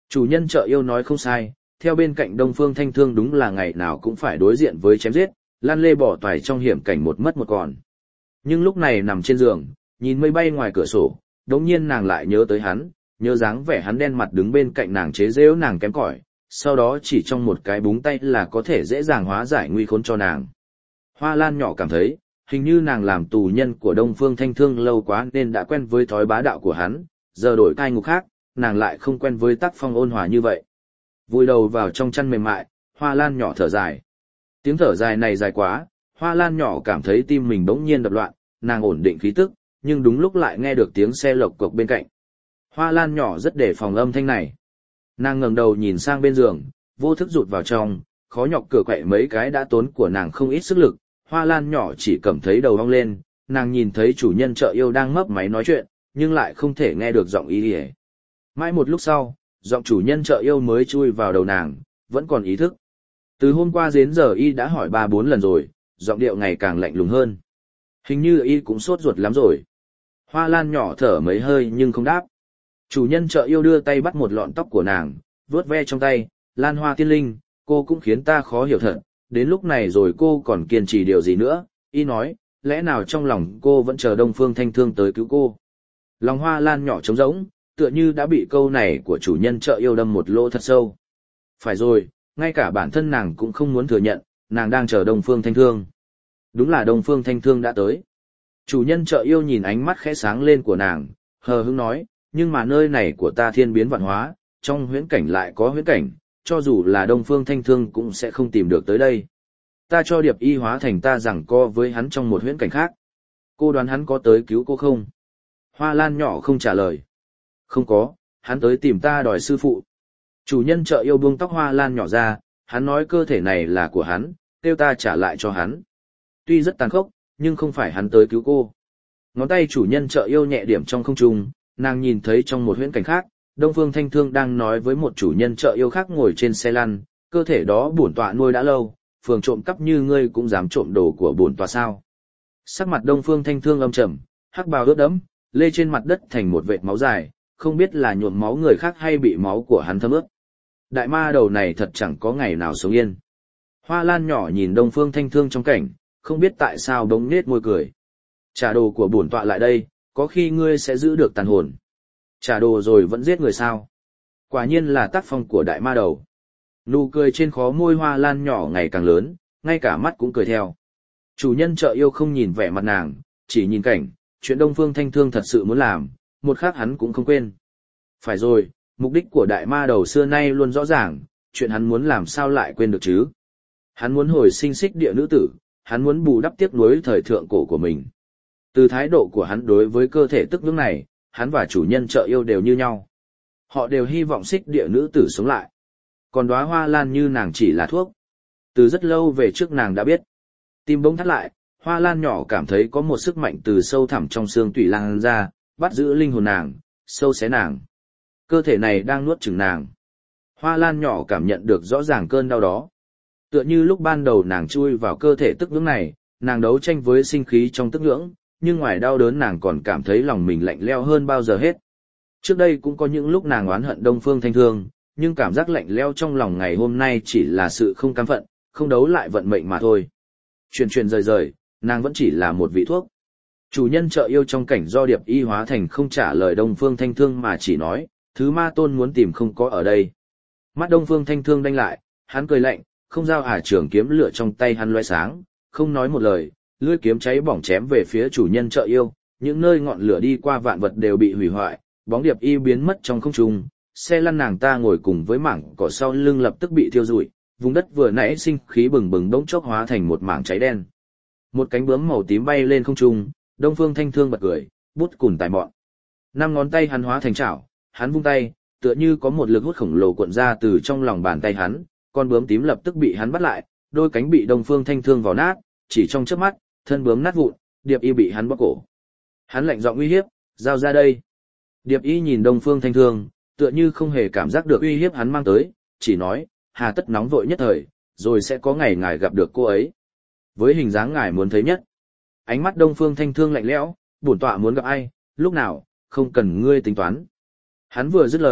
Chủ nhân chợ yêu nói không sai, theo bên cạnh Đông Phương Thanh Thương đúng là ngày nào cũng phải đối diện với chém giết, lan lê bỏ toài trong hiểm cảnh một mất một còn. Nhưng lúc này nằm trên giường, nhìn mây bay ngoài cửa sổ, đống nhiên nàng lại nhớ tới hắn, nhớ dáng vẻ hắn đen mặt đứng bên cạnh nàng chế giễu nàng kém cỏi, sau đó chỉ trong một cái búng tay là có thể dễ dàng hóa giải nguy khốn cho nàng. Hoa Lan nhỏ cảm thấy, hình như nàng làm tù nhân của Đông Phương Thanh Thương lâu quá nên đã quen với thói bá đạo của hắn, giờ đổi cai ngục khác, nàng lại không quen với tác phong ôn hòa như vậy. Vùi đầu vào trong chăn mềm mại, Hoa Lan nhỏ thở dài. Tiếng thở dài này dài quá, Hoa Lan nhỏ cảm thấy tim mình bỗng nhiên đập loạn, nàng ổn định khí tức, nhưng đúng lúc lại nghe được tiếng xe lộc cộc bên cạnh. Hoa Lan nhỏ rất đề phòng âm thanh này. Nàng ngẩng đầu nhìn sang bên giường, vô thức rụt vào trong, khó nhọc cửa quậy mấy cái đã tốn của nàng không ít sức lực. Hoa Lan nhỏ chỉ cảm thấy đầu ong lên, nàng nhìn thấy chủ nhân chợ yêu đang mấp máy nói chuyện, nhưng lại không thể nghe được giọng ý ỉa. Mãi một lúc sau, giọng chủ nhân chợ yêu mới chui vào đầu nàng, vẫn còn ý thức. Từ hôm qua đến giờ y đã hỏi 3-4 lần rồi, giọng điệu ngày càng lạnh lùng hơn. Hình như y cũng sốt ruột lắm rồi. Hoa Lan nhỏ thở mấy hơi nhưng không đáp. Chủ nhân chợ yêu đưa tay bắt một lọn tóc của nàng, vuốt ve trong tay, Lan Hoa tiên linh, cô cũng khiến ta khó hiểu thật, đến lúc này rồi cô còn kiên trì điều gì nữa, y nói, lẽ nào trong lòng cô vẫn chờ Đông Phương Thanh Thương tới cứu cô. Lòng Hoa Lan nhỏ trống rỗng, tựa như đã bị câu này của chủ nhân chợ yêu đâm một lỗ thật sâu. Phải rồi, ngay cả bản thân nàng cũng không muốn thừa nhận, nàng đang chờ Đông Phương Thanh Thương. Đúng là Đông Phương Thanh Thương đã tới. Chủ nhân chợ yêu nhìn ánh mắt khẽ sáng lên của nàng, hờ hững nói, nhưng mà nơi này của ta thiên biến vạn hóa, trong huyễn cảnh lại có huyễn cảnh, cho dù là Đông Phương Thanh Thương cũng sẽ không tìm được tới đây. Ta cho Điệp Y hóa thành ta giằng co với hắn trong một huyễn cảnh khác. Cô đoán hắn có tới cứu cô không? Hoa Lan nhỏ không trả lời. Không có, hắn tới tìm ta đòi sư phụ. Chủ nhân chợ yêu buông tóc Hoa Lan nhỏ ra, hắn nói cơ thể này là của hắn, kêu ta trả lại cho hắn. Tuy rất tàn khốc, nhưng không phải hắn tới cứu cô. Ngón tay chủ nhân chợ yêu nhẹ điểm trong không trung, nàng nhìn thấy trong một huyễn cảnh khác, Đông Phương Thanh Thương đang nói với một chủ nhân chợ yêu khác ngồi trên xe lăn, cơ thể đó bổn tọa nuôi đã lâu, phường trộm cắp như ngươi cũng dám trộm đồ của bổn tọa sao? Sắc mặt Đông Phương Thanh Thương âm trầm, hắc bào ướt đẫm, lê trên mặt đất thành một vệt máu dài, không biết là nhuộm máu người khác hay bị máu của hắn thấm ướt. Đại ma đầu này thật chẳng có ngày nào sống yên. Hoa Lan nhỏ nhìn Đông Phương Thanh Thương trong cảnh, không biết tại sao bỗng nết môi cười. Trả đồ của bổn tọa lại đây, có khi ngươi sẽ giữ được tàn hồn. Trả đồ rồi vẫn giết người sao? Quả nhiên là tác phong của đại ma đầu. Nụ cười trên khóe môi Hoa Lan nhỏ ngày càng lớn, ngay cả mắt cũng cười theo. Chủ nhân chợ yêu không nhìn vẻ mặt nàng, chỉ nhìn cảnh, chuyện Đông Phương Thanh Thương thật sự muốn làm, một khắc hắn cũng không quên. Phải rồi, mục đích của đại ma đầu xưa nay luôn rõ ràng, chuyện hắn muốn làm sao lại quên được chứ? Hắn muốn hồi sinh xích địa nữ tử, hắn muốn bù đắp tiếc nuối thời thượng cổ của mình. Từ thái độ của hắn đối với cơ thể tức nhưỡng này, hắn và chủ nhân chợ yêu đều như nhau. Họ đều hy vọng xích địa nữ tử sống lại. Còn đóa hoa lan như nàng chỉ là thuốc. Từ rất lâu về trước nàng đã biết. Tim bỗng thắt lại, Hoa Lan nhỏ cảm thấy có một sức mạnh từ sâu thẳm trong xương tủy lan ra, bắt giữ linh hồn nàng, sâu xé nàng. Cơ thể này đang nuốt chửng nàng. Hoa Lan nhỏ cảm nhận được rõ ràng cơn đau đó. Tựa như lúc ban đầu nàng chui vào cơ thể tức nhưỡng này, nàng đấu tranh với sinh khí trong tức nhưỡng, nhưng ngoài đau đớn nàng còn cảm thấy lòng mình lạnh lẽo hơn bao giờ hết. Trước đây cũng có những lúc nàng oán hận Đông Phương Thanh Thương, nhưng cảm giác lạnh lẽo trong lòng ngày hôm nay chỉ là sự không cam phận, không đấu lại vận mệnh mà thôi. Chuyển rời rời, nàng vẫn chỉ là một vị thuốc. Chủ nhân chợ yêu trong cảnh do Điệp Y hóa thành không trả lời Đông Phương Thanh Thương mà chỉ nói, thứ ma tôn muốn tìm không có ở đây. Mắt Đông Phương Thanh Thương đanh lại, hắn cười lạnh, không giao trường kiếm lửa trong tay hắn loé sáng, không nói một lời, lưỡi kiếm cháy bỏng chém về phía chủ nhân chợ yêu, những nơi ngọn lửa đi qua vạn vật đều bị hủy hoại, bóng Điệp Y biến mất trong không trung, xe lăn nàng ta ngồi cùng với mảng cỏ sau lưng lập tức bị thiêu rụi, vùng đất vừa nãy sinh khí bừng bừng đống chốc hóa thành một mảng cháy đen. Một cánh bướm màu tím bay lên không trung, Đông Phương Thanh Thương bật cười, bút cùn tài mọn. 5 ngón tay hắn hóa thành chảo, hắn vung tay, tựa như có một lực hút khổng lồ cuộn ra từ trong lòng bàn tay hắn, con bướm tím lập tức bị hắn bắt lại, đôi cánh bị Đông Phương Thanh Thương vò nát, chỉ trong chớp mắt, thân bướm nát vụn, Điệp Y bị hắn bóp cổ. Hắn lạnh giọng uy hiếp, giao ra đây. Điệp Y nhìn Đông Phương Thanh Thương, tựa như không hề cảm giác được uy hiếp hắn mang tới, chỉ nói, hà tất nóng vội nhất thời, rồi sẽ có ngày ngài gặp được cô ấy. Với hình dáng ngài muốn thấy nhất. Ánh mắt Đông Phương Thanh Thương lạnh lẽo, bổn tọa muốn gặp ai, lúc nào, không cần ngươi tính toán. Hắn vừa dứt lời,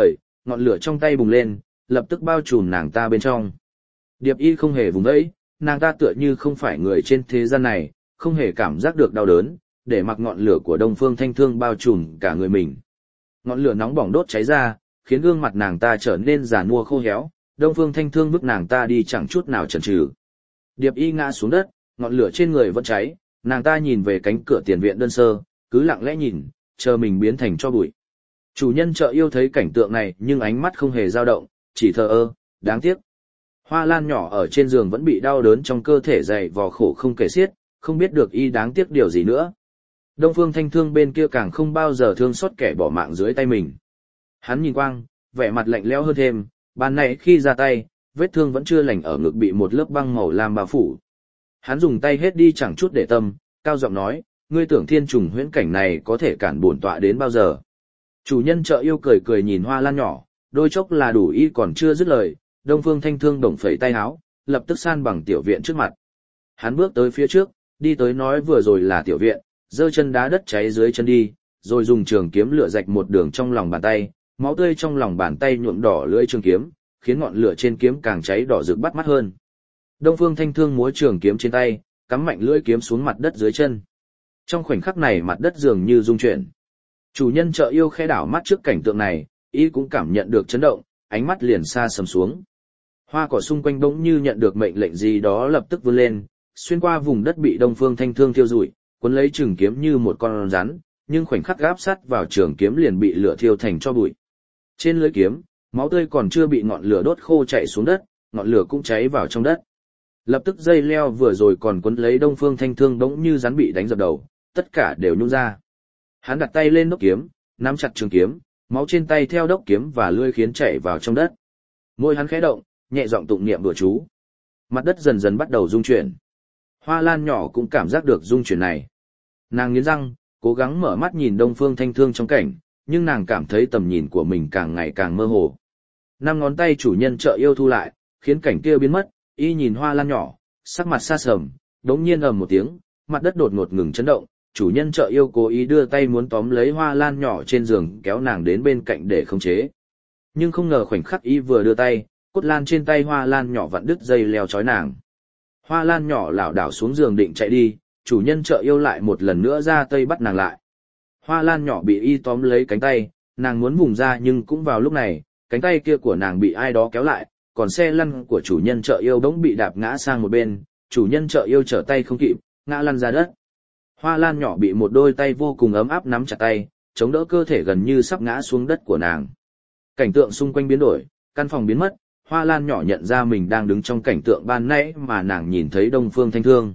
ngọn lửa trong tay bùng lên, lập tức bao trùm nàng ta bên trong. Điệp Y không hề vùng vẫy, nàng ta tựa như không phải người trên thế gian này, không hề cảm giác được đau đớn, để mặc ngọn lửa của Đông Phương Thanh Thương bao trùm cả người mình. Ngọn lửa nóng bỏng đốt cháy ra, khiến gương mặt nàng ta trở nên già nua khô héo, Đông Phương Thanh Thương bước nàng ta đi chẳng chút nào chần chừ. Điệp Y ngã xuống đất, ngọn lửa trên người vẫn cháy, nàng ta nhìn về cánh cửa tiền viện đơn sơ, cứ lặng lẽ nhìn, chờ mình biến thành tro bụi. Chủ nhân chợ yêu thấy cảnh tượng này nhưng ánh mắt không hề dao động, chỉ thờ ơ, đáng tiếc. Hoa Lan nhỏ ở trên giường vẫn bị đau đớn trong cơ thể dày vò khổ không kể xiết, không biết được y đáng tiếc điều gì nữa. Đông Phương Thanh Thương bên kia càng không bao giờ thương xót kẻ bỏ mạng dưới tay mình. Hắn nhìn Quang, vẻ mặt lạnh lẽo hơn thêm, ban nãy khi ra tay, vết thương vẫn chưa lành ở ngực bị một lớp băng màu lam bao phủ. Hắn dùng tay hết đi chẳng chút để tâm, cao giọng nói, ngươi tưởng thiên trùng huyễn cảnh này có thể cản bổn tọa đến bao giờ. Chủ nhân chợ yêu cười cười nhìn Hoa Lan nhỏ, đôi chốc là đủ y còn chưa dứt lời, Đông Phương Thanh Thương đồng phẩy tay áo, lập tức san bằng tiểu viện trước mặt. Hắn bước tới phía trước, đi tới nói vừa rồi là tiểu viện, giơ chân đá đất cháy dưới chân đi, rồi dùng trường kiếm lửa rạch một đường trong lòng bàn tay, máu tươi trong lòng bàn tay nhuộm đỏ lưỡi trường kiếm, khiến ngọn lửa trên kiếm càng cháy đỏ rực bắt mắt hơn. Đông Phương Thanh Thương múa trường kiếm trên tay, cắm mạnh lưỡi kiếm xuống mặt đất dưới chân. Trong khoảnh khắc này mặt đất dường như rung chuyển. Chủ nhân chợ yêu khẽ đảo mắt trước cảnh tượng này, y cũng cảm nhận được chấn động, ánh mắt liền xa sầm xuống. Hoa cỏ xung quanh bỗng như nhận được mệnh lệnh gì đó lập tức vươn lên, xuyên qua vùng đất bị Đông Phương Thanh Thương thiêu rụi, cuốn lấy trường kiếm như một con rắn, nhưng khoảnh khắc gáp sát vào trường kiếm liền bị lửa thiêu thành tro bụi. Trên lưỡi kiếm, máu tươi còn chưa bị ngọn lửa đốt khô chảy xuống đất, ngọn lửa cũng cháy vào trong đất. Lập tức dây leo vừa rồi còn cuốn lấy Đông Phương Thanh Thương bỗng như rắn bị đánh dập đầu, tất cả đều nhung ra. Hắn đặt tay lên đốc kiếm, nắm chặt trường kiếm, máu trên tay theo đốc kiếm và lưỡi khiến chảy vào trong đất. Môi hắn khẽ động, nhẹ giọng tụng niệm đùa chú. Mặt đất dần dần bắt đầu rung chuyển. Hoa Lan nhỏ cũng cảm giác được rung chuyển này. Nàng nghiến răng, cố gắng mở mắt nhìn Đông Phương Thanh Thương trong cảnh, nhưng nàng cảm thấy tầm nhìn của mình càng ngày càng mơ hồ. Năm ngón tay chủ nhân chợ yêu thu lại, khiến cảnh kia biến mất, y nhìn Hoa Lan nhỏ, sắc mặt xa sầm, đống nhiên ầm một tiếng, mặt đất đột ngột ngừng chấn động, chủ nhân chợ yêu cố ý đưa tay muốn tóm lấy Hoa Lan nhỏ trên giường kéo nàng đến bên cạnh để khống chế. Nhưng không ngờ khoảnh khắc y vừa đưa tay, cốt lan trên tay Hoa Lan nhỏ vặn đứt dây leo trói nàng. Hoa Lan nhỏ lảo đảo xuống giường định chạy đi, chủ nhân chợ yêu lại một lần nữa ra tay bắt nàng lại. Hoa Lan nhỏ bị y tóm lấy cánh tay, nàng muốn vùng ra nhưng cũng vào lúc này, cánh tay kia của nàng bị ai đó kéo lại, còn xe lăn của chủ nhân chợ yêu bỗng bị đạp ngã sang một bên, chủ nhân chợ yêu trở tay không kịp, ngã lăn ra đất. Hoa Lan nhỏ bị một đôi tay vô cùng ấm áp nắm chặt tay, chống đỡ cơ thể gần như sắp ngã xuống đất của nàng. Cảnh tượng xung quanh biến đổi, căn phòng biến mất, Hoa Lan nhỏ nhận ra mình đang đứng trong cảnh tượng ban nãy mà nàng nhìn thấy Đông Phương Thanh Thương.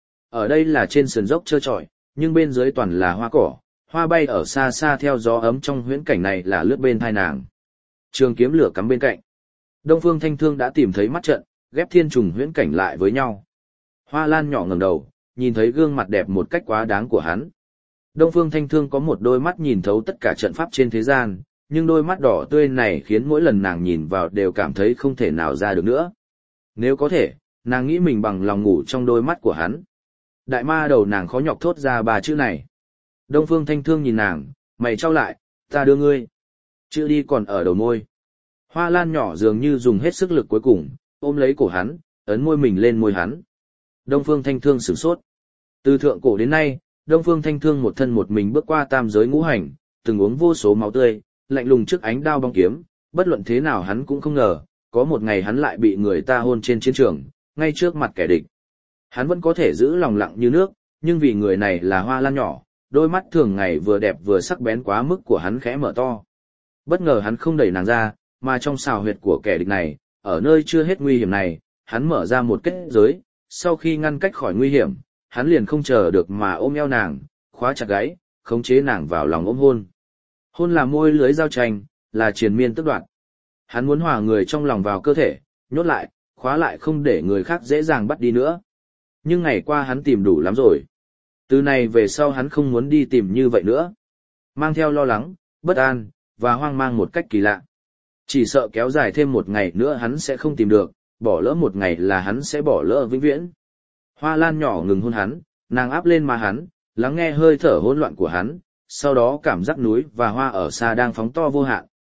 Ở đây là trên sườn dốc trơ trọi, nhưng bên dưới toàn là hoa cỏ, hoa bay ở xa xa theo gió ấm trong huyễn cảnh này là lướt bên thai nàng. Trường kiếm lửa cắm bên cạnh. Đông Phương Thanh Thương đã tìm thấy mắt trận, ghép thiên trùng huyễn cảnh lại với nhau. Hoa Lan nhỏ ngẩng đầu, nhìn thấy gương mặt đẹp một cách quá đáng của hắn. Đông Phương Thanh Thương có một đôi mắt nhìn thấu tất cả trận pháp trên thế gian, nhưng đôi mắt đỏ tươi này khiến mỗi lần nàng nhìn vào đều cảm thấy không thể nào ra được nữa. Nếu có thể, nàng nghĩ mình bằng lòng ngủ trong đôi mắt của hắn. Đại ma đầu nàng khó nhọc thốt ra ba chữ này. Đông Phương Thanh Thương nhìn nàng, mày trao lại, ta đưa ngươi. Chữ đi còn ở đầu môi. Hoa Lan nhỏ dường như dùng hết sức lực cuối cùng, ôm lấy cổ hắn, ấn môi mình lên môi hắn. Đông Phương Thanh Thương sửng sốt. Từ thượng cổ đến nay, Đông Phương Thanh Thương một thân một mình bước qua tam giới ngũ hành, từng uống vô số máu tươi, lạnh lùng trước ánh đao bóng kiếm, bất luận thế nào hắn cũng không ngờ, có một ngày hắn lại bị người ta hôn trên chiến trường, ngay trước mặt kẻ địch. Hắn vẫn có thể giữ lòng lặng như nước, nhưng vì người này là Hoa Lan nhỏ, đôi mắt thường ngày vừa đẹp vừa sắc bén quá mức của hắn khẽ mở to. Bất ngờ hắn không đẩy nàng ra, mà trong xào huyệt của kẻ địch này, ở nơi chưa hết nguy hiểm này, hắn mở ra một kết giới, sau khi ngăn cách khỏi nguy hiểm, hắn liền không chờ được mà ôm eo nàng, khóa chặt gáy, khống chế nàng vào lòng ôm hôn. Hôn là môi lưới giao tranh, là triền miên tức đoạt. Hắn muốn hòa người trong lòng vào cơ thể, nhốt lại, khóa lại không để người khác dễ dàng bắt đi nữa. Nhưng ngày qua hắn tìm đủ lắm rồi. Từ này về sau hắn không muốn đi tìm như vậy nữa. Mang theo lo lắng, bất an, và hoang mang một cách kỳ lạ. Chỉ sợ kéo dài thêm một ngày nữa hắn sẽ không tìm được, bỏ lỡ một ngày là hắn sẽ bỏ lỡ vĩnh viễn. Hoa Lan nhỏ ngừng hôn hắn, nàng áp lên má hắn, lắng nghe hơi thở hỗn loạn của hắn, sau đó cảm giác núi và hoa ở xa đang phóng to vô hạn,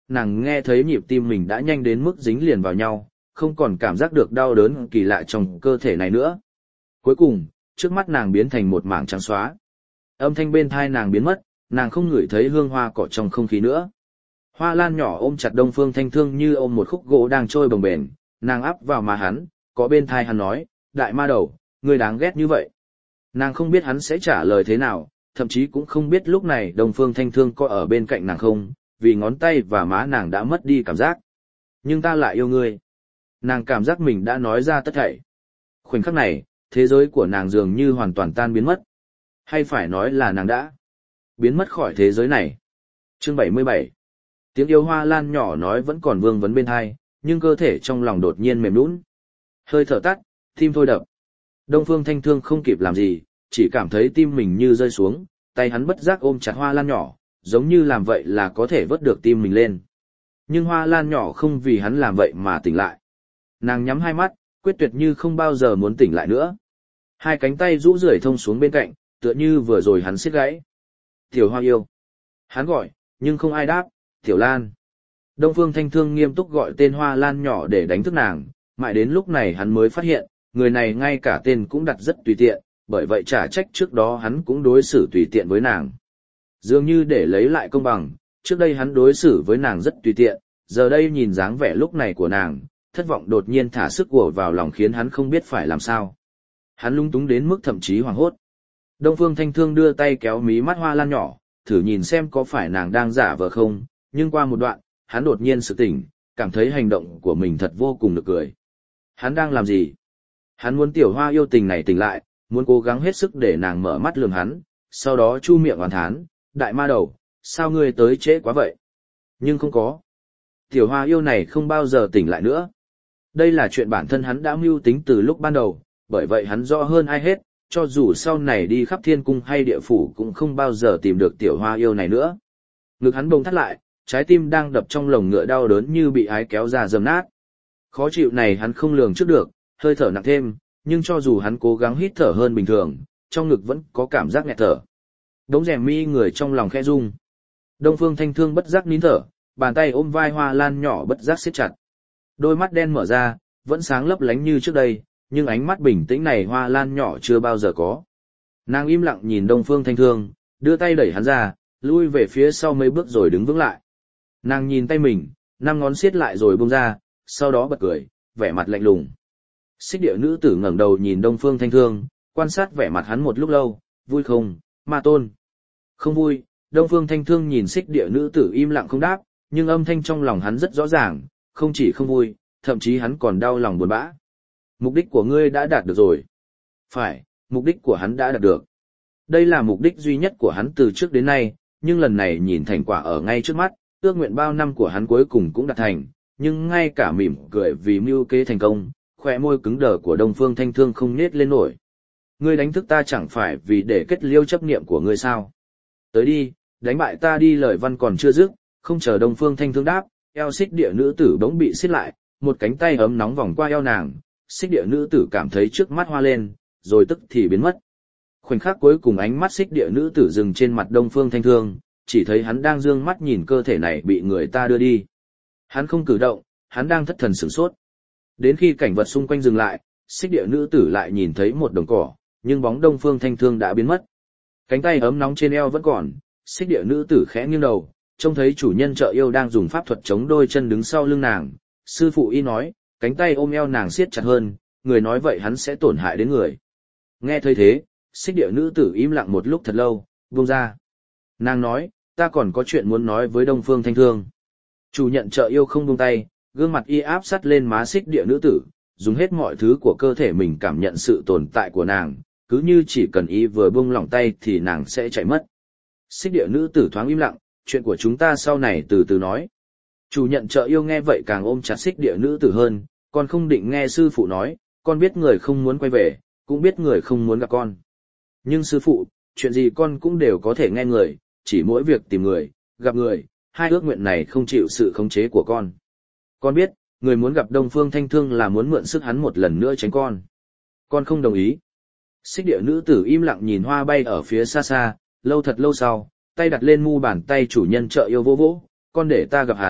nàng nghe thấy nhịp tim mình đã nhanh đến mức dính liền vào nhau, không còn cảm giác được đau đớn kỳ lạ trong cơ thể này nữa. Cuối cùng, trước mắt nàng biến thành một mảng trắng xóa. Âm thanh bên thai nàng biến mất, nàng không ngửi thấy hương hoa cỏ trong không khí nữa. Hoa Lan nhỏ ôm chặt Đông Phương Thanh Thương như ôm một khúc gỗ đang trôi bồng bềnh, nàng áp vào má hắn, có bên thai hắn nói, đại ma đầu, ngươi đáng ghét như vậy. Nàng không biết hắn sẽ trả lời thế nào, thậm chí cũng không biết lúc này Đông Phương Thanh Thương có ở bên cạnh nàng không, vì ngón tay và má nàng đã mất đi cảm giác. Nhưng ta lại yêu ngươi. Nàng cảm giác mình đã nói ra tất thảy. Khoảnh khắc này, thế giới của nàng dường như hoàn toàn tan biến mất. Hay phải nói là nàng đã biến mất khỏi thế giới này. Chương 77. Tiếng yêu Hoa Lan nhỏ nói vẫn còn vương vấn bên tai, nhưng cơ thể trong lòng đột nhiên mềm nhũn. Hơi thở tắt, tim thôi đập. Đông Phương Thanh Thương không kịp làm gì, chỉ cảm thấy tim mình như rơi xuống, tay hắn bất giác ôm chặt Hoa Lan nhỏ, giống như làm vậy là có thể vớt được tim mình lên. Nhưng Hoa Lan nhỏ không vì hắn làm vậy mà tỉnh lại. Nàng nhắm hai mắt, quyết tuyệt như không bao giờ muốn tỉnh lại nữa. Hai cánh tay rũ rượi thông xuống bên cạnh, tựa như vừa rồi hắn siết gãy. Tiểu Hoa yêu. Hắn gọi, nhưng không ai đáp, Tiểu Lan. Đông Phương Thanh Thương nghiêm túc gọi tên Hoa Lan nhỏ để đánh thức nàng, mãi đến lúc này hắn mới phát hiện, người này ngay cả tên cũng đặt rất tùy tiện, bởi vậy chả trách trước đó hắn cũng đối xử tùy tiện với nàng. Dường như để lấy lại công bằng, trước đây hắn đối xử với nàng rất tùy tiện, giờ đây nhìn dáng vẻ lúc này của nàng, thất vọng đột nhiên thả sức của vào lòng khiến hắn không biết phải làm sao. Hắn lung túng đến mức thậm chí hoảng hốt. Đông Phương Thanh Thương đưa tay kéo mí mắt Hoa Lan nhỏ, thử nhìn xem có phải nàng đang giả vờ không, nhưng qua một đoạn, hắn đột nhiên sực tỉnh, cảm thấy hành động của mình thật vô cùng nực cười. Hắn đang làm gì? Hắn muốn Tiểu Hoa yêu tình này tỉnh lại, muốn cố gắng hết sức để nàng mở mắt lườm hắn, sau đó chu miệng oán thán, đại ma đầu, sao ngươi tới trễ quá vậy? Nhưng không có. Tiểu Hoa yêu này không bao giờ tỉnh lại nữa. Đây là chuyện bản thân hắn đã mưu tính từ lúc ban đầu, bởi vậy hắn rõ hơn ai hết, cho dù sau này đi khắp thiên cung hay địa phủ cũng không bao giờ tìm được Tiểu Hoa yêu này nữa. Ngực hắn bỗng thắt lại, trái tim đang đập trong lồng ngựa đau đớn như bị ái kéo ra dầm nát. Khó chịu này hắn không lường trước được, hơi thở nặng thêm, nhưng cho dù hắn cố gắng hít thở hơn bình thường, trong ngực vẫn có cảm giác nghẹt thở. Đống rèm mi người trong lòng khẽ rung. Đông Phương Thanh Thương bất giác nín thở, bàn tay ôm vai Hoa Lan nhỏ bất giác siết chặt. Đôi mắt đen mở ra, vẫn sáng lấp lánh như trước đây, nhưng ánh mắt bình tĩnh này Hoa Lan nhỏ chưa bao giờ có. Nàng im lặng nhìn Đông Phương Thanh Thương, đưa tay đẩy hắn ra, lui về phía sau mấy bước rồi đứng vững lại. Nàng nhìn tay mình, 5 ngón siết lại rồi buông ra, sau đó bật cười, vẻ mặt lạnh lùng. Xích Địa nữ tử ngẩng đầu nhìn Đông Phương Thanh Thương, quan sát vẻ mặt hắn một lúc lâu, vui không, ma tôn? Không vui. Đông Phương Thanh Thương nhìn Xích Địa nữ tử im lặng không đáp, nhưng âm thanh trong lòng hắn rất rõ ràng, không chỉ không vui, thậm chí hắn còn đau lòng buồn bã. Mục đích của ngươi đã đạt được rồi. Phải, mục đích của hắn đã đạt được. Đây là mục đích duy nhất của hắn từ trước đến nay, nhưng lần này nhìn thành quả ở ngay trước mắt, ước nguyện bao năm của hắn cuối cùng cũng đạt thành, nhưng ngay cả mỉm cười vì mưu kế thành công, khóe môi cứng đờ của Đông Phương Thanh Thương không nhếch lên nổi. Ngươi đánh thức ta chẳng phải vì để kết liêu chấp niệm của ngươi sao? Tới đi, đánh bại ta đi. Lời văn còn chưa dứt, không chờ Đông Phương Thanh Thương đáp, eo Xích Địa nữ tử bỗng bị siết lại, một cánh tay ấm nóng vòng qua eo nàng, Xích Địa nữ tử cảm thấy trước mắt hoa lên, rồi tức thì biến mất. Khoảnh khắc cuối cùng ánh mắt Xích Địa nữ tử dừng trên mặt Đông Phương Thanh Thương, chỉ thấy hắn đang dương mắt nhìn cơ thể này bị người ta đưa đi. Hắn không cử động, hắn đang thất thần sửng sốt. Đến khi cảnh vật xung quanh dừng lại, Xích Địa nữ tử lại nhìn thấy một đồng cỏ, nhưng bóng Đông Phương Thanh Thương đã biến mất. Cánh tay ấm nóng trên eo vẫn còn, Xích Địa nữ tử khẽ nghiêng đầu, trông thấy chủ nhân chợ yêu đang dùng pháp thuật chống đôi chân đứng sau lưng nàng. Sư phụ y nói, cánh tay ôm eo nàng siết chặt hơn, người nói vậy hắn sẽ tổn hại đến người. Nghe thấy thế, Xích Địa nữ tử im lặng một lúc thật lâu, buông ra. Nàng nói, ta còn có chuyện muốn nói với Đông Phương Thanh Thương. Chủ nhận chợ yêu không buông tay, gương mặt y áp sát lên má Xích Địa nữ tử, dùng hết mọi thứ của cơ thể mình cảm nhận sự tồn tại của nàng, cứ như chỉ cần y vừa buông lỏng tay thì nàng sẽ chạy mất. Xích Địa nữ tử thoáng im lặng, chuyện của chúng ta sau này từ từ nói. Chủ nhận chợ yêu nghe vậy càng ôm chặt Xích Địa nữ tử hơn, con không định nghe sư phụ nói, con biết người không muốn quay về, cũng biết người không muốn gặp con. Nhưng sư phụ, chuyện gì con cũng đều có thể nghe người, chỉ mỗi việc tìm người, gặp người, hai ước nguyện này không chịu sự khống chế của con. Con biết, người muốn gặp Đông Phương Thanh Thương là muốn mượn sức hắn một lần nữa tránh con. Con không đồng ý. Xích Địa nữ tử im lặng nhìn hoa bay ở phía xa xa, lâu thật lâu sau, tay đặt lên mu bàn tay chủ nhân chợ yêu vỗ vỗ, con để ta gặp hắn,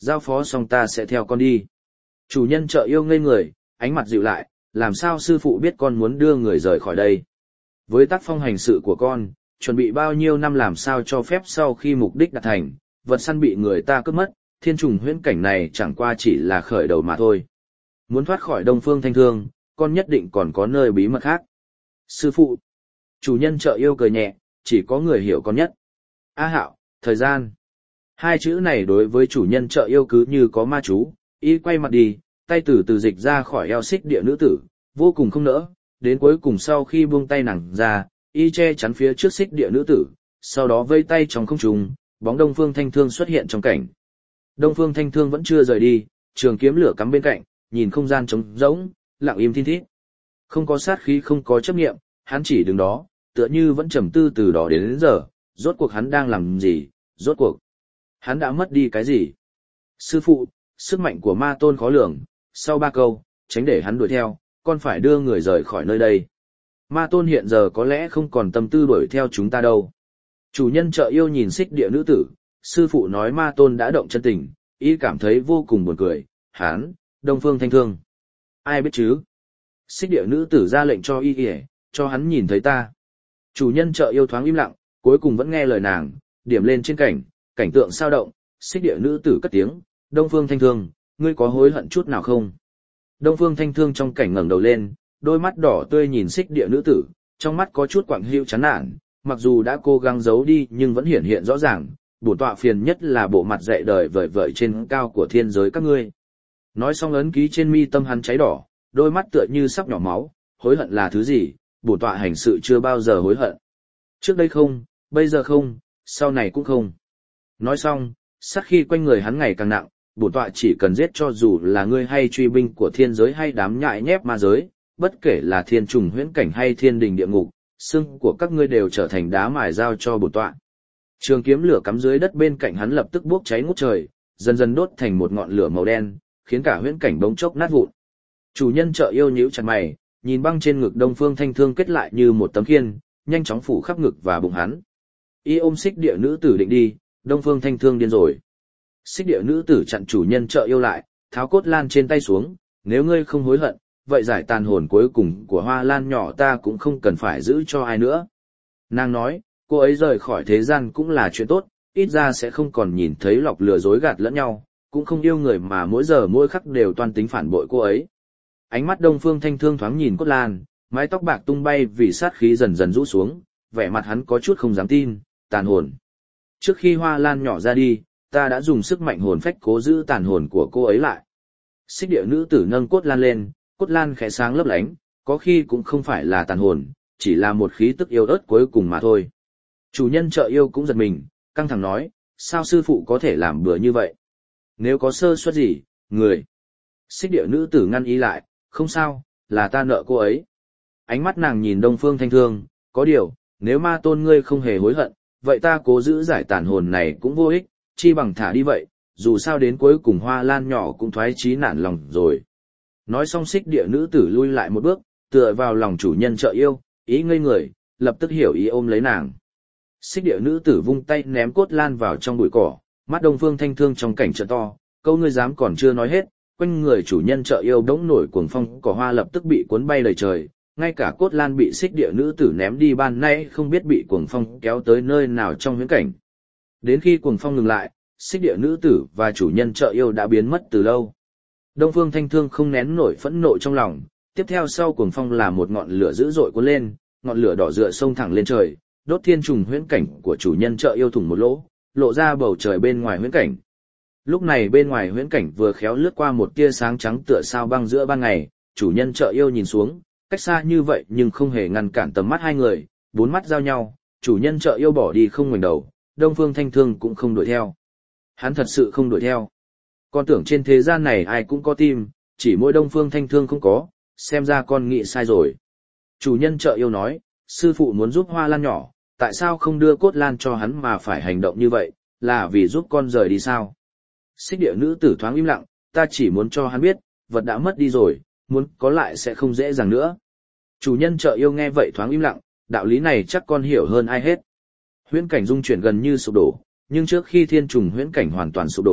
giao phó xong ta sẽ theo con đi. Chủ nhân chợ yêu ngây người, ánh mặt dịu lại, làm sao sư phụ biết con muốn đưa người rời khỏi đây. Với tác phong hành sự của con, chuẩn bị bao nhiêu năm làm sao cho phép sau khi mục đích đạt thành, vật săn bị người ta cướp mất, thiên trùng huyễn cảnh này chẳng qua chỉ là khởi đầu mà thôi. Muốn thoát khỏi Đông Phương Thanh Thương, con nhất định còn có nơi bí mật khác. Sư phụ, chủ nhân chợ yêu cười nhẹ, chỉ có người hiểu con nhất. A Hạo, thời gian. Hai chữ này đối với chủ nhân chợ yêu cứ như có ma chú, y quay mặt đi, tay từ từ dịch ra khỏi eo xích địa nữ tử, vô cùng không nỡ, đến cuối cùng sau khi buông tay nàng ra, y che chắn phía trước xích địa nữ tử, sau đó vây tay trong không trung, bóng Đông Phương Thanh Thương xuất hiện trong cảnh. Đông Phương Thanh Thương vẫn chưa rời đi, trường kiếm lửa cắm bên cạnh, nhìn không gian trống rỗng, lặng im thiên thít. Không có sát khí, không có chấp niệm, hắn chỉ đứng đó, tựa như vẫn trầm tư từ đó đến giờ, rốt cuộc hắn đang làm gì, rốt cuộc hắn đã mất đi cái gì. Sư phụ, sức mạnh của ma tôn khó lường, sau 3 câu, tránh để hắn đuổi theo, con phải đưa người rời khỏi nơi đây. Ma tôn hiện giờ có lẽ không còn tâm tư đuổi theo chúng ta đâu. Chủ nhân chợ yêu nhìn xích địa nữ tử, sư phụ nói ma tôn đã động chân tình, y cảm thấy vô cùng buồn cười, hắn, Đông Phương Thanh Thương. Ai biết chứ? Xích địa nữ tử ra lệnh cho y kìa, cho hắn nhìn thấy ta. Chủ nhân chợ yêu thoáng im lặng, cuối cùng vẫn nghe lời nàng, điểm lên trên cảnh tượng sao động, xích địa nữ tử cất tiếng, Đông Phương Thanh Thương, ngươi có hối hận chút nào không? Đông Phương Thanh Thương trong cảnh ngẩng đầu lên, đôi mắt đỏ tươi nhìn xích địa nữ tử, trong mắt có chút quặng hữu chán nản, mặc dù đã cố gắng giấu đi nhưng vẫn hiển hiện rõ ràng, bổn tọa phiền nhất là bộ mặt dạy đời vợi vợi trên cao của thiên giới các ngươi. Nói xong ấn ký trên mi tâm hắn cháy đỏ, đôi mắt tựa như sắp nhỏ máu, hối hận là thứ gì, bổn tọa hành sự chưa bao giờ hối hận. Trước đây không, bây giờ không, sau này cũng không. Nói xong, sát khi quanh người hắn ngày càng nặng, bổn tọa chỉ cần giết cho dù là ngươi hay truy binh của thiên giới hay đám nhại nhép ma giới, bất kể là thiên trùng huyễn cảnh hay thiên đình địa ngục, xương của các ngươi đều trở thành đá mài giao cho bổn tọa. Trường kiếm lửa cắm dưới đất bên cạnh hắn lập tức bốc cháy ngút trời, dần dần đốt thành một ngọn lửa màu đen, khiến cả huyễn cảnh bỗng chốc nát vụn. Chủ nhân chợ yêu nhíu chặt mày, nhìn băng trên ngực Đông Phương Thanh Thương kết lại như một tấm khiên, nhanh chóng phủ khắp ngực và bụng hắn. Y ôm xích địa nữ tử định đi, Đông Phương Thanh Thương điên rồi. Xích địa nữ tử chặn chủ nhân chợ yêu lại, tháo cốt lan trên tay xuống, nếu ngươi không hối hận, vậy giải tàn hồn cuối cùng của hoa lan nhỏ ta cũng không cần phải giữ cho ai nữa. Nàng nói, cô ấy rời khỏi thế gian cũng là chuyện tốt, ít ra sẽ không còn nhìn thấy lọc lừa dối gạt lẫn nhau, cũng không yêu người mà mỗi giờ mỗi khắc đều toan tính phản bội cô ấy. Ánh mắt Đông Phương Thanh Thương thoáng nhìn cốt lan, mái tóc bạc tung bay vì sát khí dần dần rũ xuống, vẻ mặt hắn có chút không dám tin, tàn hồn. Trước khi hoa lan nhỏ ra đi, ta đã dùng sức mạnh hồn phách cố giữ tàn hồn của cô ấy lại. Xích địa nữ tử nâng cốt lan lên, cốt lan khẽ sáng lấp lánh, có khi cũng không phải là tàn hồn, chỉ là một khí tức yêu ớt cuối cùng mà thôi. Chủ nhân chợ yêu cũng giật mình, căng thẳng nói, sao sư phụ có thể làm bừa như vậy? Nếu có sơ suất gì, người. Xích địa nữ tử ngăn ý lại, không sao, là ta nợ cô ấy. Ánh mắt nàng nhìn Đông Phương Thanh Thương, có điều, nếu ma tôn ngươi không hề hối hận, vậy ta cố giữ giải tàn hồn này cũng vô ích, chi bằng thả đi vậy, dù sao đến cuối cùng hoa lan nhỏ cũng thoái chí nản lòng rồi. Nói xong xích địa nữ tử lui lại một bước, tựa vào lòng chủ nhân chợ yêu, ý ngây người, lập tức hiểu ý ôm lấy nàng. Xích địa nữ tử vung tay ném cốt lan vào trong bụi cỏ, mắt Đông Phương Thanh Thương trong cảnh trợ to, câu ngươi dám còn chưa nói hết, quanh người chủ nhân chợ yêu đống nổi cuồng phong cỏ hoa lập tức bị cuốn bay lời trời, ngay cả cốt lan bị xích địa nữ tử ném đi ban nay không biết bị cuồng phong kéo tới nơi nào trong huyễn cảnh. Đến khi cuồng phong ngừng lại, xích địa nữ tử và chủ nhân chợ yêu đã biến mất từ lâu. Đông Phương Thanh Thương không nén nổi phẫn nộ trong lòng, tiếp theo sau cuồng phong là một ngọn lửa dữ dội cuốn lên, ngọn lửa đỏ rựa xông thẳng lên trời, đốt thiên trùng huyễn cảnh của chủ nhân chợ yêu thủng một lỗ, lộ ra bầu trời bên ngoài huyễn cảnh. Lúc này bên ngoài huyễn cảnh vừa khéo lướt qua một tia sáng trắng tựa sao băng giữa ban ngày, chủ nhân chợ yêu nhìn xuống, cách xa như vậy nhưng không hề ngăn cản tầm mắt hai người, bốn mắt giao nhau, chủ nhân chợ yêu bỏ đi không ngoảnh đầu, Đông Phương Thanh Thương cũng không đuổi theo. Hắn thật sự không đuổi theo. Con tưởng trên thế gian này ai cũng có tim, chỉ mỗi Đông Phương Thanh Thương không có, xem ra con nghĩ sai rồi. Chủ nhân chợ yêu nói, sư phụ muốn giúp hoa lan nhỏ, tại sao không đưa cốt lan cho hắn mà phải hành động như vậy, là vì giúp con rời đi sao? Xích địa nữ tử thoáng im lặng, ta chỉ muốn cho hắn biết, vật đã mất đi rồi, muốn có lại sẽ không dễ dàng nữa. Chủ nhân chợ yêu nghe vậy thoáng im lặng, đạo lý này chắc con hiểu hơn ai hết. Huyễn cảnh dung chuyển gần như sụp đổ, nhưng trước khi thiên trùng huyễn cảnh hoàn toàn sụp đổ,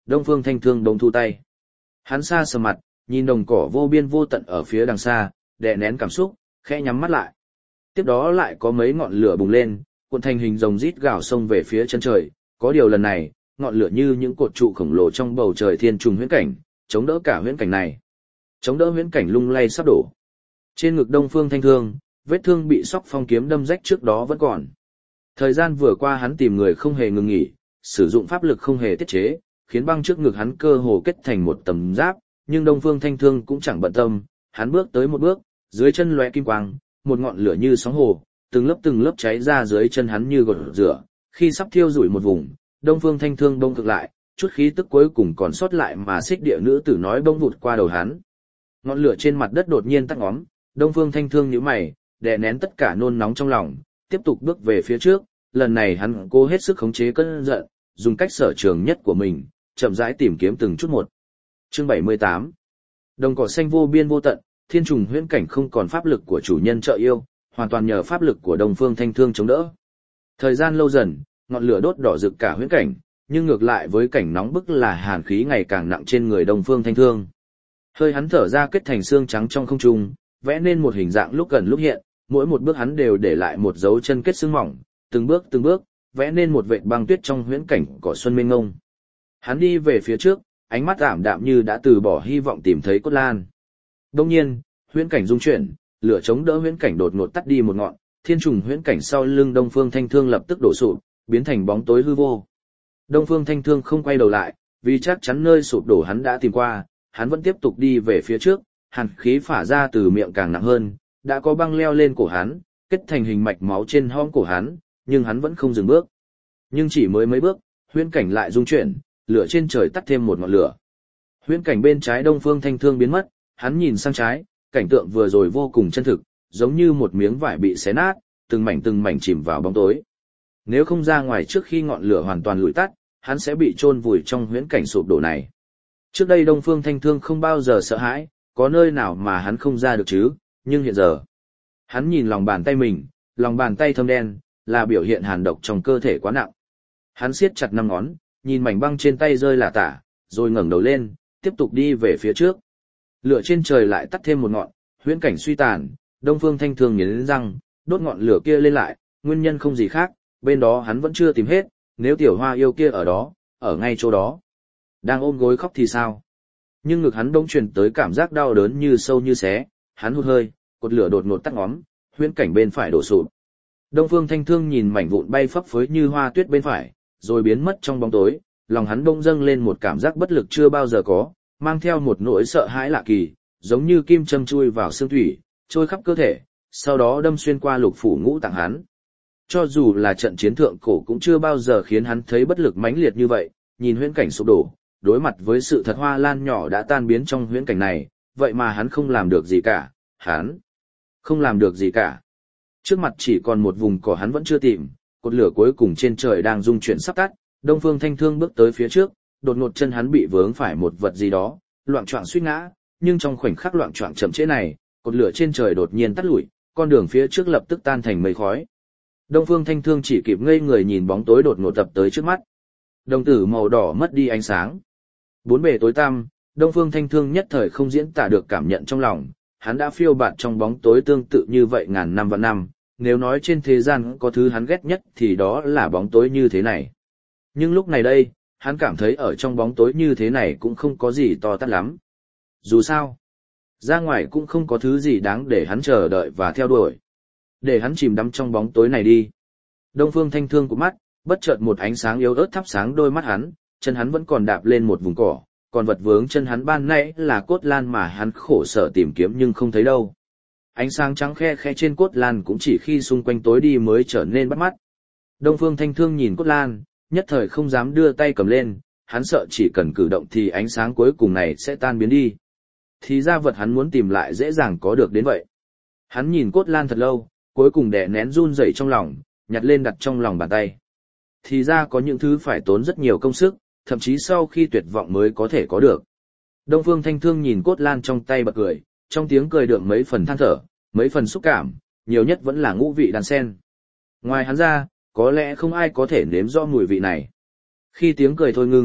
Đông Phương Thanh Thương bỗng thu tay. Hắn xa sờ mặt, nhìn đồng cỏ vô biên vô tận ở phía đằng xa, đè nén cảm xúc, khẽ nhắm mắt lại. Tiếp đó lại có mấy ngọn lửa bùng lên, cuộn thành hình rồng rít gào xông về phía chân trời, có điều lần này, ngọn lửa như những cột trụ khổng lồ trong bầu trời thiên trùng huyễn cảnh, chống đỡ cả huyễn cảnh này. Chống đỡ huyễn cảnh lung lay sắp đổ. Trên ngực Đông Phương Thanh Thương, vết thương bị sóc phong kiếm đâm rách trước đó vẫn còn. Thời gian vừa qua hắn tìm người không hề ngừng nghỉ, sử dụng pháp lực không hề tiết chế, khiến băng trước ngực hắn cơ hồ kết thành một tấm giáp, nhưng Đông Phương Thanh Thương cũng chẳng bận tâm, hắn bước tới một bước, dưới chân lóe kim quang, một ngọn lửa như sóng hồ, từng lớp cháy ra dưới chân hắn như gột rửa, khi sắp thiêu rụi một vùng, Đông Phương Thanh Thương bông cực lại, chút khí tức cuối cùng còn sót lại mà xích địa nữ tử nói bông vụt qua đầu hắn. Ngọn lửa trên mặt đất đột nhiên tắt ngóm, Đông Phương Thanh Thương nhíu mày, đè nén tất cả nôn nóng trong lòng, tiếp tục bước về phía trước, lần này hắn cố hết sức khống chế cơn giận, dùng cách sở trường nhất của mình, chậm rãi tìm kiếm từng chút một. Chương 78. Đồng cỏ xanh vô biên vô tận, thiên trùng huyễn cảnh không còn pháp lực của chủ nhân trợ yêu, hoàn toàn nhờ pháp lực của Đông Phương Thanh Thương chống đỡ. Thời gian lâu dần, ngọn lửa đốt đỏ rực cả huyễn cảnh, nhưng ngược lại với cảnh nóng bức là hàn khí ngày càng nặng trên người Đông Phương Thanh Thương. Hơi hắn thở ra kết thành xương trắng trong không trung, vẽ nên một hình dạng lúc gần lúc hiện, mỗi một bước hắn đều để lại một dấu chân kết xương mỏng, từng bước, vẽ nên một vệt băng tuyết trong huyễn cảnh cỏ xuân mênh mông. Hắn đi về phía trước, ánh mắt ảm đạm như đã từ bỏ hy vọng tìm thấy cốt lan. Đông nhiên, huyễn cảnh rung chuyển, lửa chống đỡ huyễn cảnh đột ngột tắt đi một ngọn, thiên trùng huyễn cảnh sau lưng Đông Phương Thanh Thương lập tức đổ sụp, biến thành bóng tối hư vô. Đông Phương Thanh Thương không quay đầu lại, vì chắc chắn nơi sụp đổ hắn đã tìm qua, hắn vẫn tiếp tục đi về phía trước, hàn khí phả ra từ miệng càng nặng hơn, đã có băng leo lên cổ hắn, kết thành hình mạch máu trên hõm cổ hắn, nhưng hắn vẫn không dừng bước. Nhưng chỉ mới mấy bước, huyễn cảnh lại rung chuyển, lửa trên trời tắt thêm một ngọn lửa. Huyễn cảnh bên trái Đông Phương Thanh Thương biến mất, hắn nhìn sang trái, cảnh tượng vừa rồi vô cùng chân thực, giống như một miếng vải bị xé nát, từng mảnh chìm vào bóng tối. Nếu không ra ngoài trước khi ngọn lửa hoàn toàn lụi tắt, hắn sẽ bị chôn vùi trong huyễn cảnh sụp đổ này. Trước đây Đông Phương Thanh Thương không bao giờ sợ hãi, có nơi nào mà hắn không ra được chứ, nhưng hiện giờ, hắn nhìn lòng bàn tay mình, lòng bàn tay thâm đen, là biểu hiện hàn độc trong cơ thể quá nặng. Hắn siết chặt năm ngón, nhìn mảnh băng trên tay rơi lả tả, rồi ngẩng đầu lên, tiếp tục đi về phía trước. Lửa trên trời lại tắt thêm một ngọn, huyễn cảnh suy tàn, Đông Phương Thanh Thương nghiến răng, đốt ngọn lửa kia lên lại, nguyên nhân không gì khác, bên đó hắn vẫn chưa tìm hết, nếu tiểu hoa yêu kia ở đó, ở ngay chỗ đó, đang ôm gối khóc thì sao? Nhưng ngực hắn bỗng truyền tới cảm giác đau đớn như sâu như xé, hắn hụt hơi, cột lửa đột ngột tắt ngóm, huyễn cảnh bên phải đổ sụp. Đông Phương Thanh Thương nhìn mảnh vụn bay phấp phới như hoa tuyết bên phải, rồi biến mất trong bóng tối, lòng hắn bỗng dâng lên một cảm giác bất lực chưa bao giờ có, mang theo một nỗi sợ hãi lạ kỳ, giống như kim châm chui vào xương thủy, trôi khắp cơ thể, sau đó đâm xuyên qua lục phủ ngũ tạng hắn. Cho dù là trận chiến thượng cổ cũng chưa bao giờ khiến hắn thấy bất lực mãnh liệt như vậy, nhìn huyễn cảnh sụp đổ, đối mặt với sự thật hoa lan nhỏ đã tan biến trong huyễn cảnh này, vậy mà hắn không làm được gì cả, hắn không làm được gì cả. Trước mặt chỉ còn một vùng cỏ hắn vẫn chưa tìm, cột lửa cuối cùng trên trời đang rung chuyển sắp tắt, Đông Phương Thanh Thương bước tới phía trước, đột ngột chân hắn bị vướng phải một vật gì đó, loạng choạng suýt ngã, nhưng trong khoảnh khắc loạng choạng chậm trễ này, cột lửa trên trời đột nhiên tắt lụi, con đường phía trước lập tức tan thành mây khói. Đông Phương Thanh Thương chỉ kịp ngây người nhìn bóng tối đột ngột tập tới trước mắt. Đồng tử màu đỏ mất đi ánh sáng. Bốn bề tối tăm, Đông Phương Thanh Thương nhất thời không diễn tả được cảm nhận trong lòng, hắn đã phiêu bạt trong bóng tối tương tự như vậy ngàn năm vạn năm, nếu nói trên thế gian có thứ hắn ghét nhất thì đó là bóng tối như thế này. Nhưng lúc này đây, hắn cảm thấy ở trong bóng tối như thế này cũng không có gì to tát lắm. Dù sao, ra ngoài cũng không có thứ gì đáng để hắn chờ đợi và theo đuổi. Để hắn chìm đắm trong bóng tối này đi. Đông Phương Thanh Thương của mắt, bất chợt một ánh sáng yếu ớt thắp sáng đôi mắt hắn, chân hắn vẫn còn đạp lên một vùng cỏ, còn vật vướng chân hắn ban nãy là cốt lan mà hắn khổ sở tìm kiếm nhưng không thấy đâu. Ánh sáng trắng khe khe trên cốt lan cũng chỉ khi xung quanh tối đi mới trở nên bắt mắt. Đông Phương Thanh Thương nhìn cốt lan, nhất thời không dám đưa tay cầm lên, hắn sợ chỉ cần cử động thì ánh sáng cuối cùng này sẽ tan biến đi. Thì ra vật hắn muốn tìm lại dễ dàng có được đến vậy. Hắn nhìn cốt lan thật lâu, cuối cùng đè nén run rẩy trong lòng, nhặt lên đặt trong lòng bàn tay. Thì ra có những thứ phải tốn rất nhiều công sức, thậm chí sau khi tuyệt vọng mới có thể có được. Đông Phương Thanh Thương nhìn cốt lan trong tay bật cười, trong tiếng cười đượm mấy phần than thở, mấy phần xúc cảm, nhiều nhất vẫn là ngũ vị đan sen. Ngoài hắn ra, có lẽ không ai có thể nếm rõ mùi vị này. Khi tiếng cười thôi ngưng,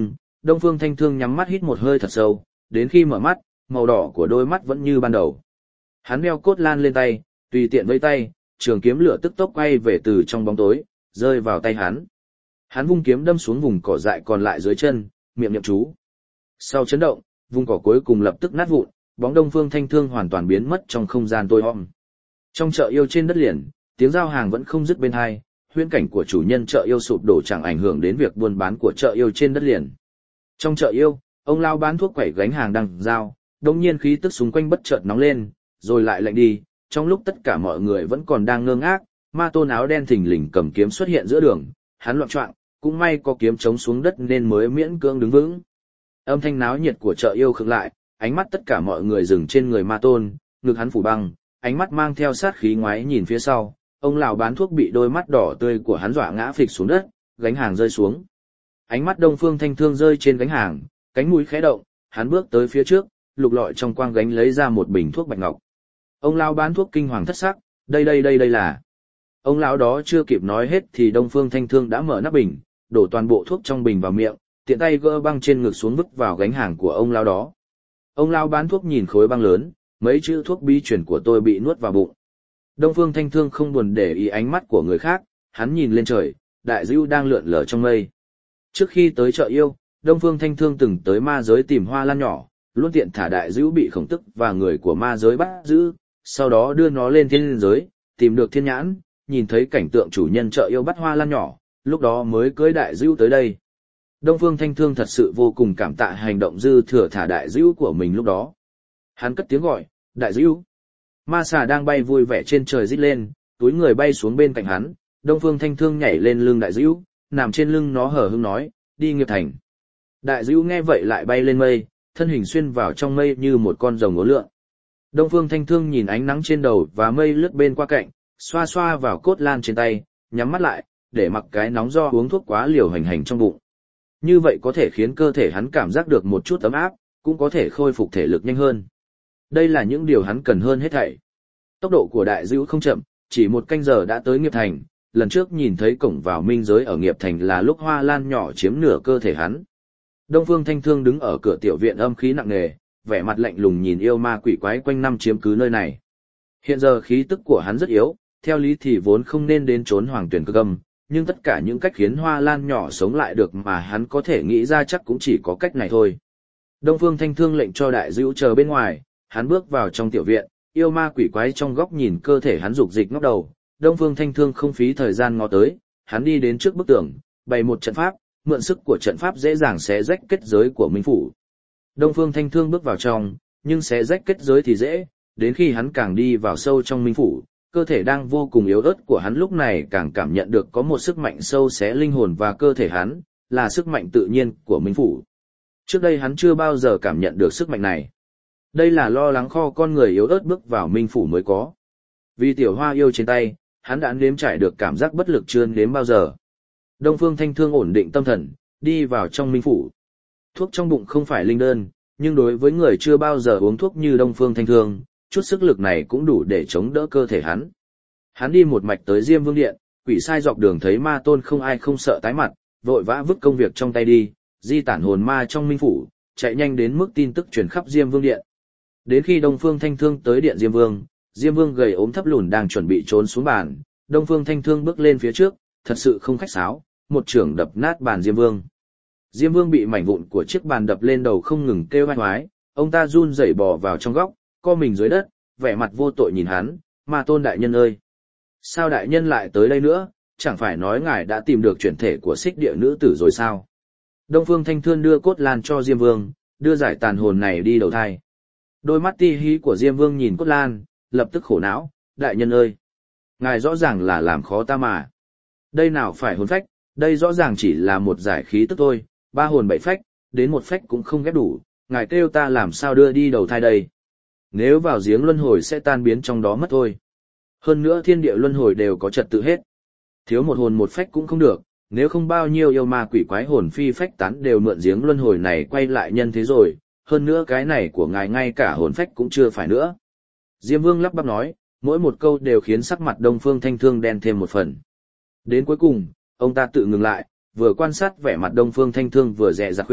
Đông Phương Thanh Thương nhắm mắt hít một hơi thật sâu, đến khi mở mắt, màu đỏ của đôi mắt vẫn như ban đầu. Hắn đeo cốt lan lên tay, tùy tiện vẫy tay, trường kiếm lửa tức tốc quay về từ trong bóng tối, rơi vào tay hắn. Hắn vung kiếm đâm xuống vùng cỏ dại còn lại dưới chân, miệng niệm chú. Sau chấn động, vùng cỏ cuối cùng lập tức nát vụn, bóng Đông Phương Thanh Thương hoàn toàn biến mất trong không gian tối om. Trong chợ yêu trên đất liền, tiếng giao hàng vẫn không dứt bên hai, huyễn cảnh của chủ nhân chợ yêu sụp đổ chẳng ảnh hưởng đến việc buôn bán của chợ yêu trên đất liền. Trong chợ yêu, ông lão bán thuốc quẩy gánh hàng đang giao, đột nhiên khí tức xung quanh bất chợt nóng lên, rồi lại lạnh đi, trong lúc tất cả mọi người vẫn còn đang ngơ ngác, Ma Tôn áo đen thình lình cầm kiếm xuất hiện giữa đường, hắn loạng choạng, cũng may có kiếm chống xuống đất nên mới miễn cưỡng đứng vững. Âm thanh náo nhiệt của chợ yêu khựng lại, ánh mắt tất cả mọi người dừng trên người Ma Tôn, ngực hắn phủ băng, ánh mắt mang theo sát khí ngoái nhìn phía sau, ông lão bán thuốc bị đôi mắt đỏ tươi của hắn dọa ngã phịch xuống đất, gánh hàng rơi xuống. Ánh mắt Đông Phương Thanh Thương rơi trên gánh hàng, cánh mũi khẽ động, hắn bước tới phía trước, lục lọi trong quang gánh lấy ra một bình thuốc bạch ngọc. Ông lão bán thuốc kinh hoàng thất sắc, đây là. Ông lão đó chưa kịp nói hết thì Đông Phương Thanh Thương đã mở nắp bình, đổ toàn bộ thuốc trong bình vào miệng, tiện tay gỡ băng trên ngực xuống vứt vào gánh hàng của ông lão đó. Ông lão bán thuốc nhìn khối băng lớn, mấy chữ thuốc bí truyền của tôi bị nuốt vào bụng. Đông Phương Thanh Thương không buồn để ý ánh mắt của người khác, hắn nhìn lên trời, đại dưu đang lượn lờ trong mây. Trước khi tới chợ yêu, Đông Phương Thanh Thương từng tới ma giới tìm hoa lan nhỏ, luôn tiện thả đại dưu bị khổng tức và người của ma giới bắt giữ, sau đó đưa nó lên thiên giới, tìm được thiên nhãn, nhìn thấy cảnh tượng chủ nhân chợ yêu bắt hoa lan nhỏ, lúc đó mới cưới đại dưu tới đây. Đông Phương Thanh Thương thật sự vô cùng cảm tạ hành động dư thừa thả đại dưu của mình lúc đó. Hắn cất tiếng gọi, đại dưu. Ma xà đang bay vui vẻ trên trời rít lên, túi người bay xuống bên cạnh hắn, Đông Phương Thanh Thương nhảy lên lưng đại dưu, nằm trên lưng nó hở hững nói, đi Nghiệp Thành. Đại dưu nghe vậy lại bay lên mây, thân hình xuyên vào trong mây như một con rồng uốn lượn. Đông Phương Thanh Thương nhìn ánh nắng trên đầu và mây lướt bên qua cạnh, xoa xoa vào cốt lan trên tay, nhắm mắt lại, để mặc cái nóng do uống thuốc quá liều hành hành trong bụng. Như vậy có thể khiến cơ thể hắn cảm giác được một chút ấm áp, cũng có thể khôi phục thể lực nhanh hơn. Đây là những điều hắn cần hơn hết thảy. Tốc độ của đại dữ không chậm, chỉ 1 canh giờ đã tới Nghiệp Thành, lần trước nhìn thấy cổng vào minh giới ở Nghiệp Thành là lúc hoa lan nhỏ chiếm nửa cơ thể hắn. Đông Phương Thanh Thương đứng ở cửa tiểu viện âm khí nặng nề, vẻ mặt lạnh lùng nhìn yêu ma quỷ quái quanh năm chiếm cứ nơi này. Hiện giờ khí tức của hắn rất yếu, theo lý thì vốn không nên đến trốn Hoàng Tuyển Cực Âm, nhưng tất cả những cách khiến hoa lan nhỏ sống lại được mà hắn có thể nghĩ ra chắc cũng chỉ có cách này thôi. Đông Phương Thanh Thương lệnh cho đại dữ chờ bên ngoài, hắn bước vào trong tiểu viện, yêu ma quỷ quái trong góc nhìn cơ thể hắn rục dịch ngóc đầu, Đông Phương Thanh Thương không phí thời gian ngó tới, hắn đi đến trước bức tường, bày một trận pháp, mượn sức của trận pháp dễ dàng xé rách kết giới của Minh phủ. Đông Phương Thanh Thương bước vào trong, nhưng xé rách kết giới thì dễ, đến khi hắn càng đi vào sâu trong Minh phủ, cơ thể đang vô cùng yếu ớt của hắn lúc này càng cảm nhận được có một sức mạnh sâu xé linh hồn và cơ thể hắn, là sức mạnh tự nhiên của Minh phủ. Trước đây hắn chưa bao giờ cảm nhận được sức mạnh này. Đây là lo lắng kho con người yếu ớt bước vào Minh phủ mới có. Vì tiểu hoa yêu trên tay, hắn đã nếm trải được cảm giác bất lực chưa nếm bao giờ. Đông Phương Thanh Thương ổn định tâm thần, đi vào trong Minh phủ. Thuốc trong bụng không phải linh đơn, nhưng đối với người chưa bao giờ uống thuốc như Đông Phương Thanh Thương, chút sức lực này cũng đủ để chống đỡ cơ thể hắn. Hắn đi một mạch tới Diêm Vương Điện, quỷ sai dọc đường thấy Ma Tôn không ai không sợ tái mặt, vội vã vứt công việc trong tay đi, di tản hồn ma trong Minh phủ, chạy nhanh đến mức tin tức truyền khắp Diêm Vương Điện. Đến khi Đông Phương Thanh Thương tới điện Diêm Vương gầy ốm thấp lùn đang chuẩn bị trốn xuống bàn, Đông Phương Thanh Thương bước lên phía trước, thật sự không khách sáo, một chưởng đập nát bàn Diêm Vương. Diêm Vương bị mảnh vụn của chiếc bàn đập lên đầu không ngừng kêu oai oái, ông ta run rẩy bò vào trong góc, co mình dưới đất, vẻ mặt vô tội nhìn hắn, Ma Tôn đại nhân ơi! Sao đại nhân lại tới đây nữa, chẳng phải nói ngài đã tìm được chuyển thể của xích địa nữ tử rồi sao? Đông Phương Thanh Thương đưa cốt lan cho Diêm Vương, đưa giải tàn hồn này đi đầu thai. Đôi mắt ti hí của Diêm Vương nhìn cốt lan, lập tức khổ não, đại nhân ơi! Ngài rõ ràng là làm khó ta mà. Đây nào phải hồn phách, đây rõ ràng chỉ là một giải khí tức thôi, 3 hồn 7 phách, đến 1 phách cũng không ghép đủ, ngài kêu ta làm sao đưa đi đầu thai đây. Nếu vào giếng luân hồi sẽ tan biến trong đó mất thôi. Hơn nữa thiên địa luân hồi đều có trật tự hết. Thiếu 1 hồn 1 phách cũng không được, nếu không bao nhiêu yêu ma quỷ quái hồn phi phách tán đều mượn giếng luân hồi này quay lại nhân thế rồi, hơn nữa cái này của ngài ngay cả hồn phách cũng chưa phải nữa. Diêm Vương lắp bắp nói, mỗi một câu đều khiến sắc mặt Đông Phương Thanh Thương đen thêm một phần. Đến cuối cùng, ông ta tự ngừng lại, vừa quan sát vẻ mặt Đông Phương Thanh Thương vừa dè dặt khuyên,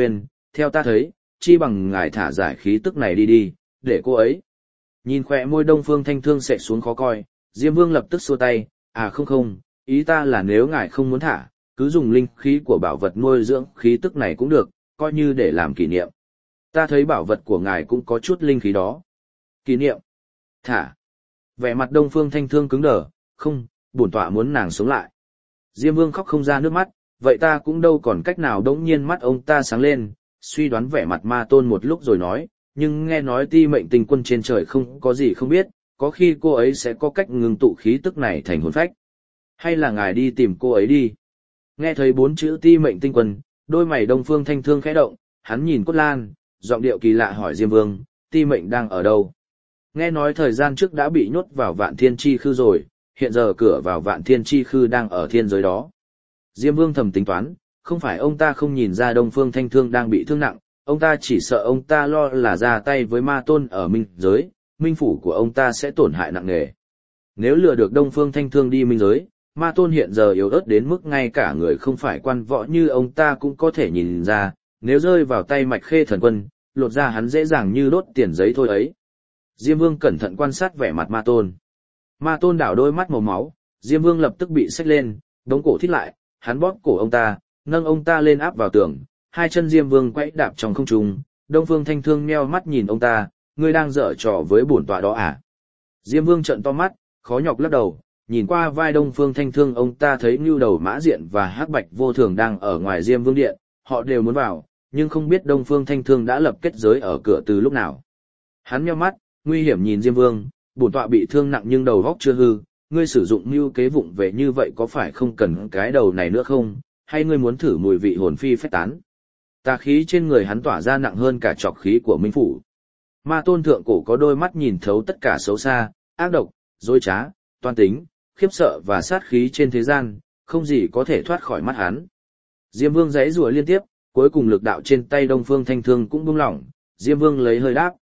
theo ta thấy, chi bằng ngài thả giải khí tức này đi đi, để cô ấy. Nhìn khỏe môi Đông Phương Thanh Thương xệ xuống khó coi, Diêm Vương lập tức xua tay, không, ý ta là nếu ngài không muốn thả, cứ dùng linh khí của bảo vật nuôi dưỡng khí tức này cũng được, coi như để làm kỷ niệm. Ta thấy bảo vật của ngài cũng có chút linh khí đó. Kỷ niệm. Thả. Vẻ mặt Đông Phương Thanh Thương cứng đờ, không, bổn tọa muốn nàng sống lại. Diêm Vương khóc không ra nước mắt, vậy ta cũng đâu còn cách nào. Đống nhiên mắt ông ta sáng lên, suy đoán vẻ mặt Ma Tôn một lúc rồi nói, nhưng nghe nói Ti Mệnh Tinh Quân trên trời không có gì không biết, có khi cô ấy sẽ có cách ngưng tụ khí tức này thành hồn phách. Hay là ngài đi tìm cô ấy đi. Nghe thấy 4 chữ Ti Mệnh Tinh Quân, đôi mày Đông Phương Thanh Thương khẽ động, hắn nhìn Cốt Lan, giọng điệu kỳ lạ hỏi Diêm Vương, Ti Mệnh đang ở đâu? Nghe nói thời gian trước đã bị nhốt vào Vạn Thiên Chi Khư rồi, hiện giờ cửa vào Vạn Thiên Chi Khư đang ở thiên giới đó. Diêm Vương thầm tính toán, không phải ông ta không nhìn ra Đông Phương Thanh Thương đang bị thương nặng, ông ta chỉ sợ ông ta lo là ra tay với Ma Tôn ở minh giới, minh phủ của ông ta sẽ tổn hại nặng nề. Nếu lừa được Đông Phương Thanh Thương đi minh giới, Ma Tôn hiện giờ yếu ớt đến mức ngay cả người không phải quan võ như ông ta cũng có thể nhìn ra, nếu rơi vào tay Mạch Khê Thần Quân, lột ra hắn dễ dàng như đốt tiền giấy thôi ấy. Diêm Vương cẩn thận quan sát vẻ mặt Ma Tôn. Ma Tôn đảo đôi mắt màu máu, Diêm Vương lập tức bị xách lên, đống cổ thít lại, hắn bóp cổ ông ta, nâng ông ta lên áp vào tường, hai chân Diêm Vương quẫy đạp trong không trung. Đông Phương Thanh Thương nheo mắt nhìn ông ta, ngươi đang giở trò với bổn tọa đó à? Diêm Vương trợn to mắt, khó nhọc lắc đầu, nhìn qua vai Đông Phương Thanh Thương, ông ta thấy Nưu Đầu Mã Diện và Hắc Bạch Vô Thường đang ở ngoài Diêm Vương điện, họ đều muốn vào, nhưng không biết Đông Phương Thanh Thương đã lập kết giới ở cửa từ lúc nào. Hắn nheo mắt, nguy hiểm nhìn Diêm Vương, bổn tọa bị thương nặng nhưng đầu óc chưa hư, ngươi sử dụng mưu kế vụng về như vậy có phải không cần cái đầu này nữa không, hay ngươi muốn thử mùi vị hồn phi phách tán? Tà khí trên người hắn tỏa ra nặng hơn cả trọc khí của Minh Phủ. Ma Tôn thượng cổ có đôi mắt nhìn thấu tất cả xấu xa, ác độc, dối trá, toan tính, khiếp sợ và sát khí trên thế gian, không gì có thể thoát khỏi mắt hắn. Diêm Vương giãy giụa liên tiếp, cuối cùng lực đạo trên tay Đông Phương Thanh Thương cũng buông lỏng, Diêm Vương lấy hơi đáp,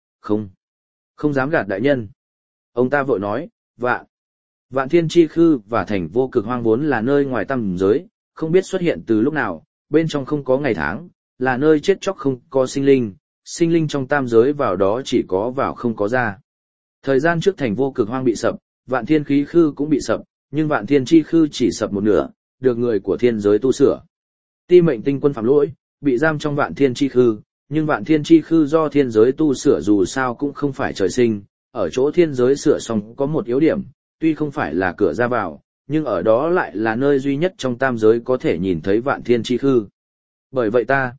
không dám gạt đại nhân. Ông ta vội nói, Vạn Thiên Chi Khư và thành Vô Cực Hoang vốn là nơi ngoài tam giới, không biết xuất hiện từ lúc nào, bên trong không có ngày tháng, là nơi chết chóc không có sinh linh trong tam giới vào đó chỉ có vào không có ra. Thời gian trước thành Vô Cực Hoang bị sập, Vạn Thiên Khí Khư cũng bị sập, nhưng Vạn Thiên Chi Khư chỉ sập một nửa, được người của thiên giới tu sửa. Ti Mệnh Tinh Quân phạm lỗi, bị giam trong Vạn Thiên Chi Khư, nhưng Vạn Thiên Chi Khư do thiên giới tu sửa dù sao cũng không phải trời sinh, ở chỗ thiên giới sửa xong có một yếu điểm, tuy không phải là cửa ra vào, nhưng ở đó lại là nơi duy nhất trong tam giới có thể nhìn thấy Vạn Thiên Chi Khư. Bởi vậy ta.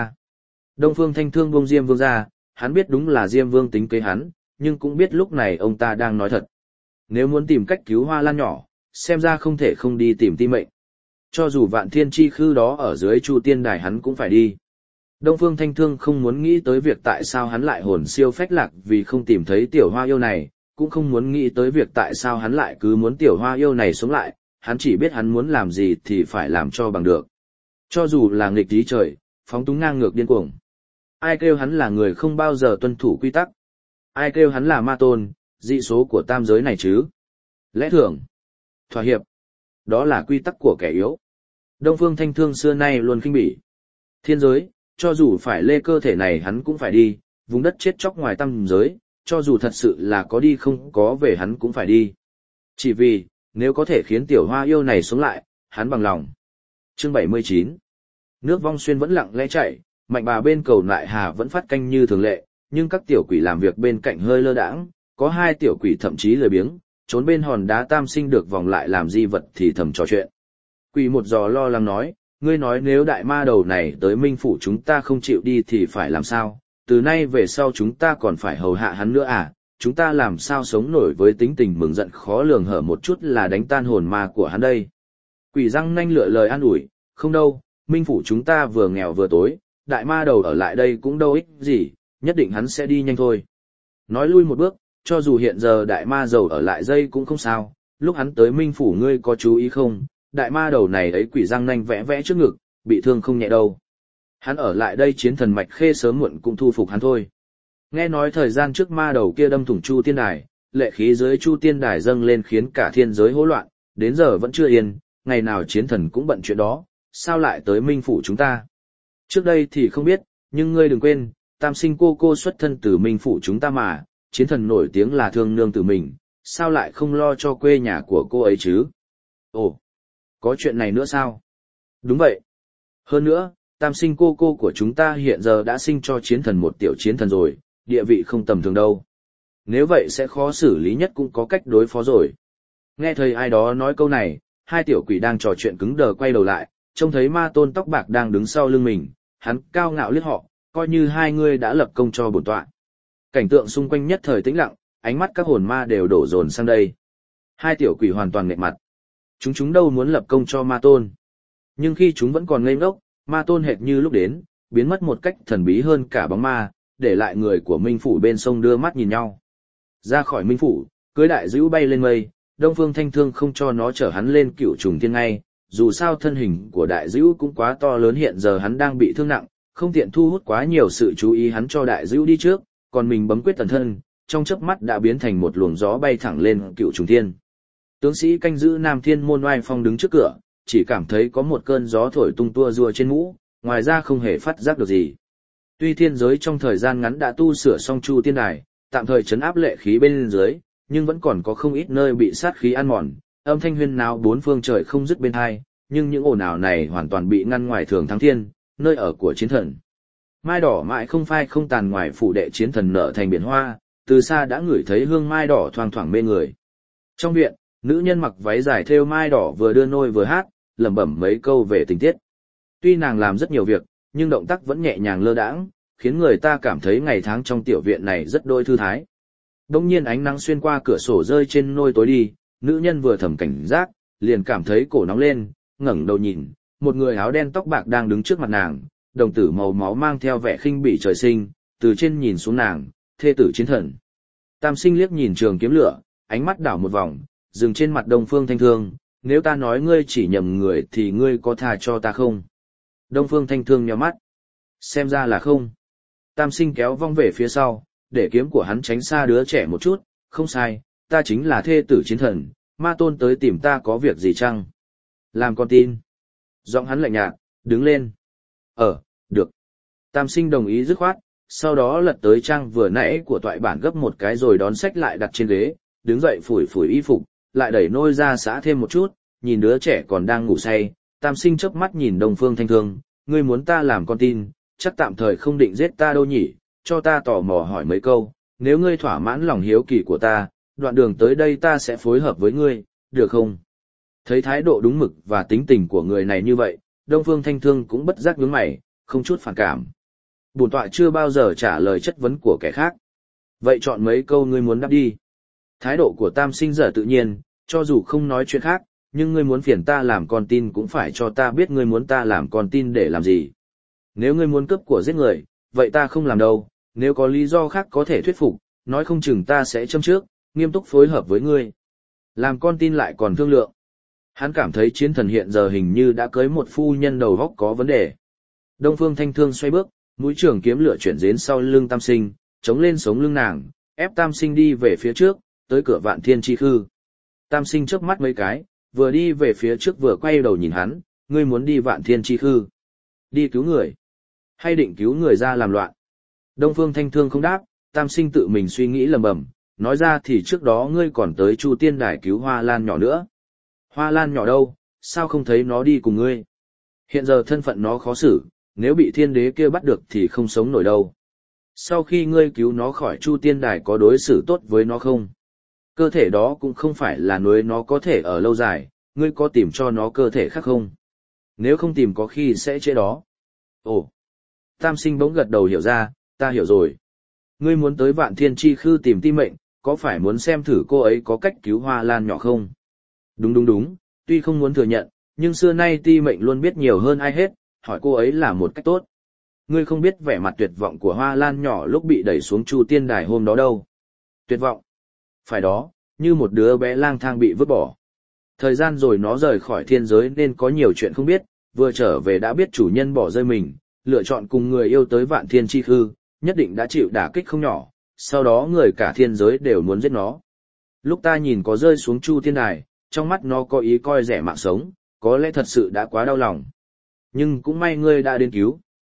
Đông Phương Thanh Thương buông Diêm Vương ra, hắn biết đúng là Diêm Vương tính kế hắn, nhưng cũng biết lúc này ông ta đang nói thật. Nếu muốn tìm cách cứu Hoa Lan nhỏ, xem ra không thể không đi tìm Ti Mệnh. Cho dù Vạn Thiên Chi Khư đó ở dưới Chu Tiên Đài hắn cũng phải đi. Đông Phương Thanh Thương không muốn nghĩ tới việc tại sao hắn lại hồn siêu phách lạc vì không tìm thấy tiểu hoa yêu này, cũng không muốn nghĩ tới việc tại sao hắn lại cứ muốn tiểu hoa yêu này sống lại, hắn chỉ biết hắn muốn làm gì thì phải làm cho bằng được. Cho dù là nghịch lý trời, phóng túng ngang ngược điên cuồng. Ai kêu hắn là người không bao giờ tuân thủ quy tắc? Ai kêu hắn là Ma Tôn, dị số của tam giới này chứ? Lẽ thường, thỏa hiệp, đó là quy tắc của kẻ yếu. Đông Phương Thanh Thương xưa nay luôn khinh bỉ. Thiên giới, cho dù phải lê cơ thể này hắn cũng phải đi, vùng đất chết chóc ngoài tam giới, cho dù thật sự là có đi không có về hắn cũng phải đi. Chỉ vì, nếu có thể khiến tiểu hoa yêu này sống lại, hắn bằng lòng. Chương 79. Nước Vong Xuyên vẫn lặng lẽ chảy, Mạnh Bà bên cầu Nại Hà vẫn phát canh như thường lệ, nhưng các tiểu quỷ làm việc bên cạnh hơi lơ đãng, có 2 tiểu quỷ thậm chí lười biếng, trốn bên hòn đá tam sinh được vòng lại làm di vật thì thầm trò chuyện. Quỷ một giò lo lắng nói, ngươi nói nếu đại ma đầu này tới Minh Phủ chúng ta không chịu đi thì phải làm sao, từ nay về sau chúng ta còn phải hầu hạ hắn nữa à, chúng ta làm sao sống nổi với tính tình mừng giận khó lường hở một chút là đánh tan hồn ma của hắn đây. Quỷ răng nanh lựa lời an ủi, không đâu, Minh Phủ chúng ta vừa nghèo vừa tối, đại ma đầu ở lại đây cũng đâu ích gì, nhất định hắn sẽ đi nhanh thôi. Nói lui một bước, cho dù hiện giờ đại ma dầu ở lại dây cũng không sao, lúc hắn tới Minh Phủ ngươi có chú ý không, đại ma đầu này ấy quỷ răng nanh vẽ vẽ trước ngực, bị thương không nhẹ đâu. Hắn ở lại đây chiến thần Mạch Khê sớm muộn cũng thu phục hắn thôi. Nghe nói thời gian trước ma đầu kia đâm thủng Chu Tiên Đài, lệ khí dưới Chu Tiên Đài dâng lên khiến cả thiên giới hỗn loạn, đến giờ vẫn chưa yên, ngày nào chiến thần cũng bận chuyện đó, sao lại tới Minh Phủ chúng ta? Trước đây thì không biết, nhưng ngươi đừng quên, tam sinh cô xuất thân từ Minh Phủ chúng ta mà, chiến thần nổi tiếng là thương nương tử mình, sao lại không lo cho quê nhà của cô ấy chứ? Ồ, có chuyện này nữa sao? Đúng vậy. Hơn nữa, tam sinh cô của chúng ta hiện giờ đã sinh cho chiến thần một tiểu chiến thần rồi, địa vị không tầm thường đâu. Nếu vậy sẽ khó xử lý nhất cũng có cách đối phó rồi. Nghe thấy ai đó nói câu này, hai tiểu quỷ đang trò chuyện cứng đờ quay đầu lại, trông thấy ma tôn tóc bạc đang đứng sau lưng mình, hắn cao ngạo liếc họ, coi như hai người đã lập công cho bổn tọa. Cảnh tượng xung quanh nhất thời tĩnh lặng, ánh mắt các hồn ma đều đổ dồn sang đây. Hai tiểu quỷ hoàn toàn nghẹt mặt. Chúng đâu muốn lập công cho ma tôn. Nhưng khi chúng vẫn còn ngây ngốc, ma tôn hệt như lúc đến, biến mất một cách thần bí hơn cả bóng ma, để lại người của Minh Phủ bên sông đưa mắt nhìn nhau. Ra khỏi Minh Phủ, cưới đại dữ bay lên mây, Đông Phương Thanh Thương không cho nó chở hắn lên Cựu Trùng Thiên ngay, dù sao thân hình của đại dữ cũng quá to lớn, hiện giờ hắn đang bị thương nặng, không tiện thu hút quá nhiều sự chú ý, hắn cho đại dữ đi trước, còn mình bấm quyết tần thân, trong chớp mắt đã biến thành một luồng gió bay thẳng lên Cựu Trùng Thiên. Tướng sĩ canh giữ Nam Thiên môn oai phong đứng trước cửa, chỉ cảm thấy có một cơn gió thổi tung tua rua trên mũ, ngoài ra không hề phát giác được gì. Tuy thiên giới trong thời gian ngắn đã tu sửa xong Chu Tiên Đài, tạm thời trấn áp lệ khí bên dưới, nhưng vẫn còn có không ít nơi bị sát khí ăn mòn, âm thanh huyên náo bốn phương trời không dứt bên tai, nhưng những ồn ào này hoàn toàn bị ngăn ngoài Thường Thắng Thiên, nơi ở của chiến thần. Mai đỏ mãi không phai không tàn, ngoài phủ đệ chiến thần nở thành biển hoa, từ xa đã ngửi thấy hương mai đỏ thoang thoảng mê người. Trong viện, nữ nhân mặc váy dài thêu mai đỏ vừa đưa nôi vừa hát, lẩm bẩm mấy câu về tình tiết. Tuy nàng làm rất nhiều việc, nhưng động tác vẫn nhẹ nhàng lơ đãng, khiến người ta cảm thấy ngày tháng trong tiểu viện này rất đôi thư thái. Đông nhiên ánh nắng xuyên qua cửa sổ rơi trên nôi tối đi, nữ nhân vừa thầm cảnh giác, liền cảm thấy cổ nóng lên, ngẩng đầu nhìn, một người áo đen tóc bạc đang đứng trước mặt nàng, đồng tử màu máu mang theo vẻ khinh bỉ trời sinh, từ trên nhìn xuống nàng, thê tử chiến thần. Tam Sinh liếc nhìn trường kiếm lửa, ánh mắt đảo một vòng, dừng trên mặt Đông Phương Thanh Thương, nếu ta nói ngươi chỉ nhầm người thì ngươi có tha cho ta không? Đông Phương Thanh Thương nhíu mắt. Xem ra là không. Tam Sinh kéo vong về phía sau, để kiếm của hắn tránh xa đứa trẻ một chút, không sai, ta chính là thê tử chiến thần, ma tôn tới tìm ta có việc gì chăng? Làm con tin. Giọng hắn lạnh nhạt, đứng lên. Được. Tam Sinh đồng ý dứt khoát, sau đó lật tới trang vừa nãy của toại bản gấp một cái rồi đón sách lại đặt trên ghế, đứng dậy phủi phủi y phục, lại đẩy nôi ra xã thêm một chút, nhìn đứa trẻ còn đang ngủ say. Tam Sinh chớp mắt nhìn Đông Phương Thanh Thương, ngươi muốn ta làm con tin, chắc tạm thời không định giết ta đâu nhỉ, cho ta tò mò hỏi mấy câu, nếu ngươi thỏa mãn lòng hiếu kỳ của ta, đoạn đường tới đây ta sẽ phối hợp với ngươi, được không? Thấy thái độ đúng mực và tính tình của người này như vậy, Đông Phương Thanh Thương cũng bất giác nhướng mày, không chút phản cảm. Bổn tọa chưa bao giờ trả lời chất vấn của kẻ khác. Vậy chọn mấy câu ngươi muốn đáp đi. Thái độ của Tam Sinh giờ tự nhiên, cho dù không nói chuyện khác, nhưng ngươi muốn phiền ta làm con tin cũng phải cho ta biết ngươi muốn ta làm con tin để làm gì. Nếu ngươi muốn cướp của giết người, vậy ta không làm đâu, nếu có lý do khác có thể thuyết phục, nói không chừng ta sẽ châm trước, nghiêm túc phối hợp với ngươi. Làm con tin lại còn thương lượng. Hắn cảm thấy chiến thần hiện giờ hình như đã cưới một phu nhân đầu óc có vấn đề. Đông Phương Thanh Thương xoay bước, mũi trường kiếm lửa chuyển đến sau lưng Tam Sinh, chống lên sống lưng nàng, ép Tam Sinh đi về phía trước, tới cửa Vạn Thiên Chi Khư. Tam Sinh chớp mắt mấy cái, vừa đi về phía trước vừa quay đầu nhìn hắn, ngươi muốn đi Vạn Thiên Chi Khư? Đi cứu người? Hay định cứu người ra làm loạn? Đông Phương Thanh Thương không đáp, Tam Sinh tự mình suy nghĩ lầm bầm, nói ra thì trước đó ngươi còn tới Chu Tiên Đài cứu Hoa Lan nhỏ nữa. Hoa Lan nhỏ đâu, sao không thấy nó đi cùng ngươi? Hiện giờ thân phận nó khó xử, nếu bị thiên đế kia bắt được thì không sống nổi đâu. Sau khi ngươi cứu nó khỏi Chu Tiên Đài có đối xử tốt với nó không? Cơ thể đó cũng không phải là nuôi nó có thể ở lâu dài, ngươi có tìm cho nó cơ thể khác không? Nếu không tìm có khi sẽ chết đó. Ồ! Tam Sinh bỗng gật đầu hiểu ra, ta hiểu rồi. Ngươi muốn tới Vạn Thiên Chi Khư tìm Ti Mệnh, có phải muốn xem thử cô ấy có cách cứu Hoa Lan nhỏ không? Đúng, tuy không muốn thừa nhận, nhưng xưa nay Ti Mệnh luôn biết nhiều hơn ai hết, hỏi cô ấy là một cách tốt. Ngươi không biết vẻ mặt tuyệt vọng của Hoa Lan nhỏ lúc bị đẩy xuống Chu Tiên Đài hôm đó đâu. Tuyệt vọng? Phải đó, như một đứa bé lang thang bị vứt bỏ. Thời gian rồi nó rời khỏi thiên giới nên có nhiều chuyện không biết, vừa trở về đã biết chủ nhân bỏ rơi mình, lựa chọn cùng người yêu tới Vạn Thiên Chi Khư, nhất định đã chịu đả kích không nhỏ, sau đó người cả thiên giới đều muốn giết nó. Lúc ta nhìn có rơi xuống Chu Tiên Đài, trong mắt nó có ý coi rẻ mạng sống, có lẽ thật sự đã quá đau lòng. Nhưng cũng may ngươi đã đến cứu,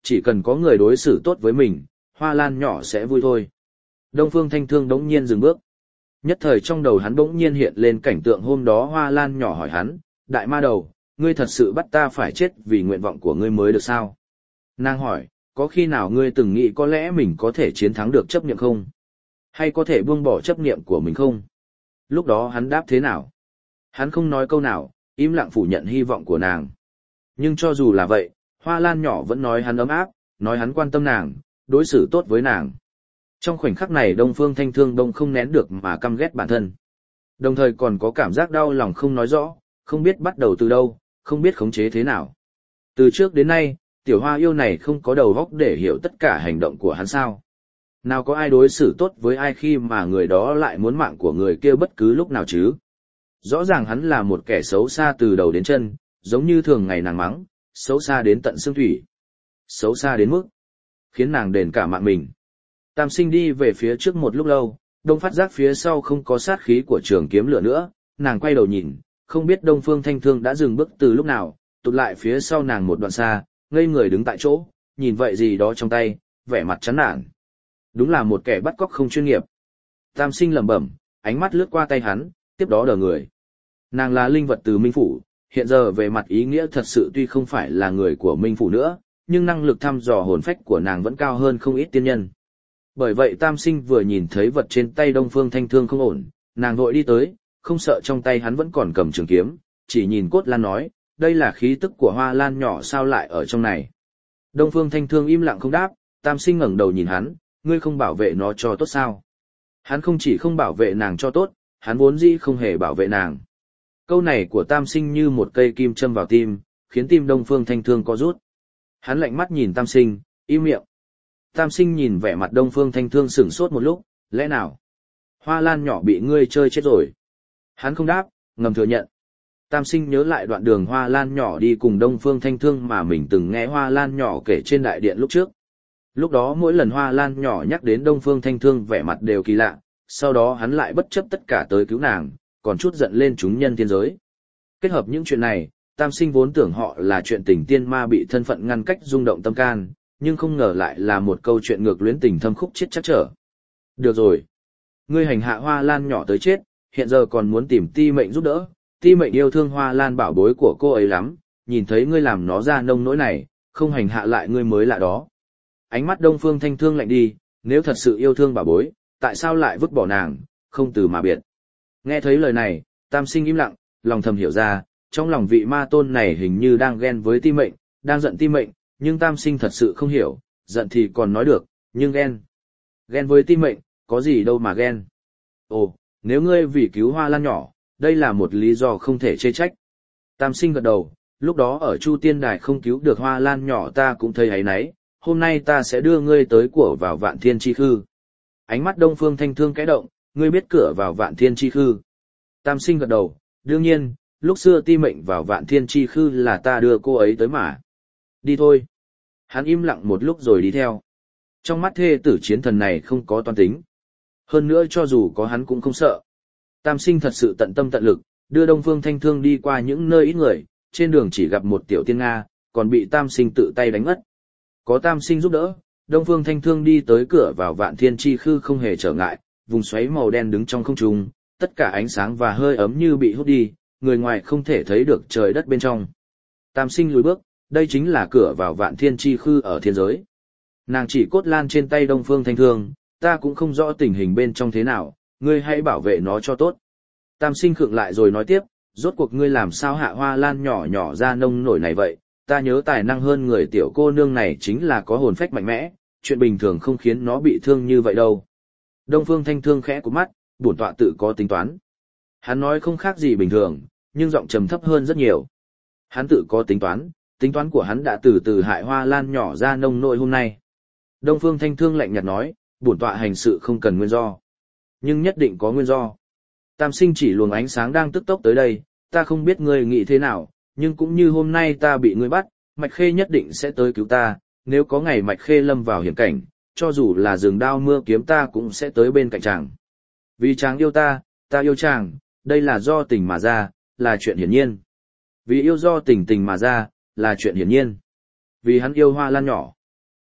chỉ cần có người đối xử tốt với mình, Hoa Lan nhỏ sẽ vui thôi. Đông Phương Thanh Thương đống nhiên dừng bước. Nhất thời trong đầu hắn bỗng nhiên hiện lên cảnh tượng hôm đó Hoa Lan nhỏ hỏi hắn, đại ma đầu, ngươi thật sự bắt ta phải chết vì nguyện vọng của ngươi mới được sao? Nàng hỏi, có khi nào ngươi từng nghĩ có lẽ mình có thể chiến thắng được chấp niệm không? Hay có thể buông bỏ chấp niệm của mình không? Lúc đó hắn đáp thế nào? Hắn không nói câu nào, im lặng phủ nhận hy vọng của nàng. Nhưng cho dù là vậy, Hoa Lan nhỏ vẫn nói hắn ấm áp, nói hắn quan tâm nàng, đối xử tốt với nàng. Trong khoảnh khắc này Đông Phương Thanh Thương đông không nén được mà căm ghét bản thân. Đồng thời còn có cảm giác đau lòng không nói rõ, không biết bắt đầu từ đâu, không biết khống chế thế nào. Từ trước đến nay, tiểu hoa yêu này không có đầu óc để hiểu tất cả hành động của hắn sao. Nào có ai đối xử tốt với ai khi mà người đó lại muốn mạng của người kia bất cứ lúc nào chứ. Rõ ràng hắn là một kẻ xấu xa từ đầu đến chân, giống như thường ngày nàng mắng, xấu xa đến tận xương thủy. Xấu xa đến mức khiến nàng đền cả mạng mình. Tam Sinh đi về phía trước một lúc lâu, đông phát giác phía sau không có sát khí của trường kiếm lửa nữa, nàng quay đầu nhìn, không biết Đông Phương Thanh Thương đã dừng bước từ lúc nào, tụt lại phía sau nàng một đoạn xa, ngây người đứng tại chỗ, nhìn vậy gì đó trong tay, vẻ mặt chán nản. Đúng là một kẻ bắt cóc không chuyên nghiệp. Tam Sinh lẩm bẩm, ánh mắt lướt qua tay hắn, tiếp đó đờ người. Nàng là linh vật từ Minh Phủ, hiện giờ về mặt ý nghĩa thật sự tuy không phải là người của Minh Phủ nữa, nhưng năng lực thăm dò hồn phách của nàng vẫn cao hơn không ít tiên nhân. Bởi vậy Tam Sinh vừa nhìn thấy vật trên tay Đông Phương Thanh Thương không ổn, nàng vội đi tới, không sợ trong tay hắn vẫn còn cầm trường kiếm, chỉ nhìn cốt lan nói, đây là khí tức của Hoa Lan nhỏ sao lại ở trong này. Đông Phương Thanh Thương im lặng không đáp, Tam Sinh ngẩng đầu nhìn hắn, ngươi không bảo vệ nó cho tốt sao? Hắn không chỉ không bảo vệ nàng cho tốt, hắn vốn dĩ không hề bảo vệ nàng. Câu này của Tam Sinh như một cây kim châm vào tim, khiến tim Đông Phương Thanh Thương co rút. Hắn lạnh mắt nhìn Tam Sinh, im miệng. Tam Sinh nhìn vẻ mặt Đông Phương Thanh Thương sửng sốt một lúc, lẽ nào? Hoa Lan nhỏ bị ngươi chơi chết rồi. Hắn không đáp, ngầm thừa nhận. Tam Sinh nhớ lại đoạn đường Hoa Lan nhỏ đi cùng Đông Phương Thanh Thương mà mình từng nghe Hoa Lan nhỏ kể trên đại điện lúc trước. Lúc đó mỗi lần Hoa Lan nhỏ nhắc đến Đông Phương Thanh Thương vẻ mặt đều kỳ lạ, sau đó hắn lại bất chấp tất cả tới cứu nàng, còn chút giận lên chúng nhân thiên giới. Kết hợp những chuyện này, Tam Sinh vốn tưởng họ là chuyện tình tiên ma bị thân phận ngăn cách rung động tâm can, nhưng không ngờ lại là một câu chuyện ngược luyến tình thâm khúc chết chắc trở. Được rồi. Ngươi hành hạ Hoa Lan nhỏ tới chết, hiện giờ còn muốn tìm Ti Mệnh giúp đỡ. Ti Mệnh yêu thương Hoa Lan bảo bối của cô ấy lắm, nhìn thấy ngươi làm nó ra nông nỗi này, không hành hạ lại ngươi mới lạ đó. Ánh mắt Đông Phương Thanh Thương lạnh đi, nếu thật sự yêu thương bảo bối, tại sao lại vứt bỏ nàng, không từ mà biệt. Nghe thấy lời này, Tam Sinh im lặng, lòng thầm hiểu ra, trong lòng vị ma tôn này hình như đang ghen với Ti Mệnh, đang giận Ti Mệnh, nhưng Tam Sinh thật sự không hiểu, giận thì còn nói được, nhưng ghen. Ghen với Ti Mệnh, có gì đâu mà ghen. Ồ, nếu ngươi vì cứu Hoa Lan nhỏ, đây là một lý do không thể chê trách. Tam Sinh gật đầu, lúc đó ở Chu Tiên Đài không cứu được Hoa Lan nhỏ ta cũng thấy áy náy, hôm nay ta sẽ đưa ngươi tới của vào Vạn Thiên Chi Khư. Ánh mắt Đông Phương Thanh Thương kẽ động, ngươi biết cửa vào Vạn Thiên Chi Khư. Tam Sinh gật đầu, đương nhiên, lúc xưa Ti Mệnh vào Vạn Thiên Chi Khư là ta đưa cô ấy tới mà. Đi thôi. Hắn im lặng một lúc rồi đi theo. Trong mắt thê tử chiến thần này không có toan tính. Hơn nữa cho dù có hắn cũng không sợ. Tam Sinh thật sự tận tâm tận lực, đưa Đông Phương Thanh Thương đi qua những nơi ít người, trên đường chỉ gặp một tiểu tiên Nga, còn bị Tam Sinh tự tay đánh ngất. Có Tam Sinh giúp đỡ, Đông Phương Thanh Thương đi tới cửa vào Vạn Thiên Chi Khư không hề trở ngại, vùng xoáy màu đen đứng trong không trung, tất cả ánh sáng và hơi ấm như bị hút đi, người ngoài không thể thấy được trời đất bên trong. Tam Sinh lùi bước, đây chính là cửa vào Vạn Thiên Chi Khư ở thiên giới. Nàng chỉ cốt lan trên tay Đông Phương Thanh Thương, ta cũng không rõ tình hình bên trong thế nào, ngươi hãy bảo vệ nó cho tốt. Tam Sinh khựng lại rồi nói tiếp, rốt cuộc ngươi làm sao hạ Hoa Lan nhỏ nhỏ ra nông nổi này vậy, ta nhớ tài năng hơn người tiểu cô nương này chính là có hồn phách mạnh mẽ, chuyện bình thường không khiến nó bị thương như vậy đâu. Đông Phương Thanh Thương khẽ của mắt, bổn tọa tự có tính toán. Hắn nói không khác gì bình thường, nhưng giọng trầm thấp hơn rất nhiều. Hắn tự có tính toán của hắn đã từ từ hại Hoa Lan nhỏ ra nông nỗi hôm nay. Đông Phương Thanh Thương lạnh nhạt nói, bổn tọa hành sự không cần nguyên do. Nhưng nhất định có nguyên do. Tam Sinh chỉ luồng ánh sáng đang tức tốc tới đây, ta không biết ngươi nghĩ thế nào, nhưng cũng như hôm nay ta bị ngươi bắt, Mạch Khê nhất định sẽ tới cứu ta, nếu có ngày Mạch Khê lâm vào hiểm cảnh, cho dù là rừng đao mưa kiếm ta cũng sẽ tới bên cạnh chàng. Vì chàng yêu ta, ta yêu chàng, đây là do tình mà ra, là chuyện hiển nhiên. Vì yêu do tình mà ra, là chuyện hiển nhiên. Vì hắn yêu Hoa Lan nhỏ.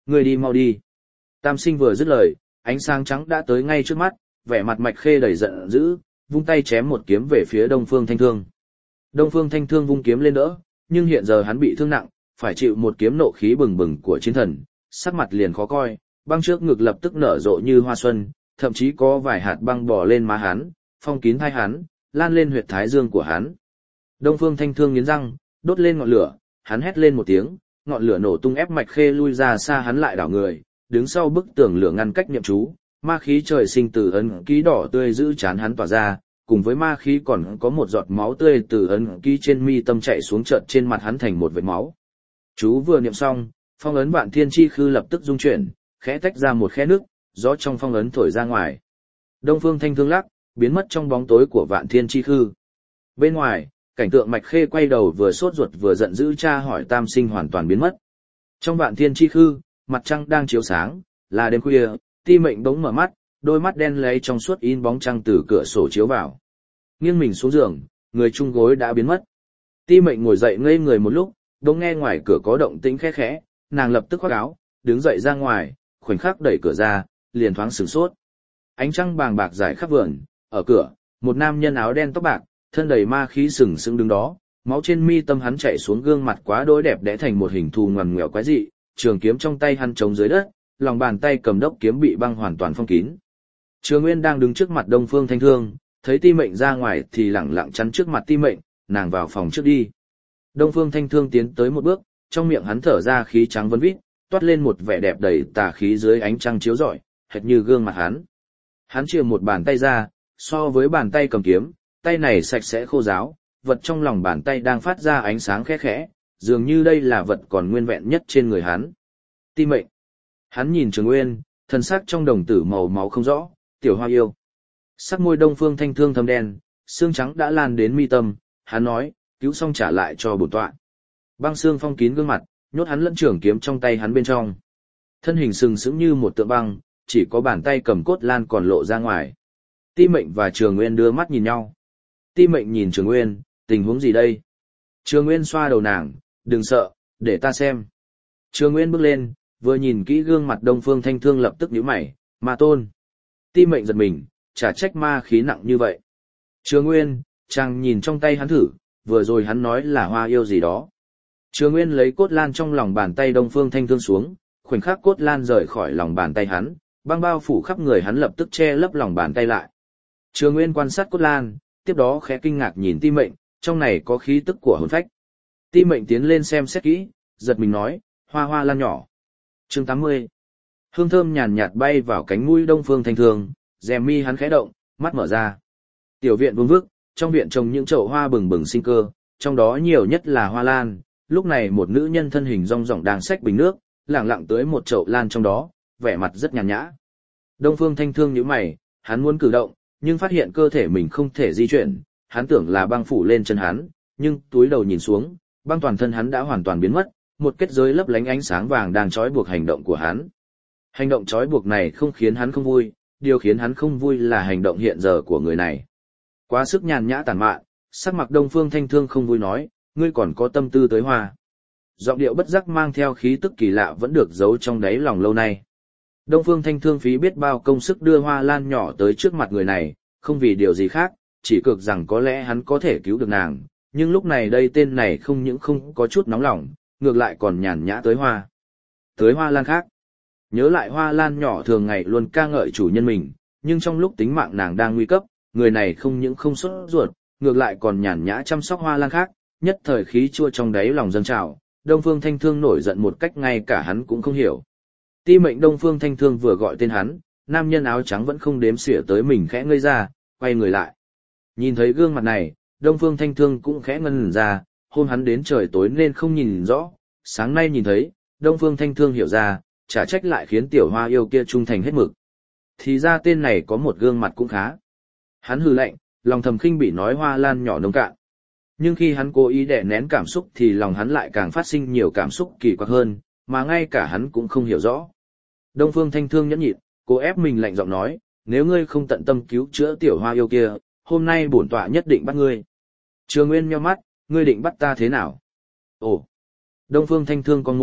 Ngươi đi mau đi. Tam sinh vừa dứt lời, ánh sáng trắng đã tới ngay trước mắt, vẻ mặt Mạch Khê đầy giận dữ, vung tay chém một kiếm về phía Đông Phương Thanh Thương. Đông Phương Thanh Thương vung kiếm lên đỡ, nhưng hiện giờ hắn bị thương nặng, phải chịu một kiếm nộ khí bừng bừng của chiến thần, sắc mặt liền khó coi, băng trước ngực lập tức nở rộ như hoa xuân, thậm chí có vài hạt băng bò lên má hắn, phong kín thai hắn, lan lên huyệt thái dương của hắn. Đông Phương Thanh Thương nghiến răng, đốt lên ngọn lửa, hắn hét lên một tiếng, ngọn lửa nổ tung ép Mạch Khê lui ra xa hắn lại đảo người, đứng sau bức tường lửa ngăn cách niệm chú, ma khí trời sinh từ ấn ký đỏ tươi giữ chán hắn tỏa ra, cùng với ma khí còn có một giọt máu tươi từ ấn ký trên mi tâm chạy xuống chợt trên mặt hắn thành một vệt máu. Chú vừa niệm xong, phong ấn Vạn Thiên Chi Khư lập tức rung chuyển, khẽ tách ra một khe nước, gió trong phong ấn thổi ra ngoài. Đông Phương Thanh Thương lắc, biến mất trong bóng tối của Vạn Thiên Chi Khư. Bên ngoài, cảnh tượng Mạch Khê quay đầu vừa sốt ruột vừa giận dữ tra hỏi Tam Sinh hoàn toàn biến mất. Trong Vạn Thiên Chi Khư, mặt trăng đang chiếu sáng, là đêm khuya, Ti Mệnh bỗng mở mắt, đôi mắt đen lấy trong suốt in bóng trăng từ cửa sổ chiếu vào. Nghiêng mình xuống giường, người chung gối đã biến mất. Ti Mệnh ngồi dậy ngây người một lúc, bỗng nghe ngoài cửa có động tĩnh khẽ khẽ, nàng lập tức khoác áo, đứng dậy ra ngoài, khoảnh khắc đẩy cửa ra, liền thoáng sửng sốt. Ánh trăng bàng bạc rải khắp vườn, ở cửa, một nam nhân áo đen tóc bạc, thân đầy ma khí sừng sững đứng đó, máu trên mi tâm hắn chảy xuống gương mặt quá đỗi đẹp đẽ thành một hình thù ngoằn ngoèo quái dị, trường kiếm trong tay hắn chống dưới đất, lòng bàn tay cầm đốc kiếm bị băng hoàn toàn phong kín. Trường Nguyên đang đứng trước mặt Đông Phương Thanh Thương, thấy Ti Mệnh ra ngoài thì lẳng lặng chắn trước mặt Ti Mệnh, nàng vào phòng trước đi. Đông Phương Thanh Thương tiến tới một bước, trong miệng hắn thở ra khí trắng vấn vít, toát lên một vẻ đẹp đầy tà khí dưới ánh trăng chiếu rọi, hệt như gương mặt hắn. Hắn chìa một bàn tay ra, so với bàn tay cầm kiếm, tay này sạch sẽ khô ráo, vật trong lòng bàn tay đang phát ra ánh sáng khẽ khẽ, dường như đây là vật còn nguyên vẹn nhất trên người hắn. Ti Mệnh. Hắn nhìn Trường Nguyên, thần sắc trong đồng tử màu máu không rõ, tiểu hoa yêu. Sắc môi Đông Phương Thanh Thương thâm đen, xương trắng đã lan đến mi tâm, hắn nói, cứu xong trả lại cho bổn tọa. Băng xương phong kín gương mặt, nhốt hắn lẫn trường kiếm trong tay hắn bên trong. Thân hình sừng sững như một tượng băng, chỉ có bàn tay cầm cốt lan còn lộ ra ngoài. Ti Mệnh và Trường Nguyên đưa mắt nhìn nhau. Ti Mệnh nhìn Trường Nguyên, tình huống gì đây? Trường Nguyên xoa đầu nàng, đừng sợ, để ta xem. Trường Nguyên bước lên, vừa nhìn kỹ gương mặt Đông Phương Thanh Thương lập tức nhíu mày, Ma Tôn. Ti Mệnh giật mình, chả trách ma khí nặng như vậy. Trường Nguyên, chàng nhìn trong tay hắn thử, vừa rồi hắn nói là hoa yêu gì đó. Trường Nguyên lấy cốt lan trong lòng bàn tay Đông Phương Thanh Thương xuống, khoảnh khắc cốt lan rời khỏi lòng bàn tay hắn, băng bao phủ khắp người hắn lập tức che lấp lòng bàn tay lại. Trường Nguyên quan sát cốt lan, tiếp đó khẽ kinh ngạc nhìn Ti Mệnh, trong này có khí tức của hồn phách. Ti Mệnh tiến lên xem xét kỹ, giật mình nói, hoa hoa lan nhỏ. Chương 80. Hương thơm nhàn nhạt bay vào cánh mũi Đông Phương Thanh Thương, rèm mi hắn khẽ động, mắt mở ra. Tiểu viện vương vức, trong viện trồng những chậu hoa bừng bừng sinh cơ, trong đó nhiều nhất là hoa lan. Lúc này một nữ nhân thân hình rong ròng đang xách bình nước, lẳng lặng tới một chậu lan trong đó, vẻ mặt rất nhàn nhã. Đông Phương Thanh Thương nhíu mày, hắn muốn cử động, nhưng phát hiện cơ thể mình không thể di chuyển, hắn tưởng là băng phủ lên chân hắn, nhưng túi đầu nhìn xuống, băng toàn thân hắn đã hoàn toàn biến mất, một kết giới lấp lánh ánh sáng vàng đang trói buộc hành động của hắn. Hành động trói buộc này không khiến hắn không vui, điều khiến hắn không vui là hành động hiện giờ của người này. Quá sức nhàn nhã tàn mạn, sắc mặt Đông Phương Thanh Thương không vui nói, ngươi còn có tâm tư tới hoa. Giọng điệu bất giác mang theo khí tức kỳ lạ vẫn được giấu trong đáy lòng lâu nay. Đông Phương Thanh Thương phí biết bao công sức đưa hoa lan nhỏ tới trước mặt người này, không vì điều gì khác, chỉ cực rằng có lẽ hắn có thể cứu được nàng, nhưng lúc này đây tên này không những không có chút nóng lòng, ngược lại còn nhàn nhã tới hoa. Tới hoa lan khác. Nhớ lại hoa lan nhỏ thường ngày luôn ca ngợi chủ nhân mình, nhưng trong lúc tính mạng nàng đang nguy cấp, người này không những không sốt ruột, ngược lại còn nhàn nhã chăm sóc hoa lan khác, nhất thời khí chua trong đáy lòng dâng trào, Đông Phương Thanh Thương nổi giận một cách ngay cả hắn cũng không hiểu. Ti Mệnh Đông Phương Thanh Thương vừa gọi tên hắn, nam nhân áo trắng vẫn không đếm xỉa tới mình khẽ ngây ra, quay người lại. Nhìn thấy gương mặt này, Đông Phương Thanh Thương cũng khẽ ngẩn ra, hôm hắn đến trời tối nên không nhìn rõ, sáng nay nhìn thấy, Đông Phương Thanh Thương hiểu ra, chả trách lại khiến tiểu hoa yêu kia trung thành hết mực. Thì ra tên này có một gương mặt cũng khá. Hắn hừ lạnh, lòng thầm khinh bị nói hoa lan nhỏ nông cạn. Nhưng khi hắn cố ý đè nén cảm xúc thì lòng hắn lại càng phát sinh nhiều cảm xúc kỳ quặc hơn, mà ngay cả hắn cũng không hiểu rõ. Đông Phương Thanh Thương nhẫn nhịn, cố ép mình lạnh giọng nói, nếu ngươi không tận tâm cứu chữa tiểu hoa yêu kia, hôm nay bổn tọa nhất định bắt ngươi. Trường Nguyên nhíu mắt, ngươi định bắt ta thế nào? Ồ! Đông Phương Thanh Thương con môi,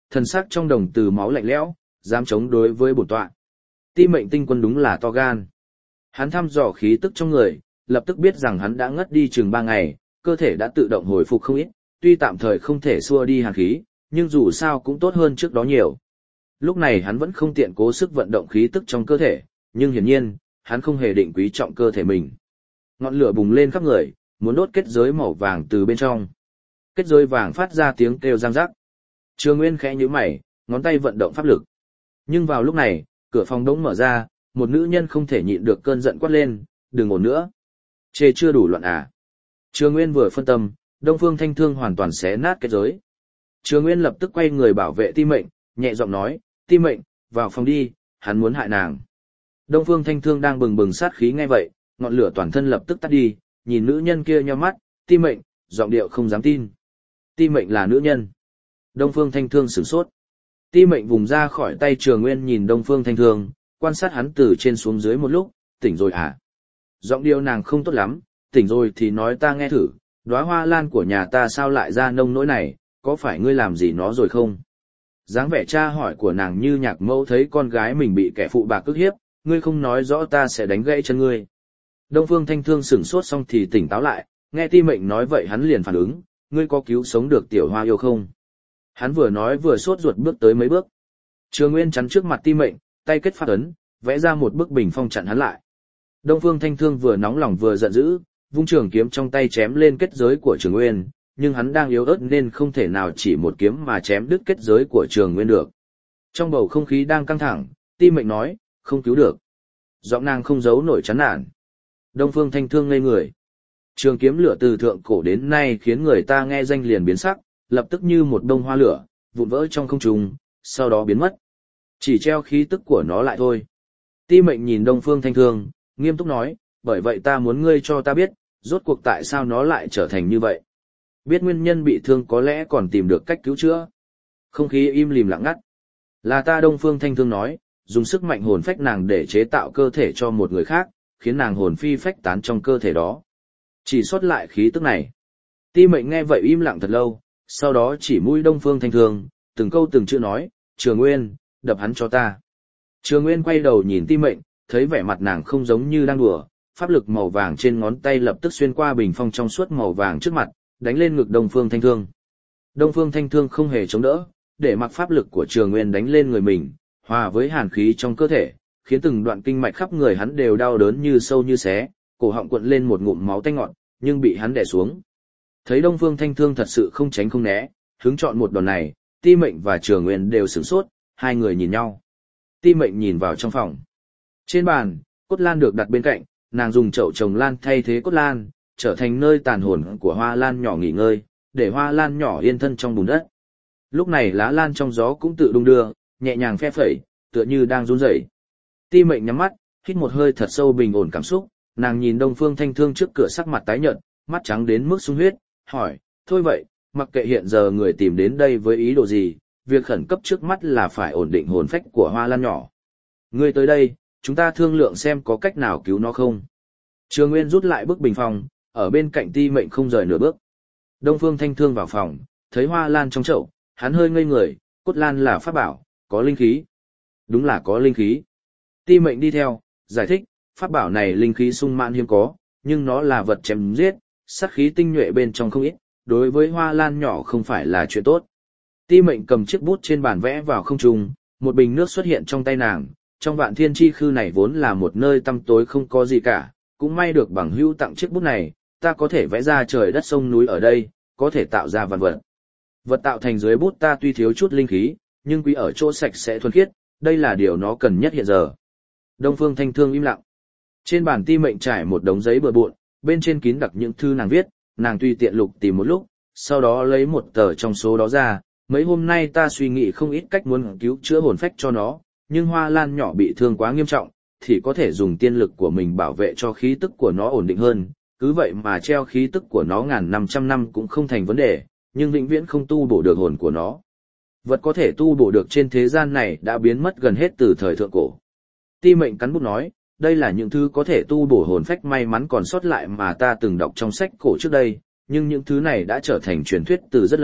thần sắc trong đồng từ máu lạnh lẽo, dám chống đối với bổn tọa. Ti Mệnh tinh quân đúng là to gan. Hắn thăm dò khí tức trong người, lập tức biết rằng hắn đã ngất đi chừng 3 ngày, cơ thể đã tự động hồi phục không ít, tuy tạm thời không thể xua đi hàn khí, nhưng dù sao cũng tốt hơn trước đó nhiều. Lúc này hắn vẫn không tiện cố sức vận động khí tức trong cơ thể, nhưng hiển nhiên, hắn không hề định quý trọng cơ thể mình. Ngọn lửa bùng lên khắp người, muốn đốt kết giới màu vàng từ bên trong. Kết giới vàng phát ra tiếng kêu răng rắc. Trường Nguyên khẽ nhíu mày, ngón tay vận động pháp lực. Nhưng vào lúc này, cửa phòng đống mở ra, một nữ nhân không thể nhịn được cơn giận quát lên, đừng ổn nữa. Chê chưa đủ loạn à. Trường Nguyên vừa phân tâm, Đông Phương Thanh Thương hoàn toàn xé nát kết giới. Trường Nguyên lập tức quay người bảo vệ Ti Mệnh, nhẹ giọng nói, Ti Mệnh, vào phòng đi, hắn muốn hại nàng. Đông Phương Thanh Thương đang bừng bừng sát khí nghe vậy, ngọn lửa toàn thân lập tức tắt đi, nhìn nữ nhân kia nhíu mắt, Ti Mệnh, giọng điệu không dám tin. Ti Mệnh là nữ nhân. Đông Phương Thanh Thương sửng sốt. Ti Mệnh vùng ra khỏi tay Trường Nguyên nhìn Đông Phương Thanh Thương, quan sát hắn từ trên xuống dưới một lúc, tỉnh rồi à? Giọng điệu nàng không tốt lắm, tỉnh rồi thì nói ta nghe thử, đóa hoa lan của nhà ta sao lại ra nông nỗi này, có phải ngươi làm gì nó rồi không? Dáng vẻ tra hỏi của nàng như nhạc mẫu thấy con gái mình bị kẻ phụ bạc ức hiếp, ngươi không nói rõ ta sẽ đánh gãy chân ngươi. Đông Phương Thanh Thương sửng sốt xong thì tỉnh táo lại, nghe Ti Mệnh nói vậy hắn liền phản ứng, ngươi có cứu sống được tiểu hoa yêu không? Hắn vừa nói vừa sốt ruột bước tới mấy bước. Trường Nguyên chắn trước mặt Ti Mệnh, tay kết pháp ấn, vẽ ra một bức bình phong chặn hắn lại. Đông Phương Thanh Thương vừa nóng lòng vừa giận dữ, vung trường kiếm trong tay chém lên kết giới của Trường Nguyên, nhưng hắn đang yếu ớt nên không thể nào chỉ một kiếm mà chém đứt kết giới của Trường Nguyên được. Trong bầu không khí đang căng thẳng, Ti Mệnh nói, không cứu được. Giọng nàng không giấu nổi chán nản. Đông Phương Thanh Thương ngây người. Trường kiếm lửa từ thượng cổ đến nay khiến người ta nghe danh liền biến sắc, lập tức như một bông hoa lửa, vụn vỡ trong không trung, sau đó biến mất. Chỉ treo khí tức của nó lại thôi. Ti Mệnh nhìn Đông Phương Thanh Thương, nghiêm túc nói, bởi vậy ta muốn ngươi cho ta biết, rốt cuộc tại sao nó lại trở thành như vậy. Biết nguyên nhân bị thương có lẽ còn tìm được cách cứu chữa. Không khí im lìm lặng ngắt. Là ta Đông Phương Thanh Thương nói, dùng sức mạnh hồn phách nàng để chế tạo cơ thể cho một người khác, khiến nàng hồn phi phách tán trong cơ thể đó. Chỉ sót lại khí tức này. Ti Mệnh nghe vậy im lặng thật lâu, sau đó chỉ mũi Đông Phương Thanh Thương, từng câu từng chữ nói, Trường Nguyên, đập hắn cho ta. Trường Nguyên quay đầu nhìn Ti Mệnh, thấy vẻ mặt nàng không giống như đang đùa, pháp lực màu vàng trên ngón tay lập tức xuyên qua bình phong trong suốt màu vàng trước mặt, đánh lên ngực Đông Phương Thanh Thương. Đông Phương Thanh Thương không hề chống đỡ, để mặc pháp lực của Trường Nguyên đánh lên người mình, hòa với hàn khí trong cơ thể, khiến từng đoạn kinh mạch khắp người hắn đều đau đớn như sâu như xé, cổ họng cuộn lên một ngụm máu tanh ngọt, nhưng bị hắn đè xuống. Thấy Đông Phương Thanh Thương thật sự không tránh không né, hứng chọn một đòn này, Ti Mệnh và Trường Nguyên đều sửng sốt, hai người nhìn nhau. Ti Mệnh nhìn vào trong phòng. Trên bàn, cốt lan được đặt bên cạnh, nàng dùng chậu trồng lan thay thế cốt lan, trở thành nơi tàn hồn của hoa lan nhỏ nghỉ ngơi, để hoa lan nhỏ yên thân trong bùn đất. Lúc này lá lan trong gió cũng tự đung đưa, nhẹ nhàng phe phẩy, tựa như đang run rẩy. Ti Mệnh nhắm mắt, hít một hơi thật sâu bình ổn cảm xúc, nàng nhìn Đông Phương Thanh Thương trước cửa sắc mặt tái nhợt, mắt trắng đến mức sung huyết, hỏi, thôi vậy, mặc kệ hiện giờ người tìm đến đây với ý đồ gì, việc khẩn cấp trước mắt là phải ổn định hồn phách của hoa lan nhỏ. Ngươi tới đây, chúng ta thương lượng xem có cách nào cứu nó không. Trường Nguyên rút lại bức bình phong, ở bên cạnh Ti Mệnh không rời nửa bước. Đông Phương Thanh Thương vào phòng, thấy hoa lan trong chậu, hắn hơi ngây người, cốt lan là pháp bảo, có linh khí. Đúng là có linh khí. Ti Mệnh đi theo, giải thích, pháp bảo này linh khí sung mãn hiếm có, nhưng nó là vật chém giết, sát khí tinh nhuệ bên trong không ít, đối với hoa lan nhỏ không phải là chuyện tốt. Ti Mệnh cầm chiếc bút trên bàn vẽ vào không trung, một bình nước xuất hiện trong tay nàng, trong Vạn Thiên Chi Khư này vốn là một nơi tăm tối không có gì cả, cũng may được bằng hữu tặng chiếc bút này, ta có thể vẽ ra trời đất sông núi ở đây, có thể tạo ra vạn vật. Vật tạo thành dưới bút ta tuy thiếu chút linh khí, nhưng quý ở chỗ sạch sẽ thuần khiết, đây là điều nó cần nhất hiện giờ. Đông Phương Thanh Thương im lặng. Trên bàn Ti Mệnh trải một đống giấy bừa bộn, bên trên kín đặc những thư nàng viết, nàng tùy tiện lục tìm một lúc, sau đó lấy một tờ trong số đó ra, mấy hôm nay ta suy nghĩ không ít cách muốn cứu chữa hồn phách cho nó, nhưng hoa lan nhỏ bị thương quá nghiêm trọng, thì có thể dùng tiên lực của mình bảo vệ cho khí tức của nó ổn định hơn, cứ vậy mà treo khí tức của nó ngàn năm trăm năm cũng không thành vấn đề, nhưng vĩnh viễn không tu bổ được hồn của nó. Vật có thể tu bổ được trên thế gian này đã biến mất gần hết từ thời thượng cổ. Ti Mệnh cắn bút nói, đây là những thứ có thể tu bổ hồn phách may mắn còn sót lại mà ta từng đọc trong sách cổ trước đây, nhưng những thứ này đã trở thành truyền thuyết từ rất lâu,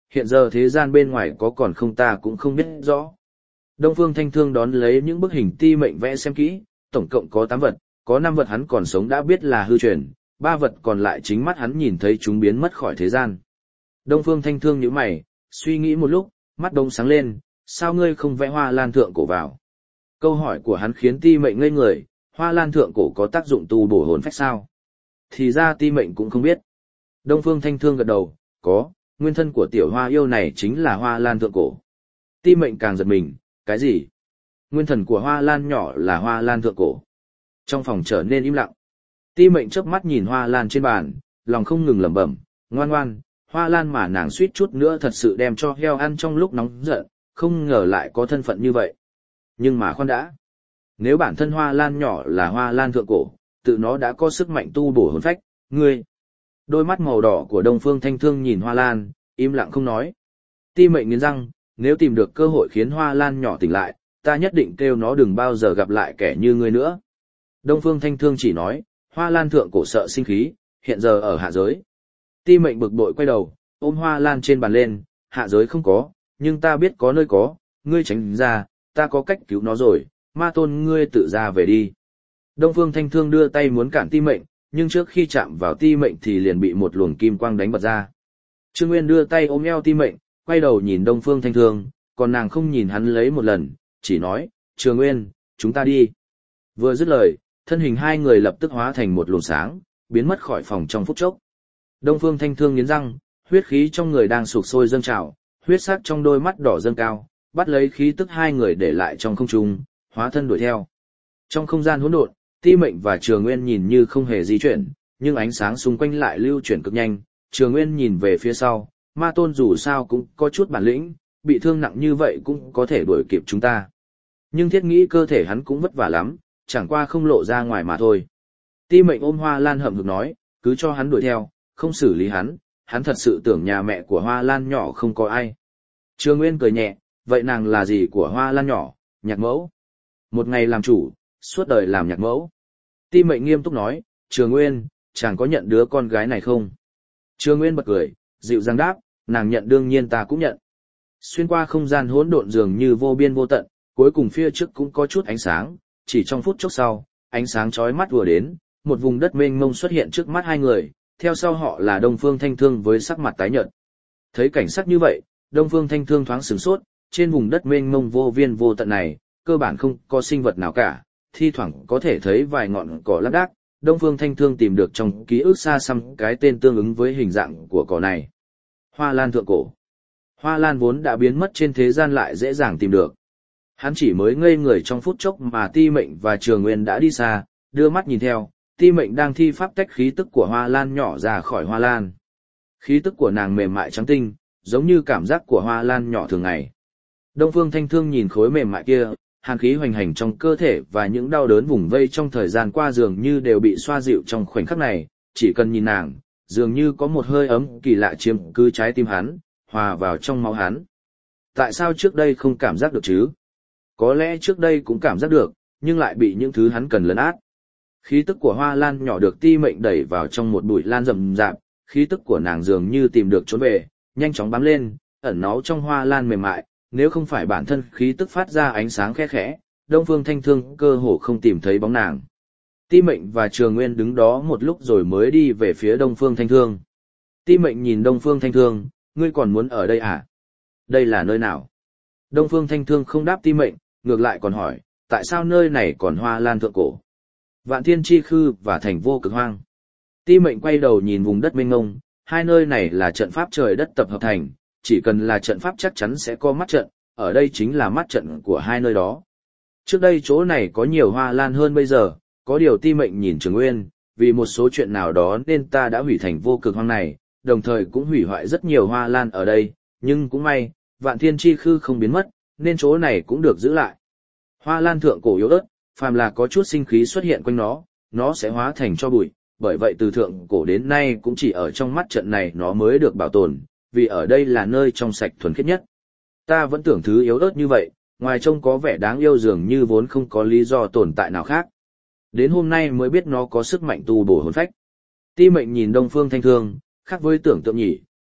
hiện giờ thế gian bên ngoài có còn không ta cũng không biết rõ. Đông Phương Thanh Thương đón lấy những bức hình ti mệnh vẽ xem kỹ, tổng cộng có 8 vật, có 5 vật hắn còn sống đã biết là hư truyền, 3 vật còn lại chính mắt hắn nhìn thấy chúng biến mất khỏi thế gian. Đông Phương Thanh Thương nhíu mày, suy nghĩ một lúc, mắt đông sáng lên, sao ngươi không vẽ hoa lan thượng cổ vào? Câu hỏi của hắn khiến ti mệnh ngây người, hoa lan thượng cổ có tác dụng tu bổ hồn phách sao? Thì ra ti mệnh cũng không biết. Đông Phương Thanh Thương gật đầu, có, nguyên thân của tiểu hoa yêu này chính là hoa lan thượng cổ. Ti mệnh càng giật mình, cái gì? Nguyên thần của hoa lan nhỏ là hoa lan thượng cổ. Trong phòng trở nên im lặng. Ti mệnh chớp mắt nhìn hoa lan trên bàn, lòng không ngừng lẩm bẩm, ngoan ngoan, hoa lan mà nàng suýt chút nữa thật sự đem cho heo ăn trong lúc nóng giận, không ngờ lại có thân phận như vậy. Nhưng mà khoan đã. Nếu bản thân hoa lan nhỏ là hoa lan thượng cổ, tự nó đã có sức mạnh tu bổ hồn phách, ngươi. Đôi mắt màu đỏ của Đông Phương Thanh Thương nhìn hoa lan, im lặng không nói. Ti mệnh nghiến răng, nếu tìm được cơ hội khiến hoa lan nhỏ tỉnh lại, ta nhất định kêu nó đừng bao giờ gặp lại kẻ như ngươi nữa. Đông Phương Thanh Thương chỉ nói, hoa lan thượng cổ sợ sinh khí, hiện giờ ở hạ giới. Ti mệnh bực bội quay đầu, ôm hoa lan trên bàn lên, hạ giới không có, nhưng ta biết có nơi có, ngươi tránh ra, ta có cách cứu nó rồi, ma tôn ngươi tự ra về đi. Đông Phương Thanh Thương đưa tay muốn cản ti mệnh, nhưng trước khi chạm vào ti mệnh thì liền bị một luồng kim quang đánh bật ra. Trương Nguyên đưa tay ôm eo ti mệnh, quay đầu nhìn Đông Phương Thanh Thương, còn nàng không nhìn hắn lấy một lần, chỉ nói, Trường Nguyên, chúng ta đi. Vừa dứt lời, thân hình hai người lập tức hóa thành một luồng sáng, biến mất khỏi phòng trong phút chốc. Đông Phương Thanh Thương nghiến răng, huyết khí trong người đang sục sôi dâng trào, huyết sắc trong đôi mắt đỏ dâng cao, bắt lấy khí tức hai người để lại trong không trung, hóa thân đuổi theo. Trong không gian hỗn độn, Ti Mệnh và Trường Nguyên nhìn như không hề di chuyển, nhưng ánh sáng xung quanh lại lưu chuyển cực nhanh. Trường Nguyên nhìn về phía sau, ma tôn dù sao cũng có chút bản lĩnh, bị thương nặng như vậy cũng có thể đuổi kịp chúng ta. Nhưng thiết nghĩ cơ thể hắn cũng vất vả lắm, chẳng qua không lộ ra ngoài mà thôi. Ti Mệnh ôm Hoa Lan hậm hực nói, cứ cho hắn đuổi theo, không xử lý hắn thật sự tưởng nhà mẹ của Hoa Lan nhỏ không có ai. Trường Nguyên cười nhẹ, vậy nàng là gì của Hoa Lan nhỏ, nhạc mẫu? Một ngày làm chủ, suốt đời làm nhạc mẫu. Ti Mệnh nghiêm túc nói, Trường Nguyên, chàng có nhận đứa con gái này không? Trường Nguyên bật cười, dịu dàng đáp, nàng nhận đương nhiên ta cũng nhận. Xuyên qua không gian hỗn độn dường như vô biên vô tận, cuối cùng phía trước cũng có chút ánh sáng, chỉ trong phút chốc sau, ánh sáng chói mắt vừa đến, một vùng đất mênh mông xuất hiện trước mắt hai người, theo sau họ là Đông Phương Thanh Thương với sắc mặt tái nhợt. Thấy cảnh sắc như vậy, Đông Phương Thanh Thương thoáng sửng sốt, trên vùng đất mênh mông vô biên vô tận này, cơ bản không có sinh vật nào cả, thi thoảng có thể thấy vài ngọn cỏ lác đác. Đông Phương Thanh Thương tìm được trong ký ức xa xăm cái tên tương ứng với hình dạng của cỏ này. Hoa Lan thượng cổ. Hoa Lan vốn đã biến mất trên thế gian lại dễ dàng tìm được. Hắn chỉ mới ngây người trong phút chốc mà Ti Mệnh và Trường Nguyên đã đi xa, đưa mắt nhìn theo, Ti Mệnh đang thi pháp tách khí tức của Hoa Lan nhỏ ra khỏi Hoa Lan. Khí tức của nàng mềm mại trắng tinh, giống như cảm giác của Hoa Lan nhỏ thường ngày. Đông Phương Thanh Thương nhìn khối mềm mại kia, hàn khí hoành hành trong cơ thể và những đau đớn vùng vây trong thời gian qua dường như đều bị xoa dịu trong khoảnh khắc này, chỉ cần nhìn nàng, dường như có một hơi ấm kỳ lạ chiếm cứ trái tim hắn, hòa vào trong máu hắn. Tại sao trước đây không cảm giác được chứ? Có lẽ trước đây cũng cảm giác được, nhưng lại bị những thứ hắn cần lấn át. Khí tức của Hoa Lan nhỏ được Ti Mệnh đẩy vào trong một bụi lan rậm rạp, khí tức của nàng dường như tìm được trốn về, nhanh chóng bám lên, ẩn náu trong Hoa Lan mềm mại, nếu không phải bản thân khí tức phát ra ánh sáng khẽ khẽ, Đông Phương Thanh Thương cơ hồ không tìm thấy bóng nàng. Ti Mệnh và Trường Nguyên đứng đó một lúc rồi mới đi về phía Đông Phương Thanh Thương. Ti Mệnh nhìn Đông Phương Thanh Thương, ngươi còn muốn ở đây à? Đây là nơi nào? Đông Phương Thanh Thương không đáp Ti Mệnh, ngược lại còn hỏi, tại sao nơi này còn Hoa Lan thượng cổ? Vạn Thiên Chi Khư và thành Vô Cực Hoang. Ti Mệnh quay đầu nhìn vùng đất mênh mông, hai nơi này là trận pháp trời đất tập hợp thành, chỉ cần là trận pháp chắc chắn sẽ có mắt trận, ở đây chính là mắt trận của hai nơi đó. Trước đây chỗ này có nhiều Hoa Lan hơn bây giờ, có điều Ti Mệnh nhìn Trường Nguyên, vì một số chuyện nào đó nên ta đã hủy thành Vô Cực Hoang này, đồng thời cũng hủy hoại rất nhiều Hoa Lan ở đây, nhưng cũng may, Vạn Thiên Chi Khư không biến mất, nên chỗ này cũng được giữ lại. Hoa Lan thượng cổ yếu ớt, phàm là có chút sinh khí xuất hiện quanh nó sẽ hóa thành tro bụi, bởi vậy từ thượng cổ đến nay cũng chỉ ở trong mắt trận này nó mới được bảo tồn, vì ở đây là nơi trong sạch thuần khiết nhất. Ta vẫn tưởng thứ yếu ớt như vậy, ngoài trông có vẻ đáng yêu dường như vốn không có lý do tồn tại nào khác. Đến hôm nay mới biết nó có sức mạnh tu bổ hồn phách. Ti Mệnh nhìn Đông Phương Thanh Thương, khác với tưởng tượng nhỉ,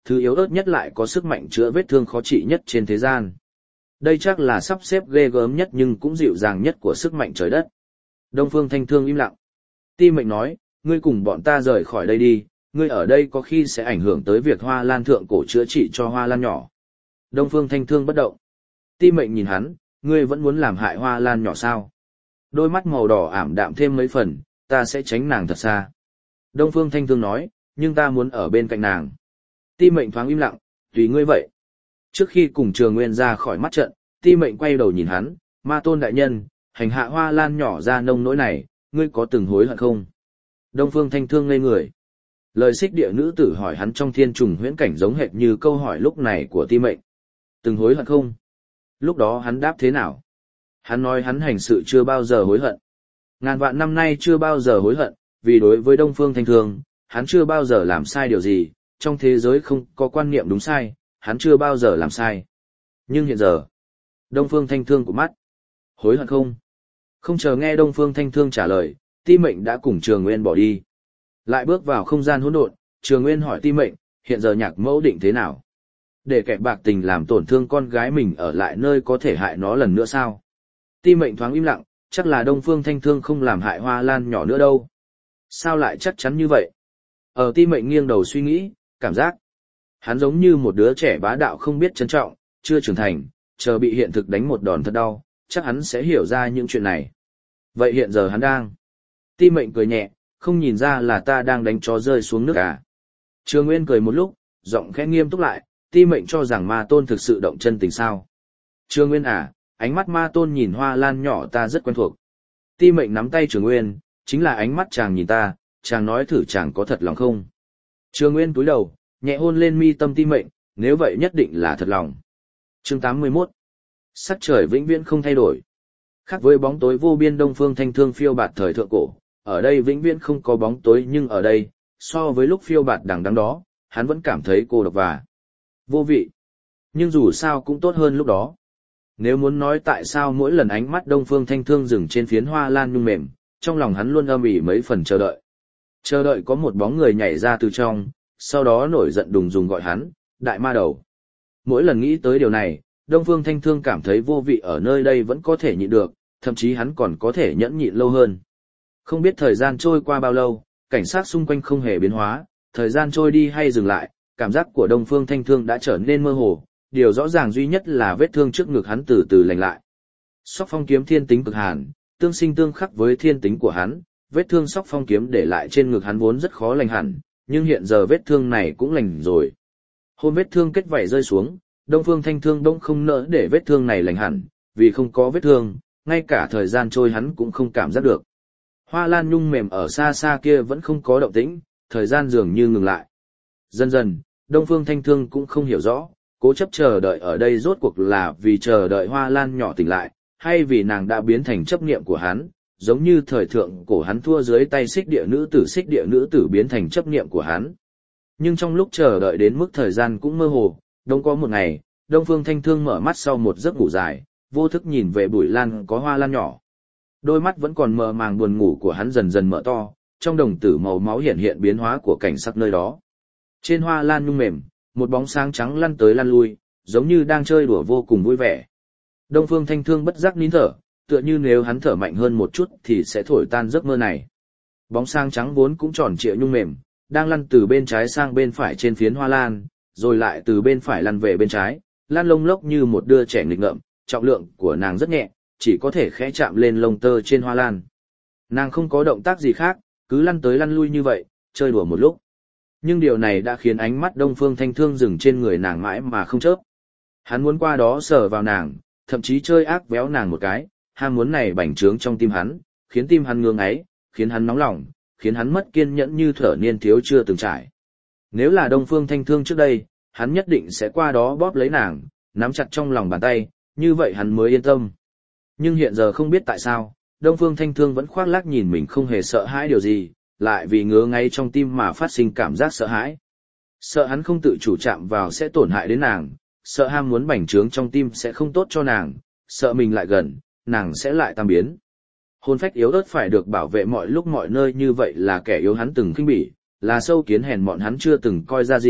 Thứ yếu ớt nhất lại có sức mạnh chữa vết thương khó trị nhất trên thế gian. Đây chắc là sắp xếp ghê gớm nhất nhưng cũng dịu dàng nhất của sức mạnh trời đất. Đông Phương Thanh Thương im lặng. Ti Mệnh nói, ngươi cùng bọn ta rời khỏi đây đi, ngươi ở đây có khi sẽ ảnh hưởng tới việc Hoa Lan thượng cổ chữa trị cho Hoa Lan nhỏ. Đông Phương Thanh Thương bất động. Ti Mệnh nhìn hắn, ngươi vẫn muốn làm hại Hoa Lan nhỏ sao? Đôi mắt màu đỏ ảm đạm thêm mấy phần, ta sẽ tránh nàng thật xa. Đông Phương Thanh Thương nói, nhưng ta muốn ở bên cạnh nàng. Ti Mệnh thoáng im lặng, tùy ngươi vậy. Trước khi cùng Trường Nguyên ra khỏi mắt trận, Ti Mệnh quay đầu nhìn hắn, Ma Tôn đại nhân, hành hạ Hoa Lan nhỏ ra nông nỗi này, ngươi có từng hối hận không? Đông Phương Thanh Thương ngây người. Lời xích địa nữ tử hỏi hắn trong thiên trùng huyễn cảnh giống hệt như câu hỏi lúc này của Ti Mệnh. Từng hối hận không? Lúc đó hắn đáp thế nào? Hắn nói hắn hành sự chưa bao giờ hối hận. Ngàn vạn năm nay chưa bao giờ hối hận, vì đối với Đông Phương Thanh Thương, hắn chưa bao giờ làm sai điều gì, trong thế giới không có quan niệm đúng sai, hắn chưa bao giờ làm sai. Nhưng hiện giờ, Đông Phương Thanh Thương của mắt. Hối hận không? Không chờ nghe Đông Phương Thanh Thương trả lời, Ti Mệnh đã cùng Trường Nguyên bỏ đi. Lại bước vào không gian hỗn độn, Trường Nguyên hỏi Ti Mệnh, hiện giờ Nhạc Mẫu định thế nào? Để kẻ bạc tình làm tổn thương con gái mình ở lại nơi có thể hại nó lần nữa sao? Ti Mệnh thoáng im lặng, chắc là Đông Phương Thanh Thương không làm hại Hoa Lan nhỏ nữa đâu. Sao lại chắc chắn như vậy? Ti Mệnh nghiêng đầu suy nghĩ, cảm giác. Hắn giống như một đứa trẻ bá đạo không biết trân trọng, chưa trưởng thành, chờ bị hiện thực đánh một đòn thật đau, chắc hắn sẽ hiểu ra những chuyện này. Vậy hiện giờ hắn đang. Ti Mệnh cười nhẹ, không nhìn ra là ta đang đánh chó rơi xuống nước à. Trường Nguyên cười một lúc, giọng khẽ nghiêm túc lại, Ti Mệnh cho rằng Ma Tôn thực sự động chân tình sao. Trường Nguyên à, ánh mắt Ma Tôn nhìn Hoa Lan nhỏ ta rất quen thuộc. Ti Mệnh nắm tay Trường Nguyên, chính là ánh mắt chàng nhìn ta, chàng nói thử chàng có thật lòng không. Trường Nguyên cúi đầu, nhẹ hôn lên mi tâm Ti Mệnh, nếu vậy nhất định là thật lòng. Chương 81. Sắc trời vĩnh viễn không thay đổi. Khác với bóng tối vô biên Đông Phương Thanh Thương phiêu bạt thời thượng cổ, ở đây vĩnh viễn không có bóng tối, nhưng ở đây, so với lúc phiêu bạt đằng đẵng đó, hắn vẫn cảm thấy cô độc và vô vị. Nhưng dù sao cũng tốt hơn lúc đó. Nếu muốn nói tại sao mỗi lần ánh mắt Đông Phương Thanh Thương dừng trên phiến hoa lan nhung mềm, trong lòng hắn luôn âm ỉ mấy phần chờ đợi. Chờ đợi có một bóng người nhảy ra từ trong, sau đó nổi giận đùng đùng gọi hắn, đại ma đầu. Mỗi lần nghĩ tới điều này, Đông Phương Thanh Thương cảm thấy vô vị ở nơi đây vẫn có thể nhịn được, thậm chí hắn còn có thể nhẫn nhịn lâu hơn. Không biết thời gian trôi qua bao lâu, cảnh sát xung quanh không hề biến hóa, thời gian trôi đi hay dừng lại, cảm giác của Đông Phương Thanh Thương đã trở nên mơ hồ, điều rõ ràng duy nhất là vết thương trước ngực hắn từ từ lành lại. Sóc phong kiếm thiên tính cực hàn, tương sinh tương khắc với thiên tính của hắn, vết thương sóc phong kiếm để lại trên ngực hắn vốn rất khó lành hẳn, nhưng hiện giờ vết thương này cũng lành rồi. Hôm vết thương kết vảy rơi xuống, Đông Phương Thanh Thương đông không nỡ để vết thương này lành hẳn, vì không có vết thương, ngay cả thời gian trôi hắn cũng không cảm giác được. Hoa lan nhung mềm ở xa xa kia vẫn không có động tĩnh, thời gian dường như ngừng lại. Dần dần, Đông Phương Thanh Thương cũng không hiểu rõ, cố chấp chờ đợi ở đây rốt cuộc là vì chờ đợi Hoa Lan nhỏ tỉnh lại, hay vì nàng đã biến thành chấp niệm của hắn, giống như thời thượng cổ hắn thua dưới tay xích địa nữ tử biến thành chấp niệm của hắn. Nhưng trong lúc chờ đợi đến mức thời gian cũng mơ hồ, đông có một ngày, Đông Phương Thanh Thương mở mắt sau một giấc ngủ dài, vô thức nhìn về bụi lan có hoa lan nhỏ. Đôi mắt vẫn còn mờ màng buồn ngủ của hắn dần dần mở to, trong đồng tử màu máu hiện hiện biến hóa của cảnh sắc nơi đó. Trên hoa lan nhung mềm, một bóng sáng trắng lăn tới lăn lui, giống như đang chơi đùa vô cùng vui vẻ. Đông Phương Thanh Thương bất giác nín thở, tựa như nếu hắn thở mạnh hơn một chút thì sẽ thổi tan giấc mơ này. Bóng sáng trắng vốn cũng tròn trịa nhung mềm, đang lăn từ bên trái sang bên phải trên phiến hoa lan, rồi lại từ bên phải lăn về bên trái, lan lông lốc như một đứa trẻ nghịch ngợm, trọng lượng của nàng rất nhẹ, chỉ có thể khẽ chạm lên lông tơ trên hoa lan. Nàng không có động tác gì khác, cứ lăn tới lăn lui như vậy, chơi đùa một lúc. Nhưng điều này đã khiến ánh mắt Đông Phương Thanh Thương dừng trên người nàng mãi mà không chớp. Hắn muốn qua đó sờ vào nàng, thậm chí chơi ác véo nàng một cái, ham muốn này bành trướng trong tim hắn, khiến tim hắn ngưỡng ấy, khiến hắn nóng lòng, khiến hắn mất kiên nhẫn như thở niên thiếu chưa từng trải. Nếu là Đông Phương Thanh Thương trước đây, hắn nhất định sẽ qua đó bóp lấy nàng, nắm chặt trong lòng bàn tay, như vậy hắn mới yên tâm. Nhưng hiện giờ không biết tại sao, Đông Phương Thanh Thương vẫn khoác lác nhìn mình không hề sợ hãi điều gì, lại vì ngứa ngáy trong tim mà phát sinh cảm giác sợ hãi. Sợ hắn không tự chủ chạm vào sẽ tổn hại đến nàng, sợ ham muốn bành trướng trong tim sẽ không tốt cho nàng, sợ mình lại gần, nàng sẽ lại tam biến. Hồn phách yếu ớt phải được bảo vệ mọi lúc mọi nơi như vậy là kẻ yếu hắn từng khinh bỉ, là sâu kiến hèn mọn hắn chưa từng coi ra gì,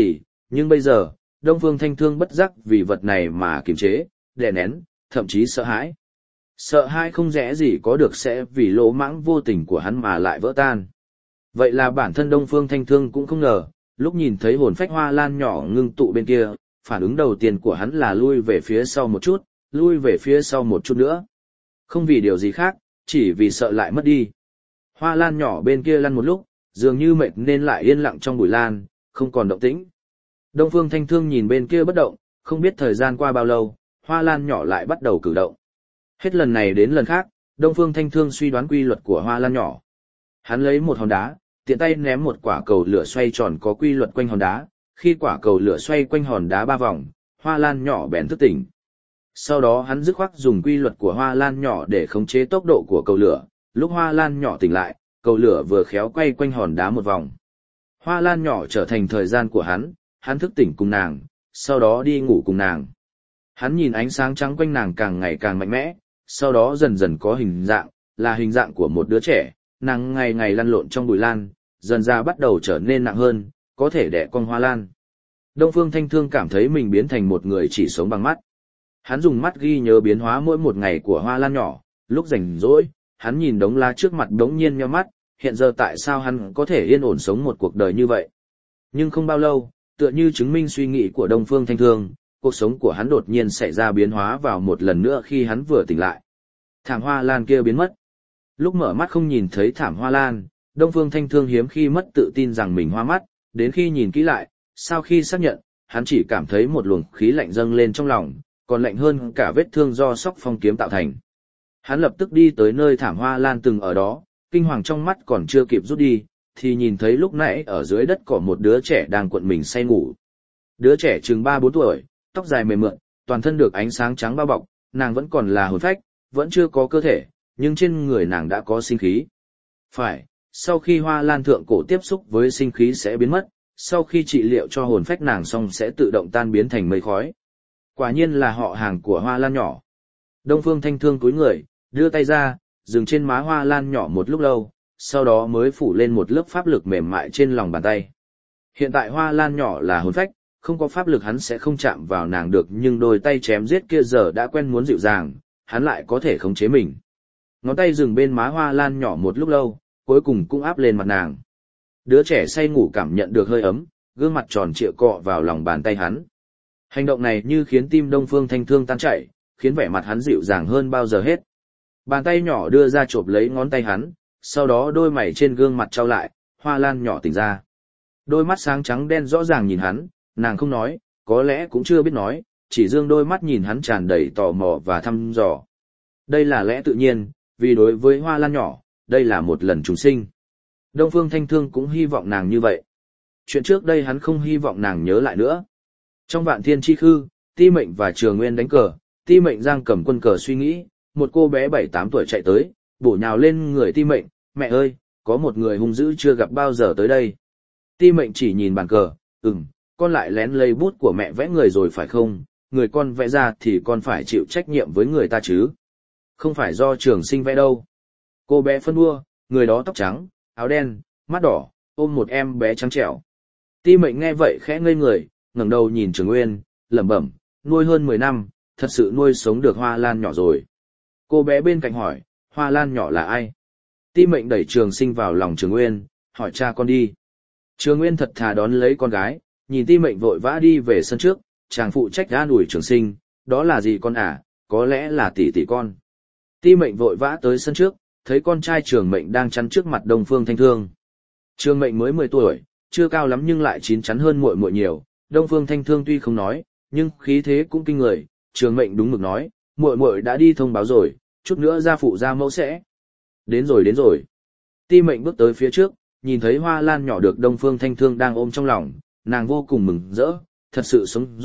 nhưng bây giờ, Đông Phương Thanh Thương bất giác vì vật này mà kiềm chế, đè nén, thậm chí sợ hãi. Sợ hãi không dễ gì có được sẽ vì lỗ mãng vô tình của hắn mà lại vỡ tan. Vậy là bản thân Đông Phương Thanh Thương cũng không ngờ, lúc nhìn thấy hồn phách hoa lan nhỏ ngưng tụ bên kia, phản ứng đầu tiên của hắn là lui về phía sau một chút, lui về phía sau một chút nữa. Không vì điều gì khác, chỉ vì sợ lại mất đi. Hoa lan nhỏ bên kia lăn một lúc, dường như mệt nên lại yên lặng trong bụi lan, không còn động tĩnh. Đông Phương Thanh Thương nhìn bên kia bất động, không biết thời gian qua bao lâu, hoa lan nhỏ lại bắt đầu cử động. Hết lần này đến lần khác, Đông Phương Thanh Thương suy đoán quy luật của hoa lan nhỏ. Hắn lấy một hòn đá, tiện tay ném một quả cầu lửa xoay tròn có quy luật quanh hòn đá, khi quả cầu lửa xoay quanh hòn đá 3 vòng, hoa lan nhỏ bèn thức tỉnh. Sau đó hắn dứt khoát dùng quy luật của hoa lan nhỏ để khống chế tốc độ của cầu lửa, lúc hoa lan nhỏ tỉnh lại, cầu lửa vừa khéo quay quanh hòn đá một vòng. Hoa lan nhỏ trở thành thời gian của hắn thức tỉnh cùng nàng, sau đó đi ngủ cùng nàng. Hắn nhìn ánh sáng trắng quanh nàng càng ngày càng mạnh mẽ, sau đó dần dần có hình dạng, là hình dạng của một đứa trẻ, nàng ngày ngày lăn lộn trong bụi lan, dần ra bắt đầu trở nên nặng hơn, có thể đẻ con hoa lan. Đông Phương Thanh Thương cảm thấy mình biến thành một người chỉ sống bằng mắt. Hắn dùng mắt ghi nhớ biến hóa mỗi một ngày của hoa lan nhỏ, lúc rảnh rỗi, hắn nhìn đống lá trước mặt đống nhiên nheo mắt, hiện giờ tại sao hắn có thể yên ổn sống một cuộc đời như vậy. Nhưng không bao lâu, tựa như chứng minh suy nghĩ của Đông Phương Thanh Thương, cuộc sống của hắn đột nhiên xảy ra biến hóa vào một lần nữa khi hắn vừa tỉnh lại. Thảm hoa lan kia biến mất. Lúc mở mắt không nhìn thấy thảm hoa lan, Đông Phương Thanh Thương hiếm khi mất tự tin rằng mình hoa mắt, đến khi nhìn kỹ lại, sau khi xác nhận, hắn chỉ cảm thấy một luồng khí lạnh dâng lên trong lòng, còn lạnh hơn cả vết thương do sóc phong kiếm tạo thành. Hắn lập tức đi tới nơi thảm hoa lan từng ở đó, kinh hoàng trong mắt còn chưa kịp rút đi, thì nhìn thấy lúc nãy ở dưới đất có một đứa trẻ đang cuộn mình say ngủ. Đứa trẻ chừng 3-4 tuổi, tóc dài mềm mượt, toàn thân được ánh sáng trắng bao bọc, nàng vẫn còn là hồn phách, vẫn chưa có cơ thể, nhưng trên người nàng đã có sinh khí. Phải, sau khi hoa lan thượng cổ tiếp xúc với sinh khí sẽ biến mất, sau khi trị liệu cho hồn phách nàng xong sẽ tự động tan biến thành mây khói. Quả nhiên là họ hàng của hoa lan nhỏ. Đông Phương Thanh Thương cúi người, đưa tay ra, dừng trên má hoa lan nhỏ một lúc lâu, sau đó mới phủ lên một lớp pháp lực mềm mại trên lòng bàn tay. Hiện tại hoa lan nhỏ là hồn phách, không có pháp lực hắn sẽ không chạm vào nàng được, nhưng đôi tay chém giết kia giờ đã quen muốn dịu dàng, hắn lại có thể khống chế mình. Ngón tay dừng bên má hoa lan nhỏ một lúc lâu, cuối cùng cũng áp lên mặt nàng. Đứa trẻ say ngủ cảm nhận được hơi ấm, gương mặt tròn trịa cọ vào lòng bàn tay hắn. Hành động này như khiến tim Đông Phương Thanh Thương tan chảy, khiến vẻ mặt hắn dịu dàng hơn bao giờ hết. Bàn tay nhỏ đưa ra chộp lấy ngón tay hắn, sau đó đôi mày trên gương mặt trao lại, hoa lan nhỏ tỉnh ra. Đôi mắt sáng trắng đen rõ ràng nhìn hắn, nàng không nói, có lẽ cũng chưa biết nói, chỉ dương đôi mắt nhìn hắn tràn đầy tò mò và thăm dò. Đây là lẽ tự nhiên, vì đối với hoa lan nhỏ, đây là một lần trùng sinh. Đông Phương Thanh Thương cũng hy vọng nàng như vậy. Chuyện trước đây hắn không hy vọng nàng nhớ lại nữa. Trong Vạn Thiên Chi Khư, Ti Mệnh và Trường Nguyên đánh cờ, Ti Mệnh giang cầm quân cờ suy nghĩ, một cô bé 7-8 tuổi chạy tới, bổ nhào lên người Ti Mệnh, mẹ ơi, có một người hung dữ chưa gặp bao giờ tới đây. Ti Mệnh chỉ nhìn bàn cờ, con lại lén lấy bút của mẹ vẽ người rồi phải không, người con vẽ ra thì con phải chịu trách nhiệm với người ta chứ. Không phải do Trường Sinh vẽ đâu. Cô bé phân bua, người đó tóc trắng, áo đen, mắt đỏ, ôm một em bé trắng trẻo. Ti Mệnh nghe vậy khẽ ngây người, ngẩng đầu nhìn Trường Nguyên, lẩm bẩm, nuôi hơn 10 năm, thật sự nuôi sống được hoa lan nhỏ rồi. Cô bé bên cạnh hỏi, hoa lan nhỏ là ai? Ti Mệnh đẩy Trường Sinh vào lòng Trường Nguyên, hỏi cha con đi. Trường Nguyên thật thà đón lấy con gái, nhìn Ti Mệnh vội vã đi về sân trước, chàng phụ trách an ủi Trường Sinh, đó là gì con à, có lẽ là tỷ tỷ con. Ti Mệnh vội vã tới sân trước, thấy con trai Trường Mệnh đang chắn trước mặt Đông Phương Thanh Thương. Trường Mệnh mới 10 tuổi, chưa cao lắm nhưng lại chín chắn hơn muội muội nhiều. Đông Phương Thanh Thương tuy không nói, nhưng khí thế cũng kinh người. Trường Mệnh đúng mực nói, muội muội đã đi thông báo rồi, chút nữa gia phụ gia mẫu sẽ. Đến rồi. Ti Mệnh bước tới phía trước, nhìn thấy hoa lan nhỏ được Đông Phương Thanh Thương đang ôm trong lòng, nàng vô cùng mừng rỡ, thật sự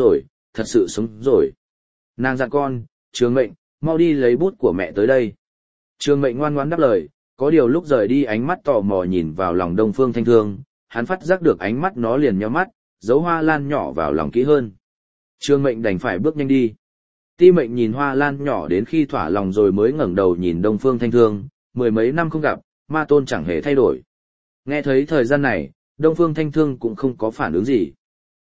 sống rồi. Nàng dặn con, Trường Mệnh, mau đi lấy bút của mẹ tới đây. Trường Mệnh ngoan ngoãn đáp lời, có điều lúc rời đi ánh mắt tò mò nhìn vào lòng Đông Phương Thanh Thương, hắn phát giác được ánh mắt nó liền nhíu mắt, giấu hoa lan nhỏ vào lòng kỹ hơn. Trường Mệnh đành phải bước nhanh đi. Ti Mệnh nhìn hoa lan nhỏ đến khi thỏa lòng rồi mới ngẩng đầu nhìn Đông Phương Thanh Thương, 10 mấy năm không gặp, ma tôn chẳng hề thay đổi. Nghe thấy thời gian này, Đông Phương Thanh Thương cũng không có phản ứng gì.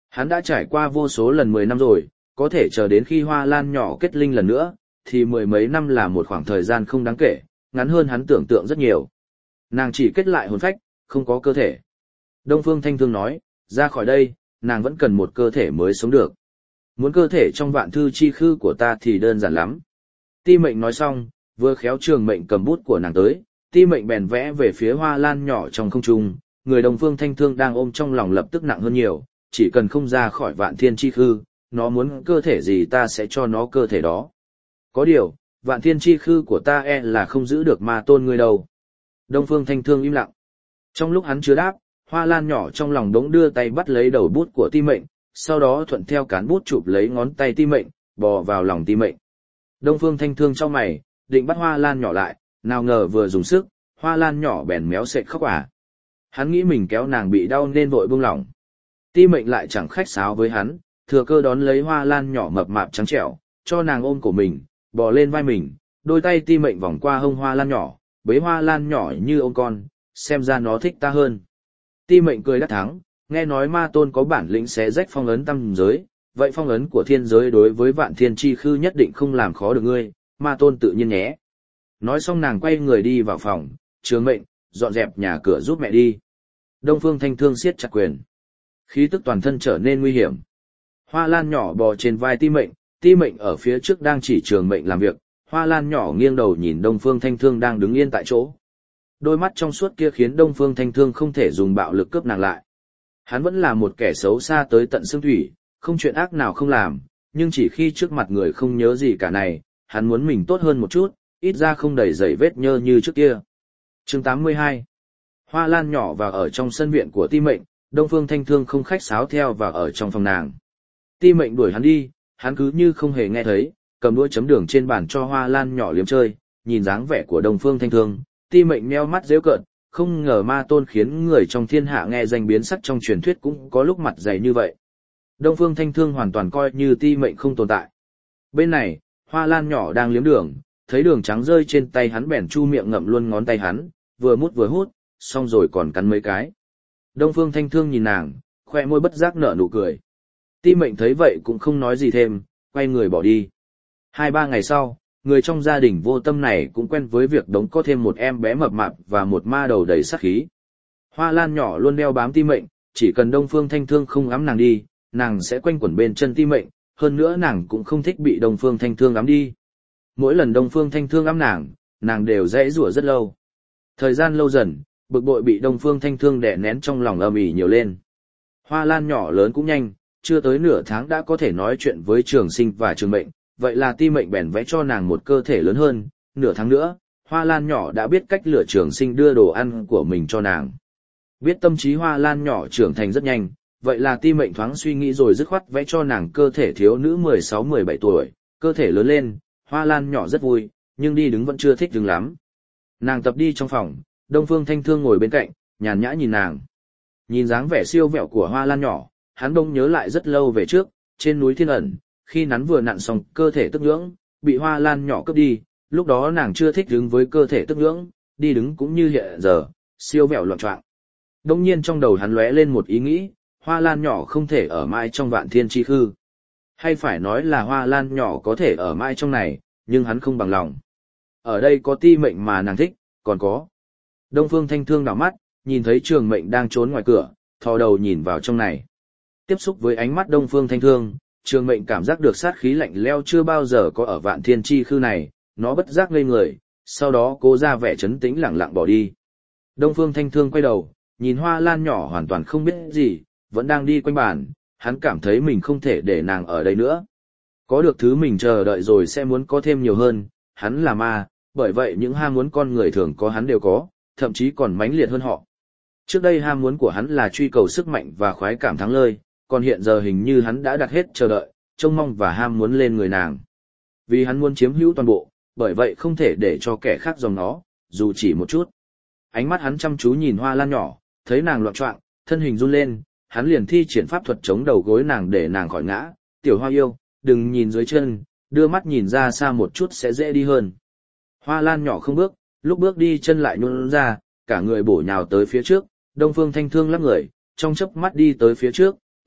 Hắn đã trải qua vô số lần 10 năm rồi, có thể chờ đến khi hoa lan nhỏ kết linh lần nữa, thì mười mấy năm là một khoảng thời gian không đáng kể, ngắn hơn hắn tưởng tượng rất nhiều. Nàng chỉ kết lại hồn phách, không có cơ thể. Đông Phương Thanh Thương nói, ra khỏi đây, nàng vẫn cần một cơ thể mới sống được. Muốn cơ thể trong vạn thư chi khư của ta thì đơn giản lắm. Ti Mệnh nói xong, vừa khéo Trường Mệnh cầm bút của nàng tới, Ti Mệnh bèn vẽ về phía hoa lan nhỏ trong không trung, người Đông Phương Thanh Thương đang ôm trong lòng lập tức nặng hơn nhiều, chỉ cần không ra khỏi vạn thiên chi khư, nó muốn cơ thể gì ta sẽ cho nó cơ thể đó. Có điều, vạn thiên chi khư của ta là không giữ được ma tôn ngươi đâu. Đông Phương Thanh Thương im lặng. Trong lúc hắn chưa đáp, hoa lan nhỏ trong lòng đống đưa tay bắt lấy đầu bút của Ti Mệnh, sau đó thuận theo cán bút chụp lấy ngón tay Ti Mệnh, bò vào lòng Ti Mệnh. Đông Phương Thanh Thương trong mày, định bắt hoa lan nhỏ lại, nào ngờ vừa dùng sức, hoa lan nhỏ bèn méo sệt khóc à. Hắn nghĩ mình kéo nàng bị đau nên vội buông lỏng. Ti Mệnh lại chẳng khách sáo với hắn, thừa cơ đón lấy hoa lan nhỏ mập mạp trắng trẻo, cho nàng ôm cổ mình, bò lên vai mình, đôi tay Ti Mệnh vòng qua hông hoa lan nhỏ, bế hoa lan nhỏ như ôm con, xem ra nó thích ta hơn. Ti Mệnh cười đắc thắng, nghe nói ma tôn có bản lĩnh xé rách phong ấn tam giới, vậy phong ấn của thiên giới đối với vạn thiên chi khư nhất định không làm khó được ngươi, ma tôn tự nhiên nhé. Nói xong nàng quay người đi vào phòng, Trường Mệnh, dọn dẹp nhà cửa giúp mẹ đi. Đông Phương Thanh Thương siết chặt quyền. Khí tức toàn thân trở nên nguy hiểm. Hoa lan nhỏ bò trên vai Ti Mệnh ở phía trước đang chỉ Trường Mệnh làm việc, hoa lan nhỏ nghiêng đầu nhìn Đông Phương Thanh Thương đang đứng yên tại chỗ. Đôi mắt trong suốt kia khiến Đông Phương Thanh Thương không thể dùng bạo lực cướp nàng lại. Hắn vẫn là một kẻ xấu xa tới tận xương thủy, không chuyện ác nào không làm, nhưng chỉ khi trước mặt người không nhớ gì cả này, hắn muốn mình tốt hơn một chút, ít ra không đầy dày vết nhơ như trước kia. Chương 82. Hoa lan nhỏ vào ở trong sân viện của Ti Mệnh, Đông Phương Thanh Thương không khách sáo theo vào ở trong phòng nàng. Ti Mệnh đuổi hắn đi, hắn cứ như không hề nghe thấy, cầm đũa chấm đường trên bàn cho hoa lan nhỏ liếm chơi, nhìn dáng vẻ của Đông Phương Thanh Thương, Ti Mệnh meo mắt giễu cợt, không ngờ ma tôn khiến người trong thiên hạ nghe danh biến sắc trong truyền thuyết cũng có lúc mặt dày như vậy. Đông Phương Thanh Thương hoàn toàn coi như Ti Mệnh không tồn tại. Bên này, hoa lan nhỏ đang liếm đường, thấy đường trắng rơi trên tay hắn bèn chu miệng ngậm luôn ngón tay hắn, vừa mút vừa hút, xong rồi còn cắn mấy cái. Đông Phương Thanh Thương nhìn nàng, khoe môi bất giác nở nụ cười. Ti Mệnh thấy vậy cũng không nói gì thêm, quay người bỏ đi. 2-3 ngày sau, người trong gia đình vô tâm này cũng quen với việc đống có thêm một em bé mập mạp và một ma đầu đầy sát khí. Hoa lan nhỏ luôn đeo bám Ti Mệnh, chỉ cần Đông Phương Thanh Thương không ẵm nàng đi, nàng sẽ quanh quẩn bên chân Ti Mệnh, hơn nữa nàng cũng không thích bị Đông Phương Thanh Thương ẵm đi. Mỗi lần Đông Phương Thanh Thương ẵm nàng đều dãy rủa rất lâu. Thời gian lâu dần, bực bội bị Đông Phương Thanh Thương đè nén trong lòng âm ỉ nhiều lên. Hoa lan nhỏ lớn cũng nhanh, chưa tới nửa tháng đã có thể nói chuyện với Trường Sinh và Trường Mệnh, vậy là Ti Mệnh bèn vẽ cho nàng một cơ thể lớn hơn, nửa tháng nữa, Hoa lan nhỏ đã biết cách lựa Trường Sinh đưa đồ ăn của mình cho nàng. Biết tâm trí hoa lan nhỏ trưởng thành rất nhanh, vậy là Ti Mệnh thoáng suy nghĩ rồi dứt khoát vẽ cho nàng cơ thể thiếu nữ 16-17 tuổi, cơ thể lớn lên, hoa lan nhỏ rất vui, nhưng đi đứng vẫn chưa thích đứng lắm. Nàng tập đi trong phòng, Đông Phương Thanh Thương ngồi bên cạnh, nhàn nhã nhìn nàng. Nhìn dáng vẻ siêu vẹo của hoa lan nhỏ, hắn đông nhớ lại rất lâu về trước, trên núi Thiên Ẩn, khi nắn vừa nặn xong cơ thể tức nhưỡng, bị hoa lan nhỏ cướp đi, lúc đó nàng chưa thích đứng với cơ thể tức nhưỡng, đi đứng cũng như hiện giờ, siêu vẹo loạn choạng. Đông nhiên trong đầu hắn lóe lên một ý nghĩ, hoa lan nhỏ không thể ở mãi trong vạn thiên chi khư. Hay phải nói là hoa lan nhỏ có thể ở mãi trong này, nhưng hắn không bằng lòng. Ở đây có Ti Mệnh mà nàng thích, còn có. Đông Phương Thanh Thương đảo mắt, nhìn thấy Trường Mệnh đang trốn ngoài cửa, thò đầu nhìn vào trong này. Tiếp xúc với ánh mắt Đông Phương Thanh Thương, Trường Mệnh cảm giác được sát khí lạnh lẽo chưa bao giờ có ở vạn thiên chi khư này, nó bất giác ngây người, sau đó cố ra vẻ trấn tĩnh lẳng lặng bỏ đi. Đông Phương Thanh Thương quay đầu, nhìn hoa lan nhỏ hoàn toàn không biết gì, vẫn đang đi quanh bàn, hắn cảm thấy mình không thể để nàng ở đây nữa. Có được thứ mình chờ đợi rồi sẽ muốn có thêm nhiều hơn, hắn là ma, bởi vậy những ham muốn con người thường có hắn đều có, thậm chí còn mãnh liệt hơn họ. Trước đây ham muốn của hắn là truy cầu sức mạnh và khoái cảm thắng lợi, còn hiện giờ hình như hắn đã đặt hết chờ đợi, trông mong và ham muốn lên người nàng. Vì hắn muốn chiếm hữu toàn bộ, bởi vậy không thể để cho kẻ khác dòng nó, dù chỉ một chút. Ánh mắt hắn chăm chú nhìn hoa lan nhỏ, thấy nàng loạn choạng, thân hình run lên, hắn liền thi triển pháp thuật chống đầu gối nàng để nàng khỏi ngã. Tiểu hoa yêu, đừng nhìn dưới chân, đưa mắt nhìn ra xa một chút sẽ dễ đi hơn. Hoa lan nhỏ không bước, lúc bước đi chân lại nhún ra, cả người bổ nhào tới phía trước. Đông Phương Thanh Thương lắc người, trong chớp mắt đi tới phía trước,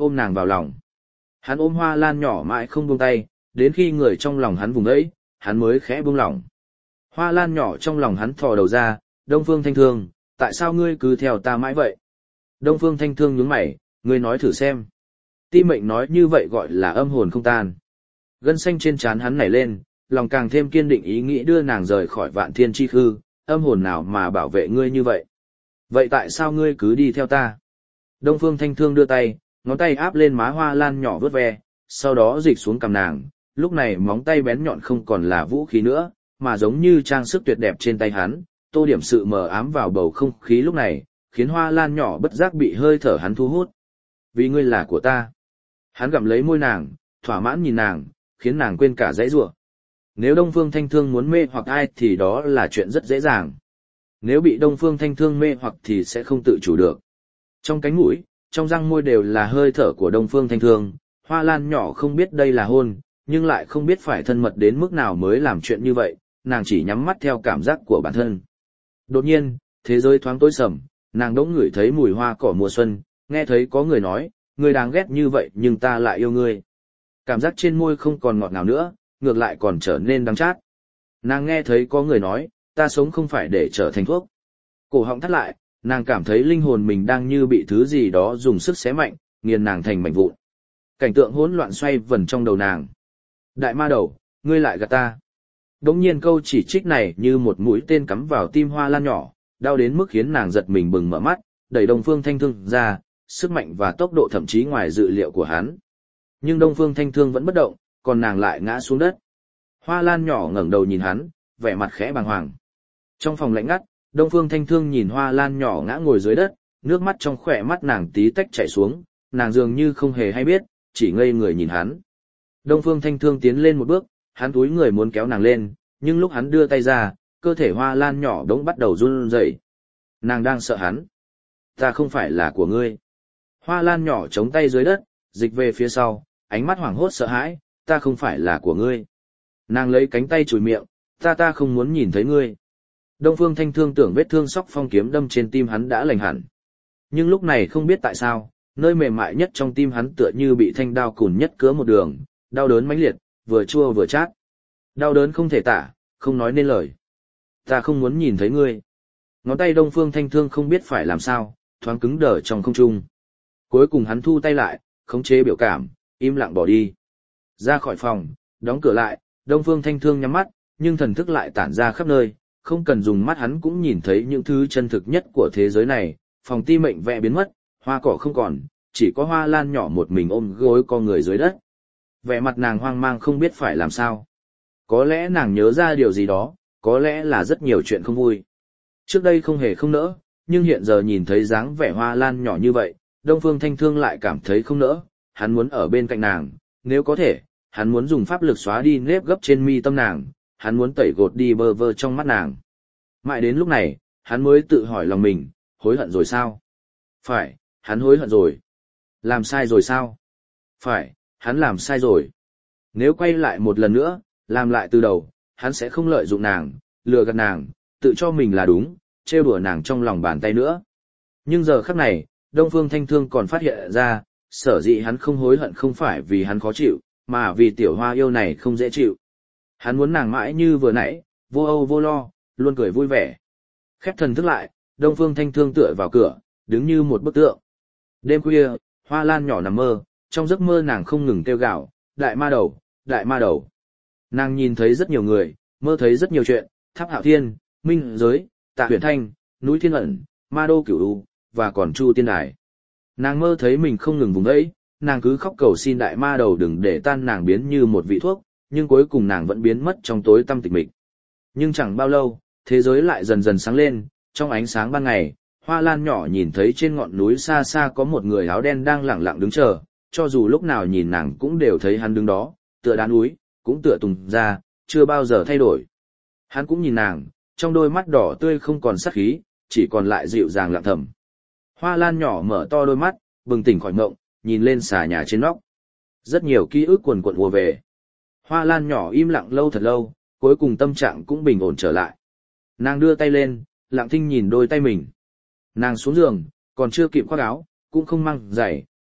ôm nàng vào lòng. Hắn ôm Hoa Lan nhỏ mãi không buông tay, đến khi người trong lòng hắn vùng ấy, hắn mới khẽ buông lỏng. Hoa Lan nhỏ trong lòng hắn thò đầu ra, Đông Phương Thanh Thương, tại sao ngươi cứ theo ta mãi vậy? Đông Phương Thanh Thương nhướng mày, ngươi nói thử xem. Ti Mệnh nói như vậy gọi là âm hồn không tan. Gân xanh trên trán hắn nảy lên, lòng càng thêm kiên định ý nghĩ đưa nàng rời khỏi Vạn Thiên chi khư, âm hồn nào mà bảo vệ ngươi như vậy? Vậy tại sao ngươi cứ đi theo ta? Đông Phương Thanh Thương đưa tay, ngón tay áp lên má Hoa Lan nhỏ vớt ve, sau đó dịch xuống cằm nàng, lúc này móng tay bén nhọn không còn là vũ khí nữa, mà giống như trang sức tuyệt đẹp trên tay hắn, tô điểm sự mờ ám vào bầu không khí lúc này, khiến Hoa Lan nhỏ bất giác bị hơi thở hắn thu hút. Vì ngươi là của ta. Hắn gặm lấy môi nàng, thỏa mãn nhìn nàng, khiến nàng quên cả dãy rủa. Nếu Đông Phương Thanh Thương muốn mê hoặc ai thì đó là chuyện rất dễ dàng. Nếu bị Đông Phương Thanh Thương mê hoặc thì sẽ không tự chủ được. Trong cánh mũi, trong răng môi đều là hơi thở của Đông Phương Thanh Thương, Hoa Lan nhỏ không biết đây là hôn, nhưng lại không biết phải thân mật đến mức nào mới làm chuyện như vậy, nàng chỉ nhắm mắt theo cảm giác của bản thân. Đột nhiên, thế giới thoáng tối sầm, nàng đỗng ngửi thấy mùi hoa cỏ mùa xuân, nghe thấy có người nói, ngươi đáng ghét như vậy nhưng ta lại yêu ngươi. Cảm giác trên môi không còn ngọt ngào nữa, ngược lại còn trở nên đắng chát. Nàng nghe thấy có người nói, ta sống không phải để trở thành thuốc. Cổ họng thắt lại, nàng cảm thấy linh hồn mình đang như bị thứ gì đó dùng sức xé mạnh, nghiền nàng thành mảnh vụn. Cảnh tượng hỗn loạn xoay vần trong đầu nàng. Đại ma đầu, ngươi lại gạt ta. Đống nhiên câu chỉ trích này như một mũi tên cắm vào tim Hoa Lan nhỏ, đau đến mức khiến nàng giật mình bừng mở mắt, đẩy Đông Phương Thanh Thương ra, sức mạnh và tốc độ thậm chí ngoài dự liệu của hắn. Nhưng Đông Phương Thanh Thương vẫn bất động, còn nàng lại ngã xuống đất. Hoa Lan nhỏ ngẩng đầu nhìn hắn, vẻ mặt khẽ bàng hoàng. Trong phòng lạnh ngắt, Đông Phương Thanh Thương nhìn Hoa Lan nhỏ ngã ngồi dưới đất, nước mắt trong khỏe mắt nàng tí tách chảy xuống, nàng dường như không hề hay biết, chỉ ngây người nhìn hắn. Đông Phương Thanh Thương tiến lên một bước, hắn cúi người muốn kéo nàng lên, nhưng lúc hắn đưa tay ra, cơ thể Hoa Lan nhỏ đống bắt đầu run rẩy. Nàng đang sợ hắn. Ta không phải là của ngươi. Hoa Lan nhỏ chống tay dưới đất, dịch về phía sau, ánh mắt hoảng hốt sợ hãi, ta không phải là của ngươi. Nàng lấy cánh tay chùi miệng, ta không muốn nhìn thấy ngươi. Đông Phương Thanh Thương tưởng vết thương sóc phong kiếm đâm trên tim hắn đã lành hẳn. Nhưng lúc này không biết tại sao, nơi mềm mại nhất trong tim hắn tựa như bị thanh đao cùn nhất cứa một đường, đau đớn mãnh liệt, vừa chua vừa chát. Đau đớn không thể tả, không nói nên lời. Ta không muốn nhìn thấy ngươi. Ngón tay Đông Phương Thanh Thương không biết phải làm sao, thoáng cứng đờ trong không trung. Cuối cùng hắn thu tay lại, khống chế biểu cảm, im lặng bỏ đi. Ra khỏi phòng, đóng cửa lại, Đông Phương Thanh Thương nhắm mắt, nhưng thần thức lại tản ra khắp nơi, không cần dùng mắt hắn cũng nhìn thấy những thứ chân thực nhất của thế giới này, phòng Ti Mệnh vẽ biến mất, hoa cỏ không còn, chỉ có Hoa Lan nhỏ một mình ôm gối con người dưới đất. Vẻ mặt nàng hoang mang không biết phải làm sao. Có lẽ nàng nhớ ra điều gì đó, có lẽ là rất nhiều chuyện không vui. Trước đây không hề không nỡ, nhưng hiện giờ nhìn thấy dáng vẻ Hoa Lan nhỏ như vậy, Đông Phương Thanh Thương lại cảm thấy không nỡ, hắn muốn ở bên cạnh nàng, nếu có thể, hắn muốn dùng pháp lực xóa đi nếp gấp trên mi tâm nàng, hắn muốn tẩy gột đi bơ vơ trong mắt nàng. Mãi đến lúc này, hắn mới tự hỏi lòng mình, hối hận rồi sao? Phải, hắn hối hận rồi. Làm sai rồi sao? Phải, hắn làm sai rồi. Nếu quay lại một lần nữa, làm lại từ đầu, hắn sẽ không lợi dụng nàng, lừa gạt nàng, tự cho mình là đúng, trêu đùa nàng trong lòng bàn tay nữa. Nhưng giờ khắc này, Đông Phương Thanh Thương còn phát hiện ra, sở dĩ hắn không hối hận không phải vì hắn khó chịu, mà vì tiểu hoa yêu này không dễ chịu. Hắn muốn nàng mãi như vừa nãy, vô âu vô lo, luôn cười vui vẻ. Khép thần thức lại, Đông Phương Thanh Thương tựa vào cửa, đứng như một bức tượng. Đêm khuya, Hoa Lan nhỏ nằm mơ, trong giấc mơ nàng không ngừng kêu gào, đại ma đầu, đại ma đầu. Nàng nhìn thấy rất nhiều người, mơ thấy rất nhiều chuyện, Tháp Hạo Thiên, Minh Giới, Tạ Huyền Thanh, Núi Thiên Ẩn, Ma Đô Cửu U, và còn Chu Tiên Đài. Nàng mơ thấy mình không ngừng vùng vẫy, nàng cứ khóc cầu xin đại ma đầu đừng để tan nàng biến như một vị thuốc, nhưng cuối cùng nàng vẫn biến mất trong tối tăm tịch mịch. Nhưng chẳng bao lâu, thế giới lại dần dần sáng lên, trong ánh sáng ban ngày, Hoa Lan nhỏ nhìn thấy trên ngọn núi xa xa có một người áo đen đang lẳng lặng đứng chờ, cho dù lúc nào nhìn nàng cũng đều thấy hắn đứng đó, tựa đá núi, cũng tựa tùng ra, chưa bao giờ thay đổi. Hắn cũng nhìn nàng, trong đôi mắt đỏ tươi không còn sát khí, chỉ còn lại dịu dàng lặng thầm. Hoa Lan nhỏ mở to đôi mắt, bừng tỉnh khỏi mộng, nhìn lên xà nhà trên nóc. Rất nhiều ký ức quần quận ùa về. Hoa Lan nhỏ im lặng lâu thật lâu, cuối cùng tâm trạng cũng bình ổn trở lại. Nàng đưa tay lên, lặng thinh nhìn đôi tay mình. Nàng xuống giường, còn chưa kịp khoác áo, cũng không mang giày,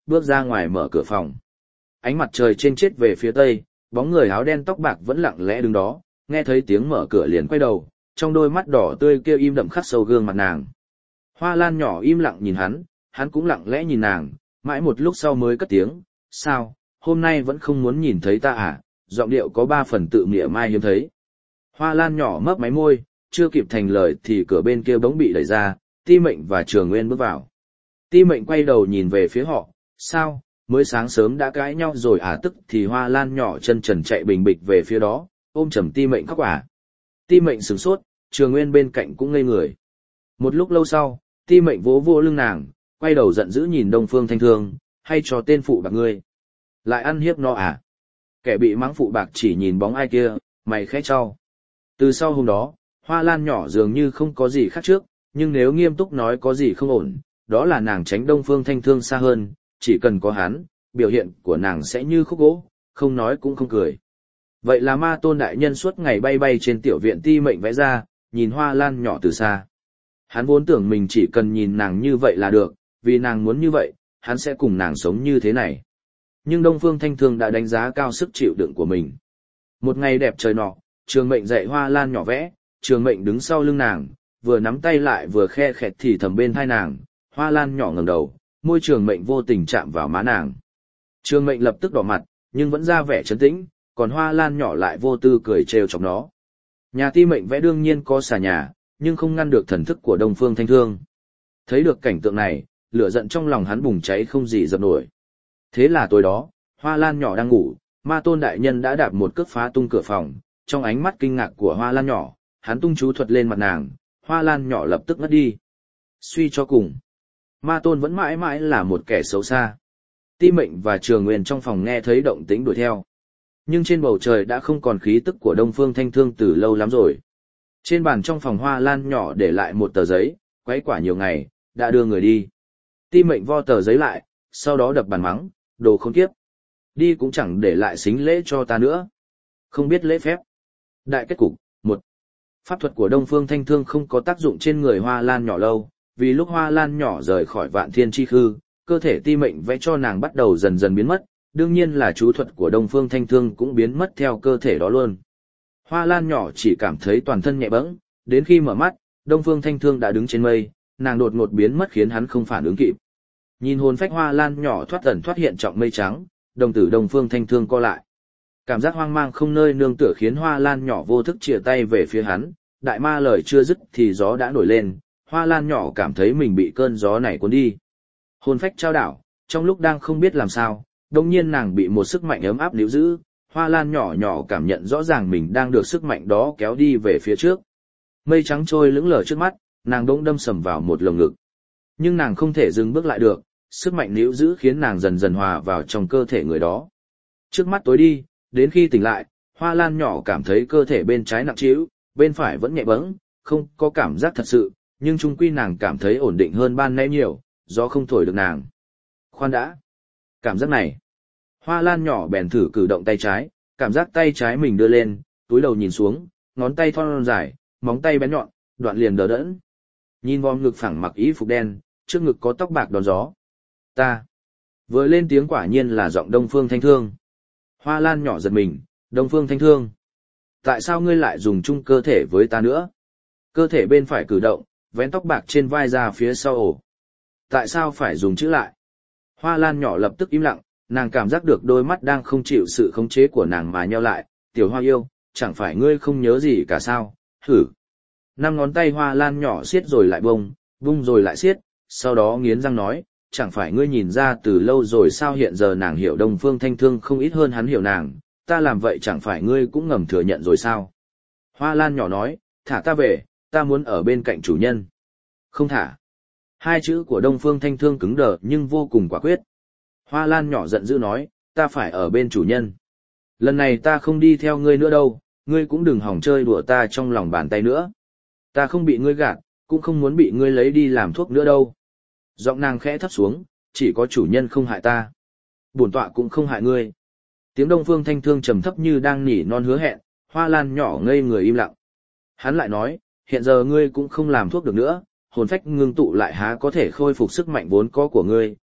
bước ra ngoài mở cửa phòng. Ánh mặt trời trên chết về phía tây, bóng người áo đen tóc bạc vẫn lặng lẽ đứng đó, nghe thấy tiếng mở cửa liền quay đầu, trong đôi mắt đỏ tươi kia im đậm khắc sâu gương mặt nàng. Hoa Lan nhỏ im lặng nhìn hắn cũng lặng lẽ nhìn nàng, mãi một lúc sau mới cất tiếng, sao, hôm nay vẫn không muốn nhìn thấy ta à, giọng điệu có 3 phần tự mỉa mai hiếm thấy. Hoa Lan nhỏ mấp máy môi, chưa kịp thành lời thì cửa bên kia bỗng bị đẩy ra, Ti Mệnh và Trường Nguyên bước vào. Ti Mệnh quay đầu nhìn về phía họ, sao, mới sáng sớm đã cãi nhau rồi à, tức thì Hoa Lan nhỏ chân trần chạy bình bịch về phía đó, ôm chầm Ti Mệnh khóc à. Ti Mệnh sửng sốt, Trường Nguyên bên cạnh cũng ngây người. Một lúc lâu sau, Ti Mệnh vỗ vỗ lưng nàng, quay đầu giận dữ nhìn Đông Phương Thanh Thương, hay cho tên phụ bạc ngươi. Lại ăn hiếp nó à? Kẻ bị mắng phụ bạc chỉ nhìn bóng ai kia, mày khẽ trao. Từ sau hôm đó, Hoa Lan nhỏ dường như không có gì khác trước, nhưng nếu nghiêm túc nói có gì không ổn, đó là nàng tránh Đông Phương Thanh Thương xa hơn, chỉ cần có hắn, biểu hiện của nàng sẽ như khúc gỗ, không nói cũng không cười. Vậy là Ma Tôn đại nhân suốt ngày bay bay trên tiểu viện Ti Mệnh vẽ ra, nhìn Hoa Lan nhỏ từ xa. Hắn vốn tưởng mình chỉ cần nhìn nàng như vậy là được, vì nàng muốn như vậy, hắn sẽ cùng nàng sống như thế này. Nhưng Đông Phương Thanh Thương đã đánh giá cao sức chịu đựng của mình. Một ngày đẹp trời nọ, Trường Mệnh dạy Hoa Lan nhỏ vẽ, Trường Mệnh đứng sau lưng nàng, vừa nắm tay lại vừa khe khẹt thì thầm bên tai nàng, Hoa Lan nhỏ ngẩng đầu, môi Trường Mệnh vô tình chạm vào má nàng. Trường Mệnh lập tức đỏ mặt, nhưng vẫn ra vẻ trấn tĩnh, còn Hoa Lan nhỏ lại vô tư cười trêu chọc nó. Nhà Ti Mệnh vẽ đương nhiên có xà nhà, nhưng không ngăn được thần thức của Đông Phương Thanh Thương. Thấy được cảnh tượng này, lửa giận trong lòng hắn bùng cháy không gì dập nổi. Thế là tối đó, Hoa Lan nhỏ đang ngủ, Ma Tôn đại nhân đã đạp một cước phá tung cửa phòng, trong ánh mắt kinh ngạc của Hoa Lan nhỏ, hắn tung chú thuật lên mặt nàng, Hoa Lan nhỏ lập tức ngất đi. Suy cho cùng, Ma Tôn vẫn mãi mãi là một kẻ xấu xa. Ti Mệnh và Trường Nguyên trong phòng nghe thấy động tĩnh đuổi theo. Nhưng trên bầu trời đã không còn khí tức của Đông Phương Thanh Thương từ lâu lắm rồi. Trên bàn trong phòng Hoa Lan nhỏ để lại một tờ giấy, quấy quả nhiều ngày, đã đưa người đi. Ti Mệnh vo tờ giấy lại, sau đó đập bàn mắng, đồ khốn kiếp. Đi cũng chẳng để lại xính lễ cho ta nữa. Không biết lễ phép. Đại kết cục, 1. Pháp thuật của Đông Phương Thanh Thương không có tác dụng trên người Hoa Lan nhỏ lâu, vì lúc Hoa Lan nhỏ rời khỏi Vạn Thiên Chi Khư, cơ thể Ti Mệnh vẽ cho nàng bắt đầu dần dần biến mất, đương nhiên là chú thuật của Đông Phương Thanh Thương cũng biến mất theo cơ thể đó luôn. Hoa Lan nhỏ chỉ cảm thấy toàn thân nhẹ bẫng, đến khi mở mắt, Đông Phương Thanh Thương đã đứng trên mây, nàng đột ngột biến mất khiến hắn không phản ứng kịp. Nhìn hồn phách Hoa Lan nhỏ thoát ẩn thoát hiện trọng mây trắng, đồng tử Đông Phương Thanh Thương co lại. Cảm giác hoang mang không nơi nương tựa khiến Hoa Lan nhỏ vô thức chìa tay về phía hắn, đại ma lời chưa dứt thì gió đã nổi lên, Hoa Lan nhỏ cảm thấy mình bị cơn gió này cuốn đi. Hồn phách trao đảo, trong lúc đang không biết làm sao, đột nhiên nàng bị một sức mạnh ấm áp níu giữ, Hoa Lan nhỏ nhỏ cảm nhận rõ ràng mình đang được sức mạnh đó kéo đi về phía trước. Mây trắng trôi lững lờ trước mắt, nàng bỗng đâm sầm vào một lồng ngực. Nhưng nàng không thể dừng bước lại được, sức mạnh níu giữ khiến nàng dần dần hòa vào trong cơ thể người đó. Trước mắt tối đi, đến khi tỉnh lại, Hoa Lan nhỏ cảm thấy cơ thể bên trái nặng trĩu, bên phải vẫn nhẹ bẫng, không có cảm giác thật sự, nhưng chung quy nàng cảm thấy ổn định hơn ban nãy nhiều, gió không thổi được nàng. Khoan đã, cảm giác này. Hoa Lan nhỏ bèn thử cử động tay trái, cảm giác tay trái mình đưa lên, túi đầu nhìn xuống, ngón tay thon dài, móng tay bén nhọn, đoạn liền đờ đẫn. Nhìn vòm ngực phẳng mặc y phục đen, trước ngực có tóc bạc đón gió. Ta. Vừa lên tiếng quả nhiên là giọng Đông Phương Thanh Thương. Hoa Lan nhỏ giật mình, Đông Phương Thanh Thương. Tại sao ngươi lại dùng chung cơ thể với ta nữa? Cơ thể bên phải cử động, vén tóc bạc trên vai ra phía sau ổ. Tại sao phải dùng chữ lại? Hoa Lan nhỏ lập tức im lặng, nàng cảm giác được đôi mắt đang không chịu sự khống chế của nàng mà nheo lại. Tiểu Hoa yêu, chẳng phải ngươi không nhớ gì cả sao? Thử. 5 ngón tay Hoa Lan nhỏ siết rồi lại bung rồi lại siết, sau đó nghiến răng nói, chẳng phải ngươi nhìn ra từ lâu rồi sao? Hiện giờ nàng hiểu Đông Phương Thanh Thương không ít hơn hắn hiểu nàng, ta làm vậy chẳng phải ngươi cũng ngầm thừa nhận rồi sao? Hoa Lan nhỏ nói, thả ta về, ta muốn ở bên cạnh chủ nhân. Không thả. Hai chữ của Đông Phương Thanh Thương cứng đờ nhưng vô cùng quả quyết. Hoa Lan nhỏ giận dữ nói, ta phải ở bên chủ nhân. Lần này ta không đi theo ngươi nữa đâu, ngươi cũng đừng hòng chơi đùa ta trong lòng bàn tay nữa. Ta không bị ngươi gạt, cũng không muốn bị ngươi lấy đi làm thuốc nữa đâu. Giọng nàng khẽ thấp xuống, chỉ có chủ nhân không hại ta. Bổn tọa cũng không hại ngươi. Tiếng Đông Phương Thanh Thương trầm thấp như đang nỉ non hứa hẹn, Hoa Lan nhỏ ngây người im lặng. Hắn lại nói, hiện giờ ngươi cũng không làm thuốc được nữa, hồn phách ngưng tụ lại há có thể khôi phục sức mạnh vốn có của ngươi,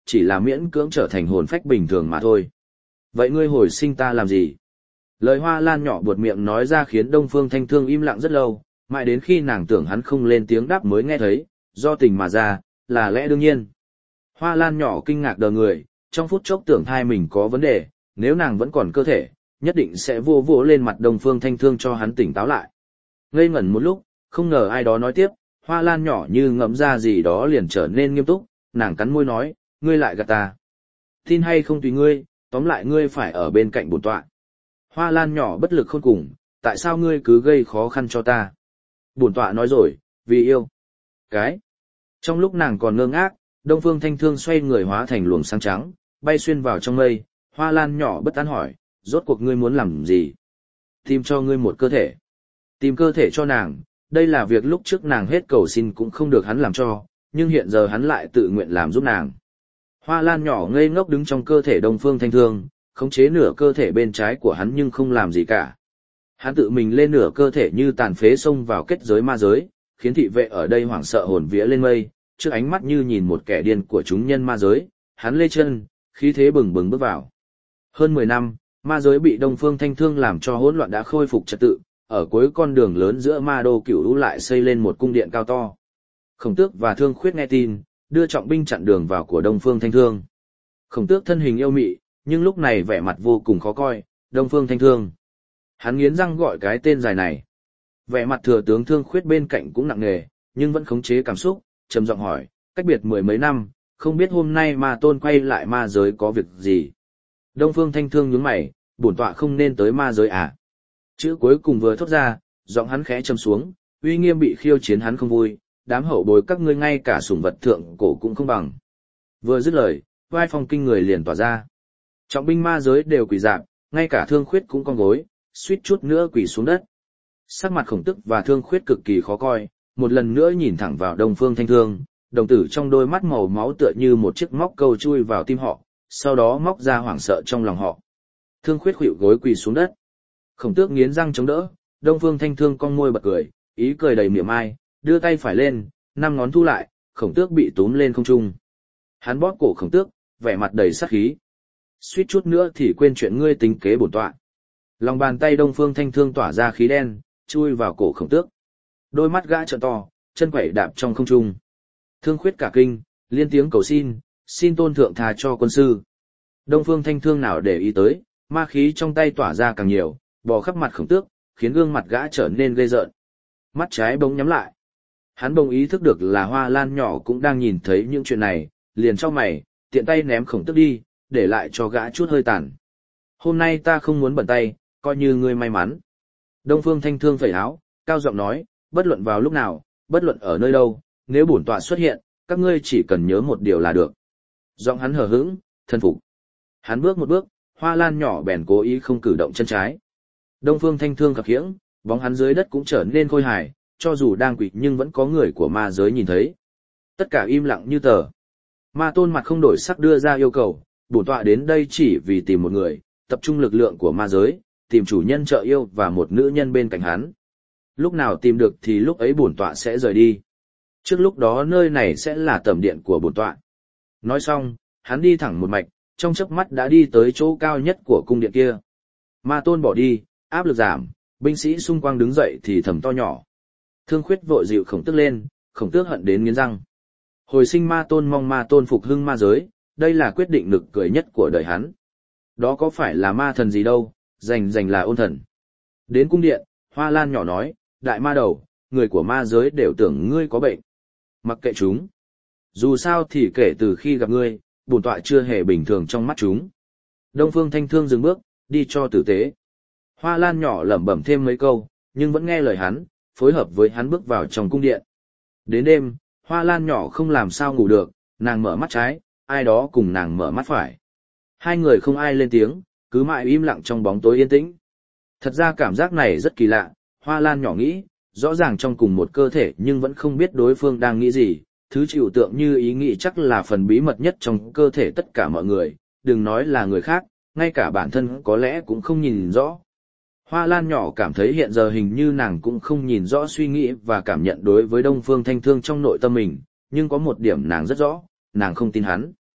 chỉ là miễn cưỡng trở thành hồn phách bình thường mà thôi. Vậy ngươi hồi sinh ta làm gì? Lời Hoa Lan nhỏ buột miệng nói ra khiến Đông Phương Thanh Thương im lặng rất lâu, mãi đến khi nàng tưởng hắn không lên tiếng đáp mới nghe thấy, do tình mà ra, là lẽ đương nhiên. Hoa Lan nhỏ kinh ngạc đờ người, trong phút chốc tưởng thai mình có vấn đề, nếu nàng vẫn còn cơ thể, nhất định sẽ vô vỗ lên mặt Đông Phương Thanh Thương cho hắn tỉnh táo lại. Ngây ngẩn một lúc, không ngờ ai đó nói tiếp, Hoa Lan nhỏ như ngẫm ra gì đó liền trở nên nghiêm túc, nàng cắn môi nói, ngươi lại gạt ta. Tin hay không tùy ngươi, tóm lại ngươi phải ở bên cạnh bổn tọa. Hoa Lan nhỏ bất lực khôn cùng, tại sao ngươi cứ gây khó khăn cho ta? Bổn tọa nói rồi, vì yêu. Cái. Trong lúc nàng còn ngơ ngác, Đông Phương Thanh Thương xoay người hóa thành luồng sáng trắng, bay xuyên vào trong mây, Hoa Lan nhỏ bất an hỏi, rốt cuộc ngươi muốn làm gì? Tìm cho ngươi một cơ thể. Tìm cơ thể cho nàng, đây là việc lúc trước nàng hết cầu xin cũng không được hắn làm cho, nhưng hiện giờ hắn lại tự nguyện làm giúp nàng. Hoa Lan nhỏ ngây ngốc đứng trong cơ thể Đông Phương Thanh Thương, khống chế nửa cơ thể bên trái của hắn nhưng không làm gì cả. Hắn tự mình lên nửa cơ thể như tàn phế xông vào kết giới ma giới, khiến thị vệ ở đây hoảng sợ hồn vía lên mây, trước ánh mắt như nhìn một kẻ điên của chúng nhân ma giới, hắn lê chân, khí thế bừng bừng bước vào. Hơn 10 năm, ma giới bị Đông Phương Thanh Thương làm cho hỗn loạn đã khôi phục trật tự, ở cuối con đường lớn giữa ma đô Cửu Lũ lại xây lên một cung điện cao to. Khổng Tước và Thương Khuyết nghe tin, đưa trọng binh chặn đường vào của Đông Phương Thanh Thương. Khổng Tước thân hình yêu mị, nhưng lúc này vẻ mặt vô cùng khó coi, Đông Phương Thanh Thương. Hắn nghiến răng gọi cái tên dài này. Vẻ mặt thừa tướng Thương Khuyết bên cạnh cũng nặng nề, nhưng vẫn khống chế cảm xúc, trầm giọng hỏi, cách biệt 10 mấy năm, không biết hôm nay ma tôn quay lại ma giới có việc gì. Đông Phương Thanh Thương nhướng mày, bổn tọa không nên tới ma giới à. Chữ cuối cùng vừa thốt ra, giọng hắn khẽ trầm xuống, uy nghiêm bị khiêu chiến hắn không vui, đám hậu bối các ngươi ngay cả sủng vật thượng cổ cũng không bằng. Vừa dứt lời, vai phong kinh người liền tỏa ra. Trọng binh ma giới đều quỳ rạp, ngay cả Thương Khuyết cũng cong gối, suýt chút nữa quỳ xuống đất. Sắc mặt Khổng Tước và Thương Khuyết cực kỳ khó coi, một lần nữa nhìn thẳng vào Đông Phương Thanh Thương, đồng tử trong đôi mắt màu máu tựa như một chiếc móc câu chui vào tim họ, sau đó móc ra hoảng sợ trong lòng họ. Thương Khuyết khuỵu gối quỳ xuống đất. Khổng Tước nghiến răng chống đỡ, Đông Phương Thanh Thương cong môi bật cười, ý cười đầy mỉa mai, đưa tay phải lên, 5 ngón thu lại, Khổng Tước bị túm lên không trung. Hắn bóp cổ Khổng Tước, vẻ mặt đầy sát khí. Suýt chút nữa thì quên chuyện ngươi tính kế bổn tọa. Lòng bàn tay Đông Phương Thanh Thương tỏa ra khí đen, chui vào cổ Khổng Tước. Đôi mắt gã trợn to, chân quẩy đạp trong không trung. Thương Khuyết cả kinh, liên tiếng cầu xin, xin tôn thượng tha cho quân sư. Đông Phương Thanh Thương nào để ý tới, ma khí trong tay tỏa ra càng nhiều, bò khắp mặt Khổng Tước, khiến gương mặt gã trở nên ghê rợn. Mắt trái bỗng nhắm lại. Hắn bỗng ý thức được là Hoa Lan nhỏ cũng đang nhìn thấy những chuyện này, liền chau mày, tiện tay ném Khổng Tước đi, để lại cho gã chút hơi tàn. Hôm nay ta không muốn bẩn tay, coi như ngươi may mắn. Đông Phương Thanh Thương phẩy áo, cao giọng nói, bất luận vào lúc nào, bất luận ở nơi đâu, nếu bổn tọa xuất hiện, các ngươi chỉ cần nhớ một điều là được. Giọng hắn hờ hững, thân phục. Hắn bước một bước, Hoa Lan nhỏ bèn cố ý không cử động chân trái. Đông Phương Thanh Thương khập khiễng, bóng hắn dưới đất cũng trở nên khôi hài, cho dù đang quỳ nhưng vẫn có người của ma giới nhìn thấy. Tất cả im lặng như tờ. Ma tôn mặt không đổi sắc đưa ra yêu cầu, bổn tọa đến đây chỉ vì tìm một người, tập trung lực lượng của ma giới, tìm chủ nhân trợ yêu và một nữ nhân bên cạnh hắn. Lúc nào tìm được thì lúc ấy bổn tọa sẽ rời đi. Trước lúc đó nơi này sẽ là tẩm điện của bổn tọa. Nói xong, hắn đi thẳng một mạch, trong chớp mắt đã đi tới chỗ cao nhất của cung điện kia. Ma tôn bỏ đi, áp lực giảm, binh sĩ xung quanh đứng dậy thì thầm to nhỏ. Thương Khuyết vội dịu Khổng Tước lên, Khổng Tước hận đến nghiến răng. Hồi sinh ma tôn mong ma tôn phục hưng ma giới, đây là quyết định nực cười nhất của đời hắn. Đó có phải là ma thần gì đâu, rành là ôn thần. Đến cung điện, Hoa Lan nhỏ nói, đại ma đầu, người của ma giới đều tưởng ngươi có bệnh. Mặc kệ chúng. Dù sao thì kể từ khi gặp ngươi, bổn tọa chưa hề bình thường trong mắt chúng. Đông Phương Thanh Thương dừng bước, đi cho tử tế. Hoa Lan nhỏ lẩm bẩm thêm mấy câu, nhưng vẫn nghe lời hắn, phối hợp với hắn bước vào trong cung điện. Đến đêm, Hoa Lan nhỏ không làm sao ngủ được, nàng mở mắt trái, ai đó cùng nàng mở mắt phải. Hai người không ai lên tiếng, cứ mãi im lặng trong bóng tối yên tĩnh. Thật ra cảm giác này rất kỳ lạ, Hoa Lan nhỏ nghĩ, rõ ràng trong cùng một cơ thể nhưng vẫn không biết đối phương đang nghĩ gì, thứ chịu tượng như ý nghĩ chắc là phần bí mật nhất trong cơ thể tất cả mọi người, đừng nói là người khác, ngay cả bản thân có lẽ cũng không nhìn rõ. Hoa Lan nhỏ cảm thấy hiện giờ hình như nàng cũng không nhìn rõ suy nghĩ và cảm nhận đối với Đông Phương Thanh Thương trong nội tâm mình, nhưng có một điểm nàng rất rõ, nàng không tin hắn.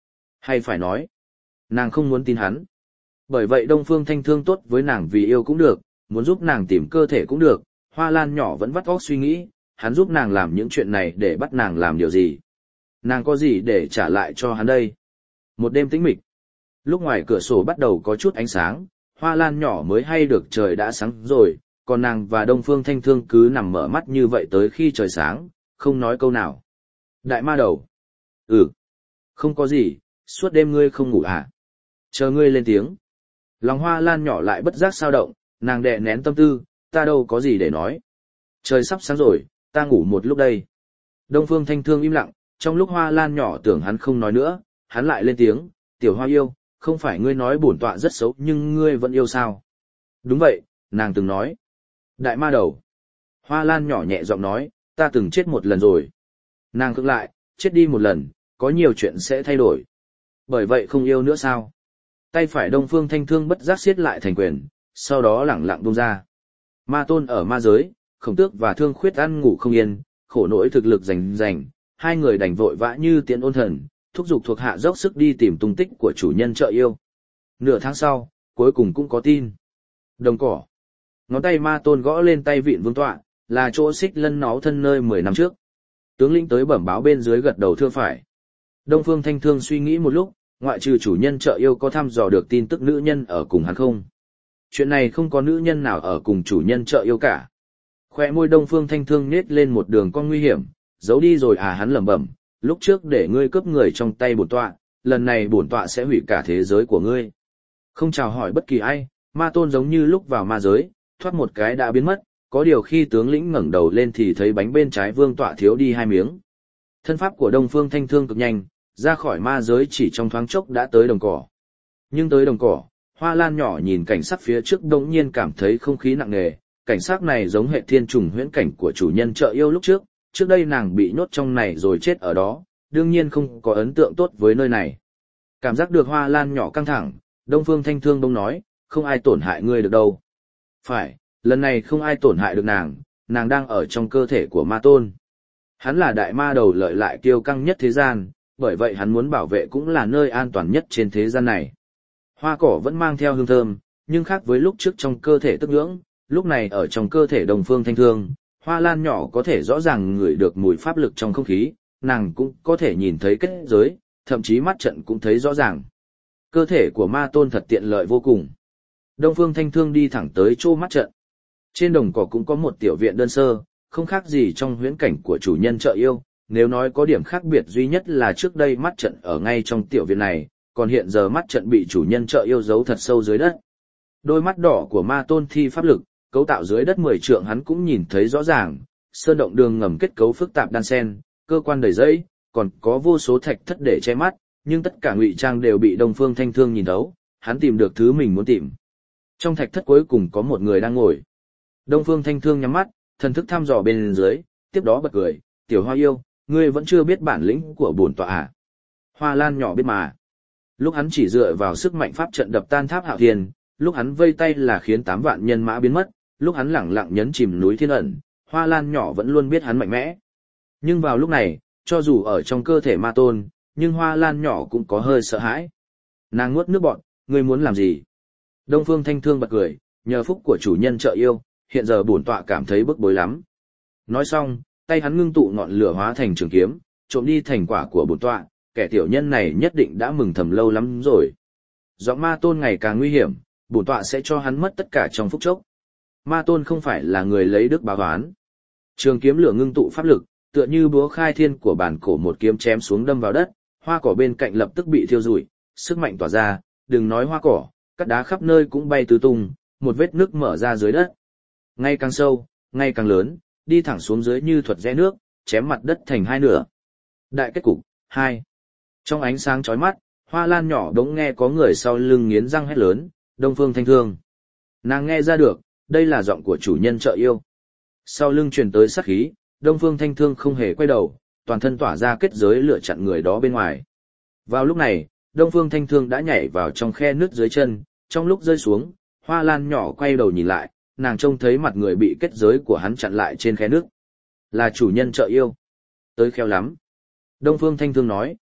Hay phải nói, nàng không muốn tin hắn. Bởi vậy Đông Phương Thanh Thương tốt với nàng vì yêu cũng được, muốn giúp nàng tìm cơ thể cũng được, Hoa Lan nhỏ vẫn vắt óc suy nghĩ, hắn giúp nàng làm những chuyện này để bắt nàng làm điều gì. Nàng có gì để trả lại cho hắn đây? Một đêm tĩnh mịch. Lúc ngoài cửa sổ bắt đầu có chút ánh sáng, Hoa Lan nhỏ mới hay được trời đã sáng rồi, còn nàng và Đông Phương Thanh Thương cứ nằm mở mắt như vậy tới khi trời sáng, không nói câu nào. Đại ma đầu. Ừ. Không có gì, suốt đêm ngươi không ngủ à? Chờ ngươi lên tiếng. Lòng Hoa Lan nhỏ lại bất giác sao động, nàng đè nén tâm tư, ta đâu có gì để nói. Trời sắp sáng rồi, ta ngủ một lúc đây. Đông Phương Thanh Thương im lặng, trong lúc Hoa Lan nhỏ tưởng hắn không nói nữa, hắn lại lên tiếng, tiểu Hoa yêu, không phải ngươi nói bổn tọa rất xấu nhưng ngươi vẫn yêu sao? Đúng vậy, nàng từng nói. Đại ma đầu. Hoa Lan nhỏ nhẹ giọng nói, ta từng chết một lần rồi. Nàng cưỡng lại, chết đi một lần, có nhiều chuyện sẽ thay đổi. Bởi vậy không yêu nữa sao? Tay phải Đông Phương Thanh Thương bất giác siết lại thành quyền, sau đó lẳng lặng buông ra. Ma tôn ở ma giới, Khổng Tước và Thương Khuyết ăn ngủ không yên, khổ nỗi thực lực rành, hai người đành vội vã như tiễn ôn thần, thúc giục thuộc hạ dốc sức đi tìm tung tích của chủ nhân chợ yêu. Nửa tháng sau, cuối cùng cũng có tin. Đồng cỏ. Ngón tay ma tôn gõ lên tay vịn vương tọa, là chỗ xích lân nó thân nơi 10 năm trước. Tướng lĩnh tới bẩm báo bên dưới gật đầu thưa phải. Đông Phương Thanh Thương suy nghĩ một lúc, ngoại trừ chủ nhân chợ yêu có thăm dò được tin tức nữ nhân ở cùng hắn không? Chuyện này không có nữ nhân nào ở cùng chủ nhân chợ yêu cả. Khoe môi Đông Phương Thanh Thương nết lên một đường cong nguy hiểm, giấu đi rồi à, hắn lẩm bẩm, lúc trước để ngươi cướp người trong tay bổn tọa, lần này bổn tọa sẽ hủy cả thế giới của ngươi. Không chào hỏi bất kỳ ai, ma tôn giống như lúc vào ma giới, thoát một cái đã biến mất, có điều khi tướng lĩnh ngẩng đầu lên thì thấy bánh bên trái vương tọa thiếu đi 2 miếng. Thân pháp của Đông Phương Thanh Thương cực nhanh, ra khỏi ma giới chỉ trong thoáng chốc đã tới đồng cỏ. Nhưng tới đồng cỏ, Hoa Lan nhỏ nhìn cảnh sắc phía trước đột nhiên cảm thấy không khí nặng nề, cảnh sắc này giống hệ thiên trùng huyễn cảnh của chủ nhân chợ yêu lúc trước đây nàng bị nhốt trong này rồi chết ở đó, đương nhiên không có ấn tượng tốt với nơi này. Cảm giác được Hoa Lan nhỏ căng thẳng, Đông Phương Thanh Thương bỗng nói, không ai tổn hại ngươi được đâu. Phải, lần này không ai tổn hại được nàng đang ở trong cơ thể của ma tôn. Hắn là đại ma đầu lợi lại kiêu căng nhất thế gian, bởi vậy hắn muốn bảo vệ cũng là nơi an toàn nhất trên thế gian này. Hoa cỏ vẫn mang theo hương thơm, nhưng khác với lúc trước trong cơ thể tức nhưỡng, lúc này ở trong cơ thể Đông Phương Thanh Thương, Hoa Lan nhỏ có thể rõ ràng ngửi được mùi pháp lực trong không khí, nàng cũng có thể nhìn thấy kết giới, thậm chí mắt trận cũng thấy rõ ràng. Cơ thể của ma tôn thật tiện lợi vô cùng. Đông Phương Thanh Thương đi thẳng tới chỗ mắt trận. Trên đồng cỏ cũng có một tiểu viện đơn sơ, không khác gì trong huyễn cảnh của chủ nhân chợ yêu, nếu nói có điểm khác biệt duy nhất là trước đây mắt trận ở ngay trong tiểu viện này, còn hiện giờ mắt trận bị chủ nhân chợ yêu giấu thật sâu dưới đất. Đôi mắt đỏ của ma tôn thi pháp lực, cấu tạo dưới đất 10 trượng hắn cũng nhìn thấy rõ ràng, sơn động đường ngầm kết cấu phức tạp đan xen, cơ quan đầy dẫy, còn có vô số thạch thất để che mắt, nhưng tất cả ngụy trang đều bị Đông Phương Thanh Thương nhìn thấu, hắn tìm được thứ mình muốn tìm. Trong thạch thất cuối cùng có một người đang ngồi. Đông Phương Thanh Thương nhắm mắt, thần thức thăm dò bên dưới, tiếp đó bật cười, "Tiểu Hoa yêu, ngươi vẫn chưa biết bản lĩnh của bổn tọa à?" Hoa Lan nhỏ biết mà. Lúc hắn chỉ dựa vào sức mạnh pháp trận đập tan tháp Hạo Thiên, lúc hắn vây tay là khiến 8 vạn nhân mã biến mất, lúc hắn lẳng lặng nhấn chìm núi Thiên Ẩn, Hoa Lan nhỏ vẫn luôn biết hắn mạnh mẽ. Nhưng vào lúc này, cho dù ở trong cơ thể ma tôn, nhưng Hoa Lan nhỏ cũng có hơi sợ hãi. Nàng nuốt nước bọt, "Ngươi muốn làm gì?" Đông Phương Thanh Thương bật cười, "Nhờ phúc của chủ nhân chợ yêu, hiện giờ bổn tọa cảm thấy bức bối lắm." Nói xong, tay hắn ngưng tụ ngọn lửa hóa thành trường kiếm, trộm đi thành quả của bổn tọa, kẻ tiểu nhân này nhất định đã mừng thầm lâu lắm rồi. Giọng ma tôn ngày càng nguy hiểm, bổn tọa sẽ cho hắn mất tất cả trong phút chốc. Ma tôn không phải là người lấy đức báo oán. Trường kiếm lửa ngưng tụ pháp lực, tựa như búa khai thiên của bản cổ một kiếm chém xuống đâm vào đất, hoa cỏ bên cạnh lập tức bị thiêu rụi, sức mạnh tỏa ra, đừng nói hoa cỏ, các đá khắp nơi cũng bay tứ tung, một vết nước mở ra dưới đất. Ngày càng sâu, ngày càng lớn, đi thẳng xuống dưới như thuật rẽ nước, chém mặt đất thành 2 nửa. Đại kết cục 2. Trong ánh sáng chói mắt, Hoa Lan nhỏ đống nghe có người sau lưng nghiến răng hét lớn, "Đông Phương Thanh Thương." Nàng nghe ra được, đây là giọng của chủ nhân chợ yêu. Sau lưng truyền tới sát khí, Đông Phương Thanh Thương không hề quay đầu, toàn thân tỏa ra kết giới lửa chặn người đó bên ngoài. Vào lúc này, Đông Phương Thanh Thương đã nhảy vào trong khe nước dưới chân, trong lúc rơi xuống, Hoa Lan nhỏ quay đầu nhìn lại, nàng trông thấy mặt người bị kết giới của hắn chặn lại trên khe nước. Là chủ nhân chợ yêu. Tới khéo lắm. Đông Phương Thanh Thương nói,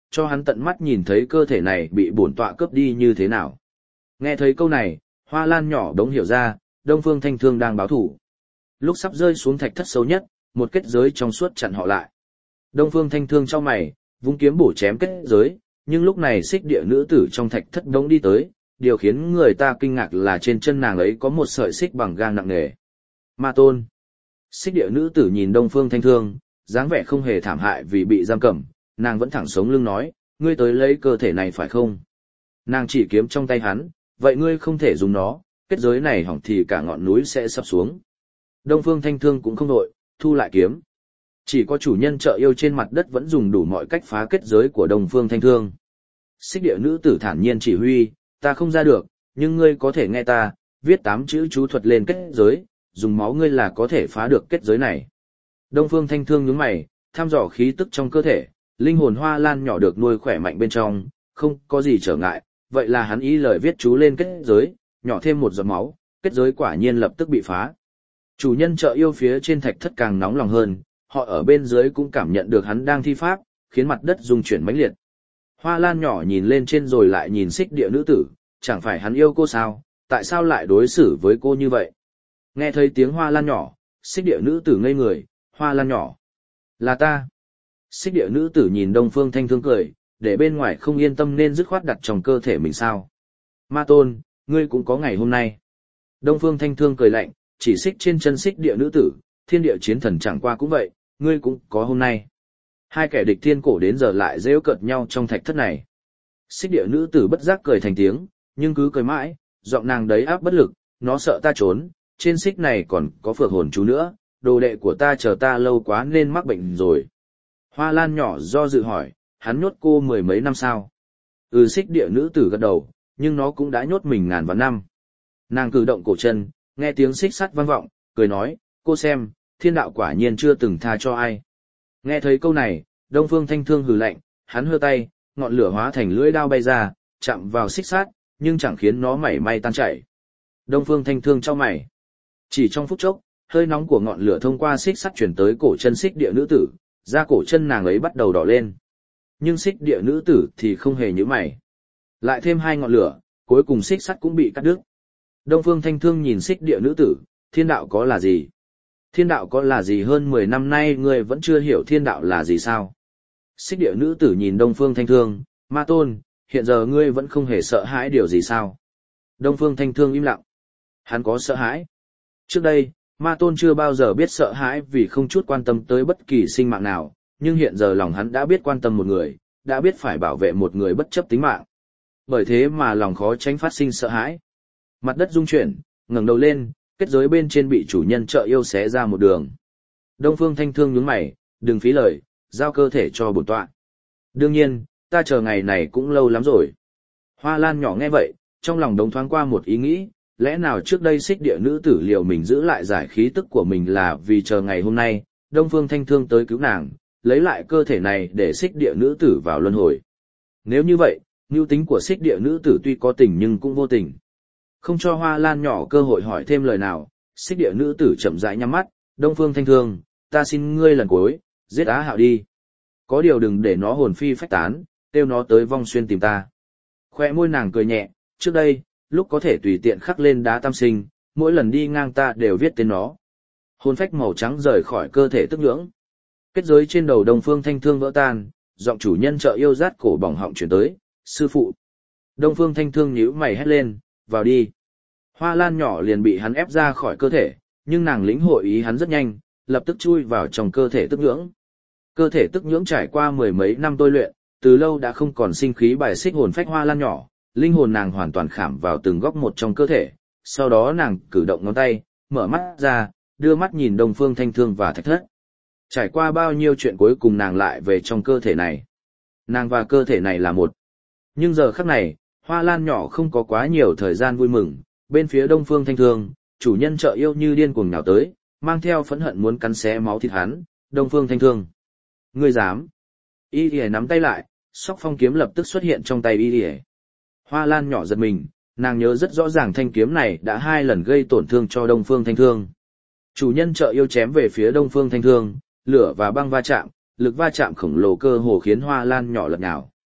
cho hắn tận mắt nhìn thấy cơ thể này bị bổn tọa cướp đi như thế nào. Nghe thấy câu này, Hoa Lan nhỏ đống hiểu ra, Đông Phương Thanh Thương đang báo thủ. Lúc sắp rơi xuống thạch thất sâu nhất, một kết giới trong suốt chặn họ lại. Đông Phương Thanh Thương chau mày, vung kiếm bổ chém kết giới, nhưng lúc này xích địa nữ tử trong thạch thất đống đi tới, điều khiến người ta kinh ngạc là trên chân nàng ấy có một sợi xích bằng gang nặng nề. Ma tôn. Xích địa nữ tử nhìn Đông Phương Thanh Thương, dáng vẻ không hề thảm hại vì bị giam cầm, nàng vẫn thẳng sống lưng nói, ngươi tới lấy cơ thể này phải không? Nàng chỉ kiếm trong tay hắn, vậy ngươi không thể dùng nó, kết giới này hỏng thì cả ngọn núi sẽ sập xuống. Đông Phương Thanh Thương cũng không nội, thu lại kiếm. Chỉ có chủ nhân chợ yêu trên mặt đất vẫn dùng đủ mọi cách phá kết giới của Đông Phương Thanh Thương. Xích địa nữ tử thản nhiên chỉ huy, ta không ra được, nhưng ngươi có thể nghe ta, viết 8 chữ chú thuật lên kết giới, dùng máu ngươi là có thể phá được kết giới này. Đông Phương Thanh Thương nhướng mày, thăm dò khí tức trong cơ thể, linh hồn Hoa Lan nhỏ được nuôi khỏe mạnh bên trong, không có gì trở ngại, vậy là hắn ý lời viết chú lên kết giới, nhỏ thêm một giọt máu, kết giới quả nhiên lập tức bị phá. Chủ nhân chợ yêu phía trên thạch thất càng nóng lòng hơn, họ ở bên dưới cũng cảm nhận được hắn đang thi pháp, khiến mặt đất rung chuyển mãnh liệt. Hoa Lan nhỏ nhìn lên trên rồi lại nhìn xích địa nữ tử, chẳng phải hắn yêu cô sao, tại sao lại đối xử với cô như vậy? Nghe thấy tiếng Hoa Lan nhỏ, xích địa nữ tử ngây người, Hoa Lan nhỏ. Là ta. Xích địa nữ tử nhìn Đông Phương Thanh Thương cười, để bên ngoài không yên tâm nên dứt khoát đặt trong cơ thể mình sao. Ma tôn, ngươi cũng có ngày hôm nay. Đông Phương Thanh Thương cười lạnh, chỉ xích trên chân xích địa nữ tử, thiên địa chiến thần chẳng qua cũng vậy, ngươi cũng có hôm nay. Hai kẻ địch thiên cổ đến giờ lại rêu cợt nhau trong thạch thất này. Xích địa nữ tử bất giác cười thành tiếng, nhưng cứ cười mãi, giọng nàng đấy áp bất lực, nó sợ ta trốn, trên xích này còn có phượng hồn chú nữa, đồ đệ của ta chờ ta lâu quá nên mắc bệnh rồi. Hoa Lan nhỏ do dự hỏi, hắn nhốt cô 10 mấy năm sao? Xích địa nữ tử gật đầu, nhưng nó cũng đã nhốt mình ngàn vạn năm. Nàng cử động cổ chân, nghe tiếng xích sắt vang vọng, cười nói, cô xem, thiên đạo quả nhiên chưa từng tha cho ai. Nghe thấy câu này, Đông Phương Thanh Thương hừ lạnh, hắn hơ tay, ngọn lửa hóa thành lưỡi đao bay ra, chạm vào xích sắt, nhưng chẳng khiến nó mảy may tan chảy. Đông Phương Thanh Thương chau mày. Chỉ trong phút chốc, hơi nóng của ngọn lửa thông qua xích sắt chuyển tới cổ chân xích địa nữ tử, da cổ chân nàng ấy bắt đầu đỏ lên. Nhưng xích địa nữ tử thì không hề nhíu mày. Lại thêm 2 ngọn lửa, cuối cùng xích sắt cũng bị cắt đứt. Đông Phương Thanh Thương nhìn xích địa nữ tử, thiên đạo có là gì? Thiên đạo có là gì hơn 10 năm nay ngươi vẫn chưa hiểu thiên đạo là gì sao? Xích địa nữ tử nhìn Đông Phương Thanh Thương, ma tôn, hiện giờ ngươi vẫn không hề sợ hãi điều gì sao? Đông Phương Thanh Thương im lặng. Hắn có sợ hãi. Trước đây, ma tôn chưa bao giờ biết sợ hãi vì không chút quan tâm tới bất kỳ sinh mạng nào, nhưng hiện giờ lòng hắn đã biết quan tâm một người, đã biết phải bảo vệ một người bất chấp tính mạng. Bởi thế mà lòng khó tránh phát sinh sợ hãi. Mặt đất rung chuyển, ngẩng đầu lên, kết giới bên trên bị chủ nhân chợ yêu xé ra một đường. Đông Phương Thanh Thương nhướng mày, đừng phí lời, giao cơ thể cho bổn tọa. Đương nhiên, ta chờ ngày này cũng lâu lắm rồi. Hoa Lan nhỏ nghe vậy, trong lòng đống thoáng qua một ý nghĩ, lẽ nào trước đây xích địa nữ tử liều mình giữ lại giải khí tức của mình là vì chờ ngày hôm nay, Đông Phương Thanh Thương tới cứu nàng, lấy lại cơ thể này để xích địa nữ tử vào luân hồi. Nếu như vậy, mưu tính của xích địa nữ tử tuy có tình nhưng cũng vô tình. Không cho Hoa Lan nhỏ cơ hội hỏi thêm lời nào, xích địa nữ tử chậm rãi nhắm mắt, Đông Phương Thanh Thương, ta xin ngươi lần cuối, giết Á Hạo đi. Có điều đừng để nó hồn phi phách tán, kêu nó tới Vong Xuyên tìm ta. Khoe môi nàng cười nhẹ, trước đây, lúc có thể tùy tiện khắc lên đá tam sinh, mỗi lần đi ngang ta đều viết tên nó. Hồn phách màu trắng rời khỏi cơ thể tức nhưỡng. Kết giới trên đầu Đông Phương Thanh Thương vỡ tan, giọng chủ nhân chợ yêu rát cổ bỏng họng chuyển tới, sư phụ. Đông Phương Thanh Thương nhíu mày hét lên, vào đi. Hoa Lan nhỏ liền bị hắn ép ra khỏi cơ thể, nhưng nàng lĩnh hội ý hắn rất nhanh, lập tức chui vào trong cơ thể tức nhưỡng. Cơ thể tức nhưỡng trải qua 10 mấy năm tôi luyện, từ lâu đã không còn sinh khí bài xích hồn phách Hoa Lan nhỏ, linh hồn nàng hoàn toàn khảm vào từng góc một trong cơ thể. Sau đó nàng cử động ngón tay, mở mắt ra, đưa mắt nhìn Đông Phương Thanh Thương và thạch thất. Trải qua bao nhiêu chuyện cuối cùng nàng lại về trong cơ thể này. Nàng và cơ thể này là một. Nhưng giờ khắc này, Hoa Lan nhỏ không có quá nhiều thời gian vui mừng, bên phía Đông Phương Thanh Thương, chủ nhân chợ yêu như điên cuồng nhào tới, mang theo phẫn hận muốn cắn xé máu thịt hắn, Đông Phương Thanh Thương. Ngươi dám? Y Lìa nắm tay lại, Sóc Phong kiếm lập tức xuất hiện trong tay Y Lìa. Hoa Lan nhỏ giật mình, nàng nhớ rất rõ ràng thanh kiếm này đã 2 lần gây tổn thương cho Đông Phương Thanh Thương. Chủ nhân chợ yêu chém về phía Đông Phương Thanh Thương, lửa và băng va chạm, lực va chạm khổng lồ cơ hồ khiến Hoa Lan nhỏ lật nhào.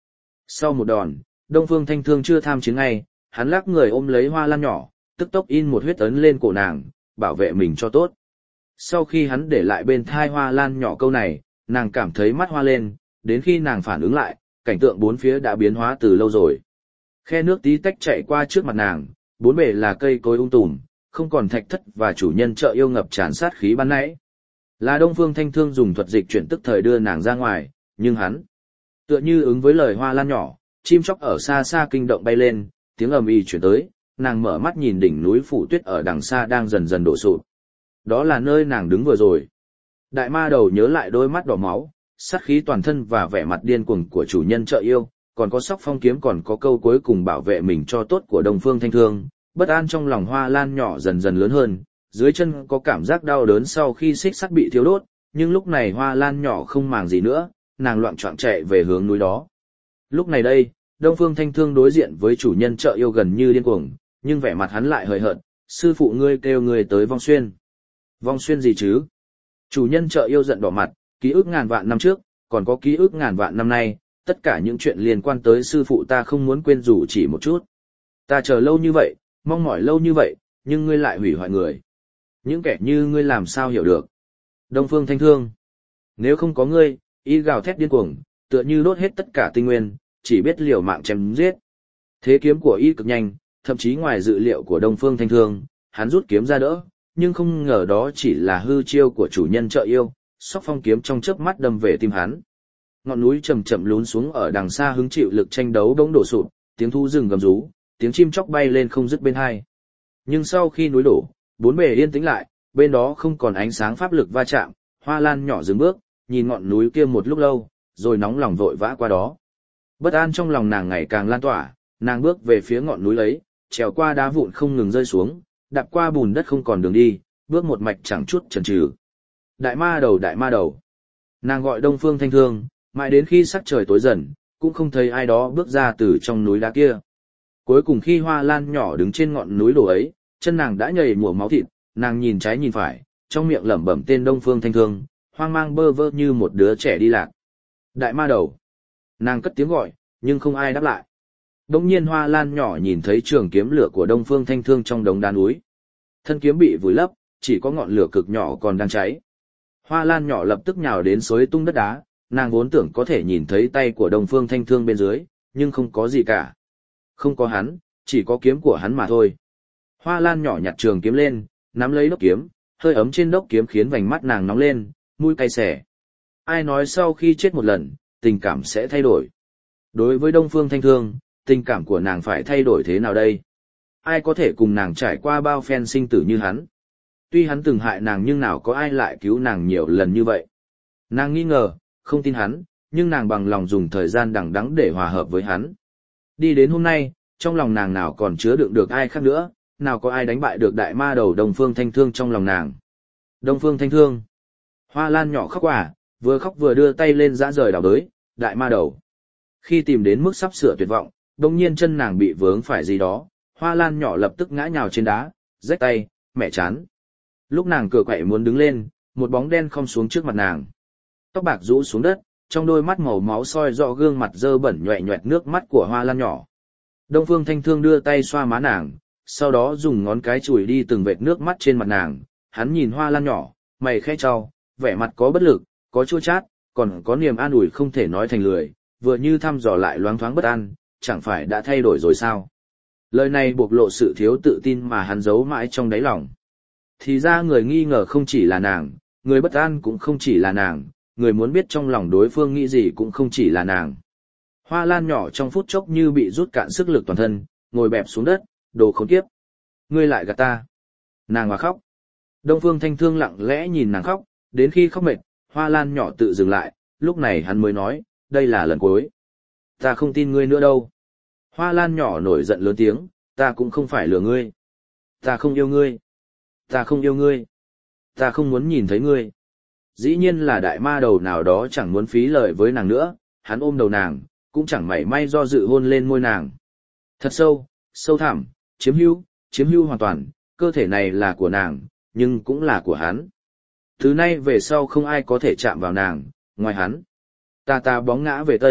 Sau một đòn, Đông Phương Thanh Thương chưa tham chiến ngay, hắn lắc người ôm lấy Hoa Lan nhỏ, tức tốc in một huyết ấn lên cổ nàng, bảo vệ mình cho tốt. Sau khi hắn để lại bên thai Hoa Lan nhỏ câu này, nàng cảm thấy mắt hoa lên, đến khi nàng phản ứng lại, cảnh tượng bốn phía đã biến hóa từ lâu rồi. Khe nước tí tách chạy qua trước mặt nàng, bốn bề là cây cối tùm, không còn thạch thất và chủ nhân chợ yêu ngập tràn sát khí ban nãy. Là Đông Phương Thanh Thương dùng thuật dịch chuyển tức thời đưa nàng ra ngoài, nhưng hắn, tựa như ứng với lời Hoa Lan nhỏ, chim chóc ở xa xa kinh động bay lên, tiếng ầm ĩ chuyển tới, nàng mở mắt nhìn đỉnh núi phủ tuyết ở đằng xa đang dần dần đổ sụp. Đó là nơi nàng đứng vừa rồi. Đại ma đầu nhớ lại đôi mắt đỏ máu, sát khí toàn thân và vẻ mặt điên cuồng của chủ nhân chợ yêu, còn có sóc phong kiếm, còn có câu cuối cùng bảo vệ mình cho tốt của Đông Phương Thanh Thương. Bất an trong lòng Hoa Lan nhỏ dần dần lớn hơn, dưới chân có cảm giác đau đớn sau khi xích sắt bị thiêu đốt, nhưng lúc này Hoa Lan nhỏ không màng gì nữa, nàng loạng choạng chạy về hướng núi đó. Lúc này đây, Đông Phương Thanh Thương đối diện với chủ nhân chợ yêu gần như điên cuồng, nhưng vẻ mặt hắn lại hời hợt, sư phụ ngươi kêu ngươi tới Vong Xuyên. Vong Xuyên gì chứ? Chủ nhân chợ yêu giận đỏ mặt, ký ức ngàn vạn năm trước, còn có ký ức ngàn vạn năm nay, tất cả những chuyện liên quan tới sư phụ ta không muốn quên dù chỉ một chút. Ta chờ lâu như vậy, mong mỏi lâu như vậy, nhưng ngươi lại hủy hoại người. Những kẻ như ngươi làm sao hiểu được? Đông Phương Thanh Thương. Nếu không có ngươi, y gào thét điên cuồng, tựa như đốt hết tất cả tinh nguyên, chỉ biết liều mạng chém giết. Thế kiếm của y cực nhanh, thậm chí ngoài dự liệu của Đông Phương Thanh Thương, hắn rút kiếm ra đỡ, nhưng không ngờ đó chỉ là hư chiêu của chủ nhân chợ yêu, sóc phong kiếm trong chớp mắt đâm về tim hắn. Ngọn núi chậm chậm lún xuống ở đằng xa hứng chịu lực tranh đấu bỗng đổ sụp, tiếng thu rừng gầm rú, tiếng chim chóc bay lên không dứt bên hai. Nhưng sau khi núi đổ, bốn bề yên tĩnh lại, bên đó không còn ánh sáng pháp lực va chạm, Hoa Lan nhỏ dừng bước, nhìn ngọn núi kia một lúc lâu, rồi nóng lòng vội vã qua đó. Bất an trong lòng nàng ngày càng lan tỏa, nàng bước về phía ngọn núi ấy, trèo qua đá vụn không ngừng rơi xuống, đạp qua bùn đất không còn đường đi, bước một mạch chẳng chút chần chừ. Đại ma đầu, đại ma đầu. Nàng gọi Đông Phương Thanh Thương, mãi đến khi sắc trời tối dần, cũng không thấy ai đó bước ra từ trong núi đá kia. Cuối cùng khi Hoa Lan nhỏ đứng trên ngọn núi đổ ấy, chân nàng đã nhầy mùa máu thịt, nàng nhìn trái nhìn phải, trong miệng lẩm bẩm tên Đông Phương Thanh Thương, hoang mang bơ vơ như một đứa trẻ đi lạc. Đại ma đầu. Nàng cất tiếng gọi, nhưng không ai đáp lại. Đống nhiên Hoa Lan nhỏ nhìn thấy trường kiếm lửa của Đông Phương Thanh Thương trong đống đá núi. Thân kiếm bị vùi lấp, chỉ có ngọn lửa cực nhỏ còn đang cháy. Hoa Lan nhỏ lập tức nhào đến xối tung đất đá, nàng vốn tưởng có thể nhìn thấy tay của Đông Phương Thanh Thương bên dưới, nhưng không có gì cả. Không có hắn, chỉ có kiếm của hắn mà thôi. Hoa Lan nhỏ nhặt trường kiếm lên, nắm lấy đốc kiếm, hơi ấm trên đốc kiếm khiến vành mắt nàng nóng lên, mũi cay xè. Ai nói sau khi chết một lần, tình cảm sẽ thay đổi. Đối với Đông Phương Thanh Thương, tình cảm của nàng phải thay đổi thế nào đây? Ai có thể cùng nàng trải qua bao phen sinh tử như hắn? Tuy hắn từng hại nàng nhưng nào có ai lại cứu nàng nhiều lần như vậy? Nàng nghi ngờ, không tin hắn, nhưng nàng bằng lòng dùng thời gian đằng đẵng để hòa hợp với hắn. Đi đến hôm nay, trong lòng nàng nào còn chứa đựng được ai khác nữa, nào có ai đánh bại được đại ma đầu Đông Phương Thanh Thương trong lòng nàng. Đông Phương Thanh Thương. Hoa Lan nhỏ khóc vừa khóc vừa đưa tay lên giã rời đảo đới, đại ma đầu. Khi tìm đến mức sắp sửa tuyệt vọng, đông nhiên chân nàng bị vướng phải gì đó, Hoa Lan nhỏ lập tức ngã nhào trên đá, rách tay, mẹ chán. Lúc nàng cựa quậy muốn đứng lên, một bóng đen khom xuống trước mặt nàng. Tóc bạc rũ xuống đất, trong đôi mắt màu máu soi rõ gương mặt dơ bẩn nhoẹ nhoẹt nước mắt của Hoa Lan nhỏ. Đông Phương Thanh Thương đưa tay xoa má nàng, sau đó dùng ngón cái chùi đi từng vệt nước mắt trên mặt nàng. Hắn nhìn Hoa Lan nhỏ, mày khẽ trao, vẻ mặt có bất lực, có chua chát, còn có niềm an ủi không thể nói thành lời, vừa như thăm dò lại loáng thoáng bất an, chẳng phải đã thay đổi rồi sao? Lời này bộc lộ sự thiếu tự tin mà hắn giấu mãi trong đáy lòng. Thì ra người nghi ngờ không chỉ là nàng, người bất an cũng không chỉ là nàng, người muốn biết trong lòng đối phương nghĩ gì cũng không chỉ là nàng. Hoa Lan nhỏ trong phút chốc như bị rút cạn sức lực toàn thân, ngồi bẹp xuống đất, đồ khốn kiếp. Ngươi lại gạt ta. Nàng mà khóc. Đông Phương Thanh Thương lặng lẽ nhìn nàng khóc, đến khi khóc mệt, Hoa Lan nhỏ tự dừng lại, lúc này hắn mới nói, đây là lần cuối. Ta không tin ngươi nữa đâu. Hoa Lan nhỏ nổi giận lớn tiếng, ta cũng không phải lừa ngươi. Ta không yêu ngươi. Ta không yêu ngươi. Ta không muốn nhìn thấy ngươi. Dĩ nhiên là đại ma đầu nào đó chẳng muốn phí lời với nàng nữa, hắn ôm đầu nàng, cũng chẳng mảy may do dự hôn lên môi nàng. Thật sâu, sâu thẳm, chiếm hữu hoàn toàn, cơ thể này là của nàng, nhưng cũng là của hắn. Từ nay về sau không ai có thể chạm vào nàng, ngoài hắn. Ta bóng ngã về Tây,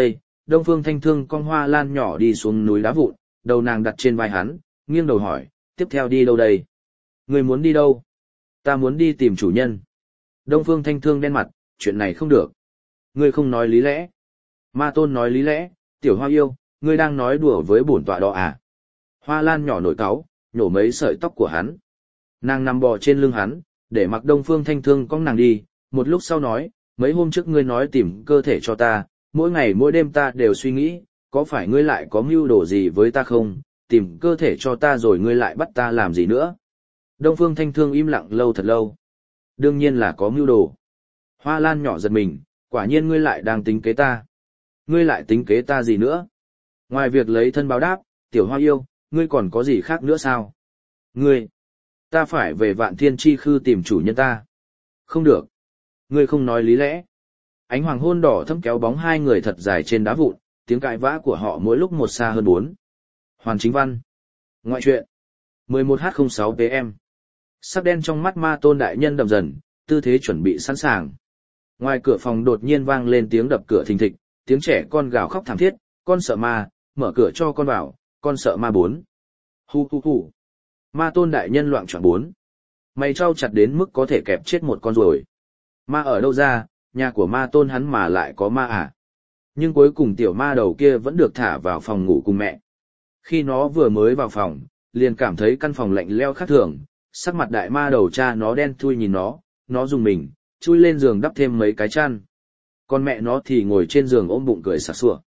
Đông Phương Thanh Thương con Hoa Lan nhỏ đi xuống núi đá vụn, đầu nàng đặt trên vai hắn, nghiêng đầu hỏi, tiếp theo đi đâu đây? Người muốn đi đâu? Ta muốn đi tìm chủ nhân. Đông Phương Thanh Thương đen mặt, chuyện này không được. Ngươi không nói lý lẽ. Ma Tôn nói lý lẽ, tiểu Hoa yêu, ngươi đang nói đùa với bổn tọa đó à? Hoa Lan nhỏ nổi cáu, nhổ mấy sợi tóc của hắn. Nàng nằm bò trên lưng hắn, để mặc Đông Phương Thanh Thương cong nàng đi, một lúc sau nói, mấy hôm trước ngươi nói tìm cơ thể cho ta, mỗi ngày mỗi đêm ta đều suy nghĩ, có phải ngươi lại có mưu đồ gì với ta không, tìm cơ thể cho ta rồi ngươi lại bắt ta làm gì nữa. Đông Phương Thanh Thương im lặng lâu thật lâu. Đương nhiên là có mưu đồ. Hoa Lan nhỏ giật mình, quả nhiên ngươi lại đang tính kế ta. Ngươi lại tính kế ta gì nữa? Ngoài việc lấy thân báo đáp, tiểu Hoa yêu, ngươi còn có gì khác nữa sao? Ngươi, ta phải về Vạn Thiên Chi Khư tìm chủ nhân ta. Không được. Ngươi không nói lý lẽ. Ánh hoàng hôn đỏ thẫm kéo bóng hai người thật dài trên đá vụn, tiếng cãi vã của họ mỗi lúc một xa hơn 4. Hoàn Chính Văn. Ngoại truyện. 11h06 PM. Sắc đen trong mắt Ma Tôn đại nhân đậm dần, tư thế chuẩn bị sẵn sàng. Ngoài cửa phòng đột nhiên vang lên tiếng đập cửa thình thịch, tiếng trẻ con gào khóc thảm thiết, con sợ ma, mở cửa cho con vào, con sợ ma 4. Hu hu hu. Ma Tôn đại nhân loạng choạng 4. Mày trao chặt đến mức có thể kẹp chết một con rồi. Ma ở đâu ra, nhà của Ma Tôn hắn mà lại có ma à? Nhưng cuối cùng tiểu ma đầu kia vẫn được thả vào phòng ngủ cùng mẹ. Khi nó vừa mới vào phòng, liền cảm thấy căn phòng lạnh lẽo khác thường, sắc mặt đại ma đầu cha nó đen thui nhìn nó dùng mình, chui lên giường đắp thêm mấy cái chăn. Còn mẹ nó thì ngồi trên giường ôm bụng cười sặc sụa.